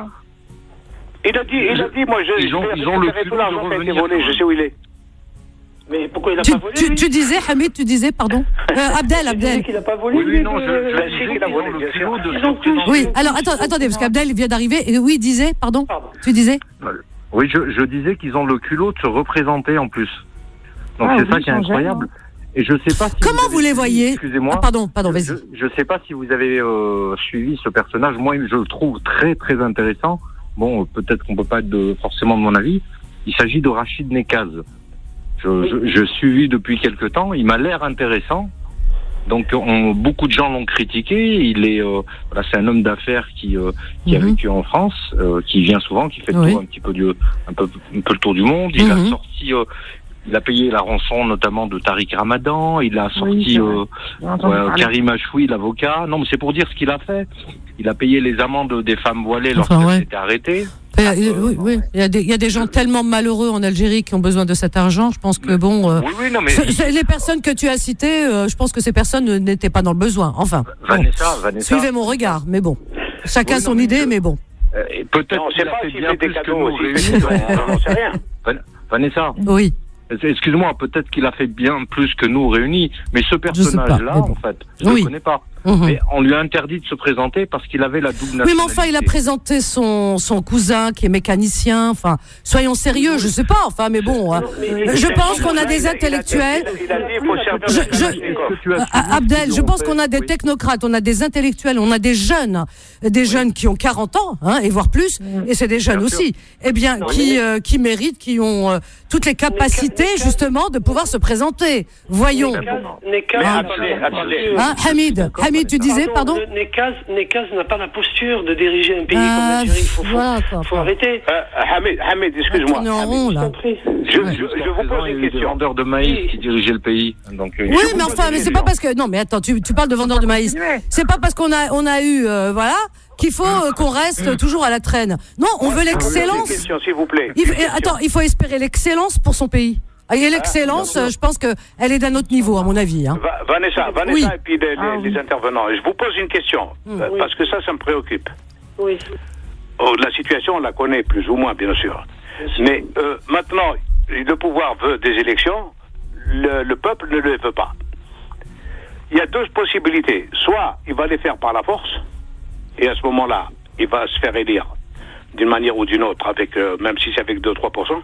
Il a dit, il a dit, moi, je, ils ont, je ils ont le tout l'argent qui a été volé, je sais où il est. Mais pourquoi il a tu, pas volé tu, lui tu disais, Hamid, tu disais, pardon euh, Abdel, Abdel. Il a pas volé, oui, lui, non, je, je, je, je sais qu'il a volé, bien sûr. Ils ont tous... Oui, alors, attends, attendez, parce qu'Abdel vient d'arriver, et oui, il disait, pardon, pardon. Tu disais Oui, je, je disais qu'ils ont le culot de se représenter en plus. Donc, ah, c'est oui, ça qui est incroyable. Et je sais pas si comment vous, vous les voyez? Excusez-moi. Ah, pardon, pardon, vas-y. Je ne sais pas si vous avez euh, suivi ce personnage. Moi, je le trouve très, très intéressant. Bon, euh, peut-être qu'on peut pas être de, forcément de mon avis. Il s'agit de Rachid Nekaz. Je, oui. je, je suivis depuis quelque temps. Il m'a l'air intéressant. Donc, on, beaucoup de gens l'ont critiqué. Il est, euh, voilà, c'est un homme d'affaires qui, euh, qui mm-hmm. a vécu en France, euh, qui vient souvent, qui fait le oui. tour un petit peu du, un peu, un peu le tour du monde. Il mm-hmm. a sorti. Euh, Il a payé la rançon notamment de Tariq Ramadan. Il a sorti oui, euh, euh, Karim Achoui, l'avocat. Non, mais c'est pour dire ce qu'il a fait. Il a payé les amendes des femmes voilées lorsqu'elles enfin, ouais. étaient arrêtées. Il y, a, euh, oui, oui. Il, y a des, il y a des gens tellement malheureux en Algérie qui ont besoin de cet argent. Je pense que bon, euh, oui, oui, non, mais ce, ce, les personnes que tu as citées, euh, je pense que ces personnes n'étaient pas dans le besoin. Enfin, Vanessa, bon, Vanessa. Suivez mon regard, mais bon, chacun oui, son non, idée, je... mais bon. Euh, peut-être on qu'il sait a pas fait s'il bien fait plus des que cadeaux nous. aussi. On n'en sait rien. Vanessa. Oui. Excuse-moi, peut-être qu'il a fait bien plus que nous réunis, mais ce personnage-là, en fait, je ne oui. le connais pas. Mmh. Mais on lui a interdit de se présenter parce qu'il avait la double nationalité. Oui, mais enfin, il a présenté son, son cousin qui est mécanicien. Enfin, soyons sérieux, je sais pas. Enfin, mais bon, hein. mais, je pense qu'on a des intellectuels. Je, je, Abdel, je pense qu'on a des technocrates, on a des intellectuels, on a des jeunes, des jeunes qui ont quarante ans, hein, et voire plus, et c'est des jeunes aussi. Eh bien, qui, euh, qui méritent, qui ont euh, toutes les capacités, justement, de pouvoir se présenter. Voyons. Mais attendez, attendez. Hein, Hamid, Hamid, tu disais, pardon, pardon Nekaz, Nekaz n'a pas la posture de diriger un pays ah, comme l'Algérie. Il faut, faut, voilà, faut, faut arrêter. Euh, Hamid, Hamid, excuse-moi. On est en rond, là. Je, je, je, je vous pose une question. Des vendeurs de maïs qui dirigeaient le pays. Donc, euh, oui, mais enfin, mais c'est pas parce que... Non, mais attends, tu, tu parles de vendeurs de maïs. C'est pas parce qu'on a, on a eu... Euh, voilà... qu'il faut euh, qu'on reste toujours à la traîne. Non, on veut l'excellence. S'il vous plaît. Il, attends, il faut espérer l'excellence pour son pays. Et l'excellence, ah, je pense qu'elle est d'un autre niveau, à mon avis. Hein. Va, Vanessa, Vanessa oui. et puis les, les, ah, oui. les intervenants. Je vous pose une question, mmh. euh, oui. parce que ça, ça me préoccupe. Oui. Oh, la situation, on la connaît plus ou moins, bien sûr. Bien sûr. Mais euh, maintenant, le pouvoir veut des élections, le, le peuple ne le veut pas. Il y a deux possibilités. Soit il va les faire par la force, et à ce moment-là, il va se faire élire d'une manière ou d'une autre, avec euh, même si c'est avec deux à trois pour cent.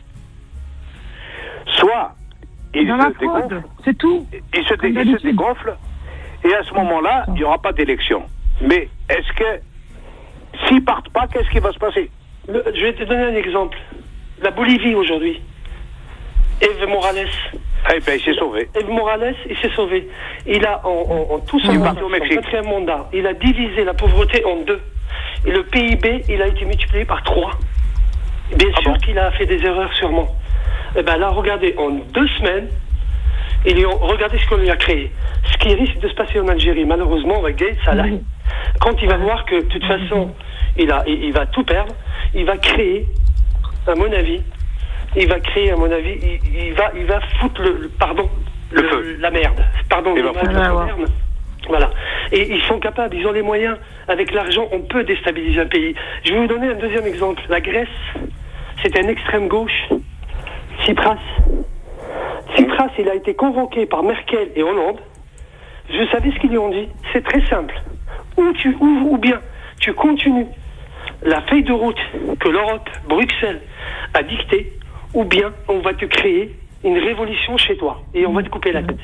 Soit il Dans se dégonfle, c'est tout. Il se, dé, il se dégonfle, et à ce moment-là, il n'y aura pas d'élection. Mais est-ce que, s'ils partent pas, qu'est-ce qui va se passer? Le, Je vais te donner un exemple. La Bolivie aujourd'hui. Evo Morales. Eh ben, il s'est sauvé. Evo Morales, il s'est sauvé. Il a, en, en, en tout son mandat, son quatrième mandat, il a divisé la pauvreté en deux. Et le P I B, il a été multiplié par trois. Bien ah sûr bon qu'il a fait des erreurs, sûrement. Eh ben là, regardez, en deux semaines, ils ont, regardez ce qu'on lui a créé. Ce qui risque de se passer en Algérie, malheureusement, avec Gates, ça là, quand il va voir que, de toute façon, il, a, il, il va tout perdre, il va créer, à mon avis, il va créer, à mon avis, il, il va, il va foutre le, le pardon, le, le feu, la merde, pardon, il va foutre la merde. Voilà. Et ils sont capables, ils ont les moyens. Avec l'argent, on peut déstabiliser un pays. Je vais vous donner un deuxième exemple. La Grèce, c'était un extrême gauche. Tsipras. Tsipras, il a été convoqué par Merkel et Hollande. Vous savez ce qu'ils lui ont dit? C'est très simple. Ou tu ouvres, ou bien tu continues la feuille de route que l'Europe, Bruxelles, a dictée, ou bien on va te créer une révolution chez toi et on va te couper la tête.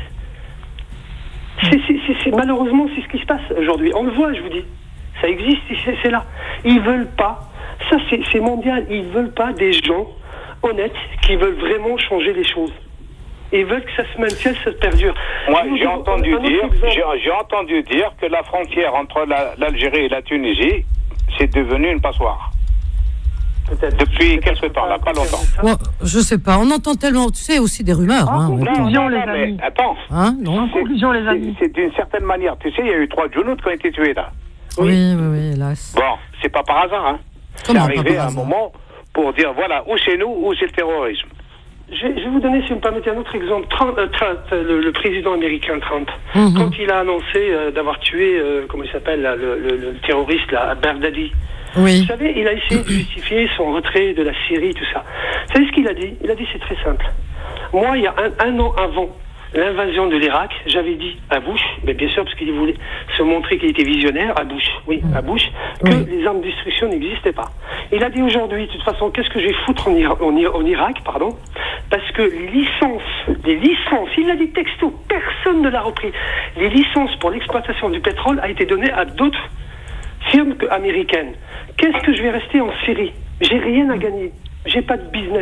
C'est, c'est, c'est, c'est, malheureusement, c'est ce qui se passe aujourd'hui. On le voit, je vous dis. Ça existe, c'est, c'est là. Ils veulent pas, ça c'est, c'est mondial, ils veulent pas des gens honnêtes qui veulent vraiment changer les choses. Ils veulent que ça se maintienne, ça se perdure. Moi, j'ai entendu, dire, j'ai, j'ai entendu dire que la frontière entre la, l'Algérie et la Tunisie, c'est devenu une passoire. Peut-être. Depuis quelque temps, là, pas longtemps. Bon, je sais pas, on entend tellement, tu sais, aussi des rumeurs. En hein, conclusion, non, les non, amis. Mais, attends. Hein, non. En conclusion, les amis. C'est, c'est d'une certaine manière. Tu sais, il y a eu trois Djounoutes qui ont été tués, là. Oui, oui, oui, oui, hélas. Bon, c'est pas par hasard, hein. Comment c'est arrivé à un moment pour dire, voilà, où c'est nous, où c'est le terrorisme. Je vais, je vais vous donner, si vous me permettez, un autre exemple. Trump, euh, Trump, le, le président américain Trump, mm-hmm. quand il a annoncé euh, d'avoir tué, euh, comment il s'appelle, là, le, le, le terroriste, là, Baghdadi. Oui. Vous savez, il a essayé de justifier son retrait de la Syrie, tout ça. Vous savez ce qu'il a dit? Il a dit, c'est très simple. Moi, il y a un, un an avant l'invasion de l'Irak, j'avais dit à Bush, mais bien sûr, parce qu'il voulait se montrer qu'il était visionnaire, à Bush, oui, à Bush, que oui. les armes de destruction n'existaient pas. Il a dit aujourd'hui, de toute façon, qu'est-ce que je vais foutre en, Ira- en, Ira- en Irak, pardon, parce que les licences, les licences, il l'a dit texto, personne ne l'a repris, les licences pour l'exploitation du pétrole a été données à d'autres firmes américaines. Qu'est-ce que je vais rester en Syrie? J'ai rien à gagner, j'ai pas de business.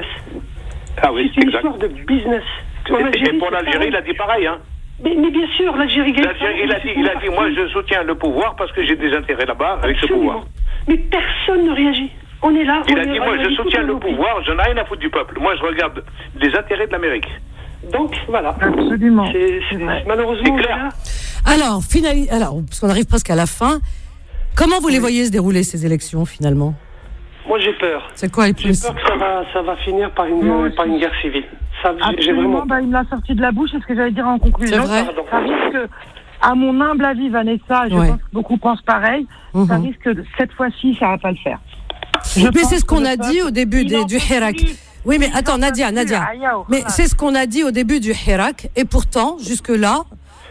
Ah oui, c'est une exact. histoire de business. Et pour l'Algérie, il a dit pareil, hein. Mais, mais bien sûr, l'Algérie gagne. L'Algérie, il a dit, il a dit, moi, je soutiens le pouvoir parce que j'ai des intérêts là-bas avec ce pouvoir. Mais personne ne réagit. On est là. Il a dit, moi, je soutiens le pouvoir, je n'ai rien à foutre du peuple. Moi, je regarde les intérêts de l'Amérique. Donc, voilà. Absolument. C'est, c'est, malheureusement, c'est clair. Alors, finalement, alors, parce qu'on arrive presque à la fin, comment vous les voyez se dérouler, ces élections, finalement? Moi, j'ai peur. C'est quoi les plus? J'ai peur que ça va, ça va finir par une, par une guerre civile. Ça, Absolument, j'ai vraiment... bah, il me l'a sorti de la bouche, c'est ce que j'allais dire en conclusion. C'est vrai. Ça risque, à mon humble avis, Vanessa, je ouais. pense que beaucoup pensent pareil, mm-hmm. ça risque que cette fois-ci, ça va pas le faire. Je mais c'est ce qu'on a dit au début des, du Hirak. Oui, mais attends, Nadia, Nadia. Mais c'est ce qu'on a dit au début du Hirak, et pourtant, jusque-là,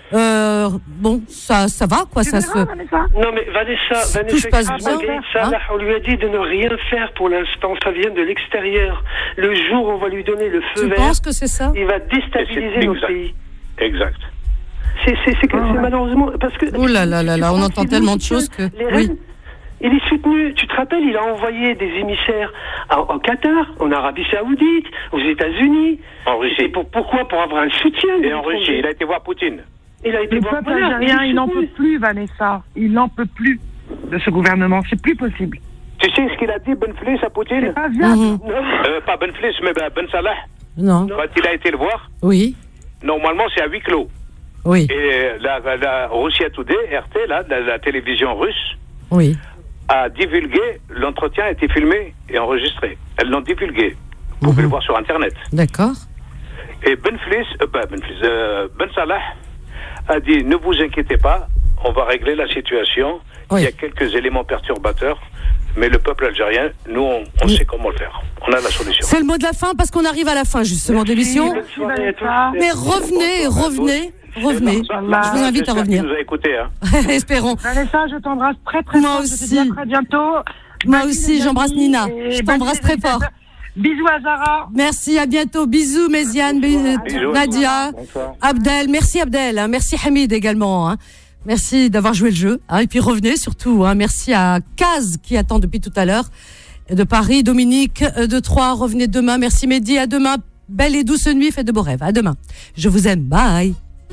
Euh, bon, ça, ça va, quoi, ça se. Non, mais Vanessa, Tout se passe Vanessa, bien, Salah, hein. on lui a dit de ne rien faire pour l'instant. Ça vient de l'extérieur. Le jour où on va lui donner le feu Tu vert, penses que c'est ça? il va déstabiliser notre Exact. pays. Exact. C'est, c'est, c'est, que- c'est malheureusement parce que. Oh là là là là, on entend tellement de choses que. Les Oui. reines, il est soutenu. Tu te rappelles, il a envoyé des émissaires en, en Qatar, en Arabie Saoudite, aux États-unis. En Russie. Et pour, pourquoi? Pour avoir un soutien. Et en Russie, il a été voir Poutine. Il a été Le voir. peuple Voilà, algérien, est il n'en soutenu. peut plus, Vanessa. Il n'en peut plus de ce gouvernement. C'est plus possible. Tu sais ce qu'il a dit, Ben Fliss, à Poutine? C'est pas viable. Mhm. Euh, Pas Ben Fliss, mais Ben Ben Salah. Non. Quand il a été le voir, Oui. normalement, c'est à huis clos. Oui. Et la, la, la Russia Today, R T, là, la, la télévision russe, Oui. a divulgué, l'entretien a été filmé et enregistré. Elles l'ont divulgué. Vous pouvez le voir sur Internet. D'accord. Et Ben Fliss, euh, ben, ben, Fliss, euh, Ben Salah a dit, ne vous inquiétez pas, on va régler la situation. Oui. Il y a quelques éléments perturbateurs, mais le peuple algérien, nous, on, on sait comment le faire. On a la solution. C'est le mot de la fin parce qu'on arrive à la fin justement d'émission. Bonne soirée à tous. Mais revenez, revenez, revenez. Je vous invite à revenir. Vous avez écouté, hein. Espérons. Vanessa, je t'embrasse très très Moi fort. Je te aussi. dis à très bientôt. Moi Bonne aussi, nuit, j'embrasse les amis, Nina. et Je bonne t'embrasse nuit, très fort. Bisous à Zara. Merci, à bientôt. Bisous, Méziane, bis- Bisous. Nadia, Bonsoir. Abdel. Merci, Abdel. hein. Merci, Hamid, également. hein. Merci d'avoir joué le jeu. hein. Et puis, revenez surtout. hein. Merci à Kaz qui attend depuis tout à l'heure. De Paris, Dominique euh, de Troyes. Revenez demain. Merci, Mehdi. À demain. Belle et douce nuit. Faites de beaux rêves. À demain. Je vous aime. Bye.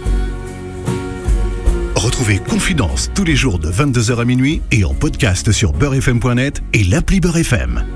Retrouvez Confidence tous les jours de vingt-deux heures à minuit et en podcast sur beurre f m point net et l'appli Beurre F M.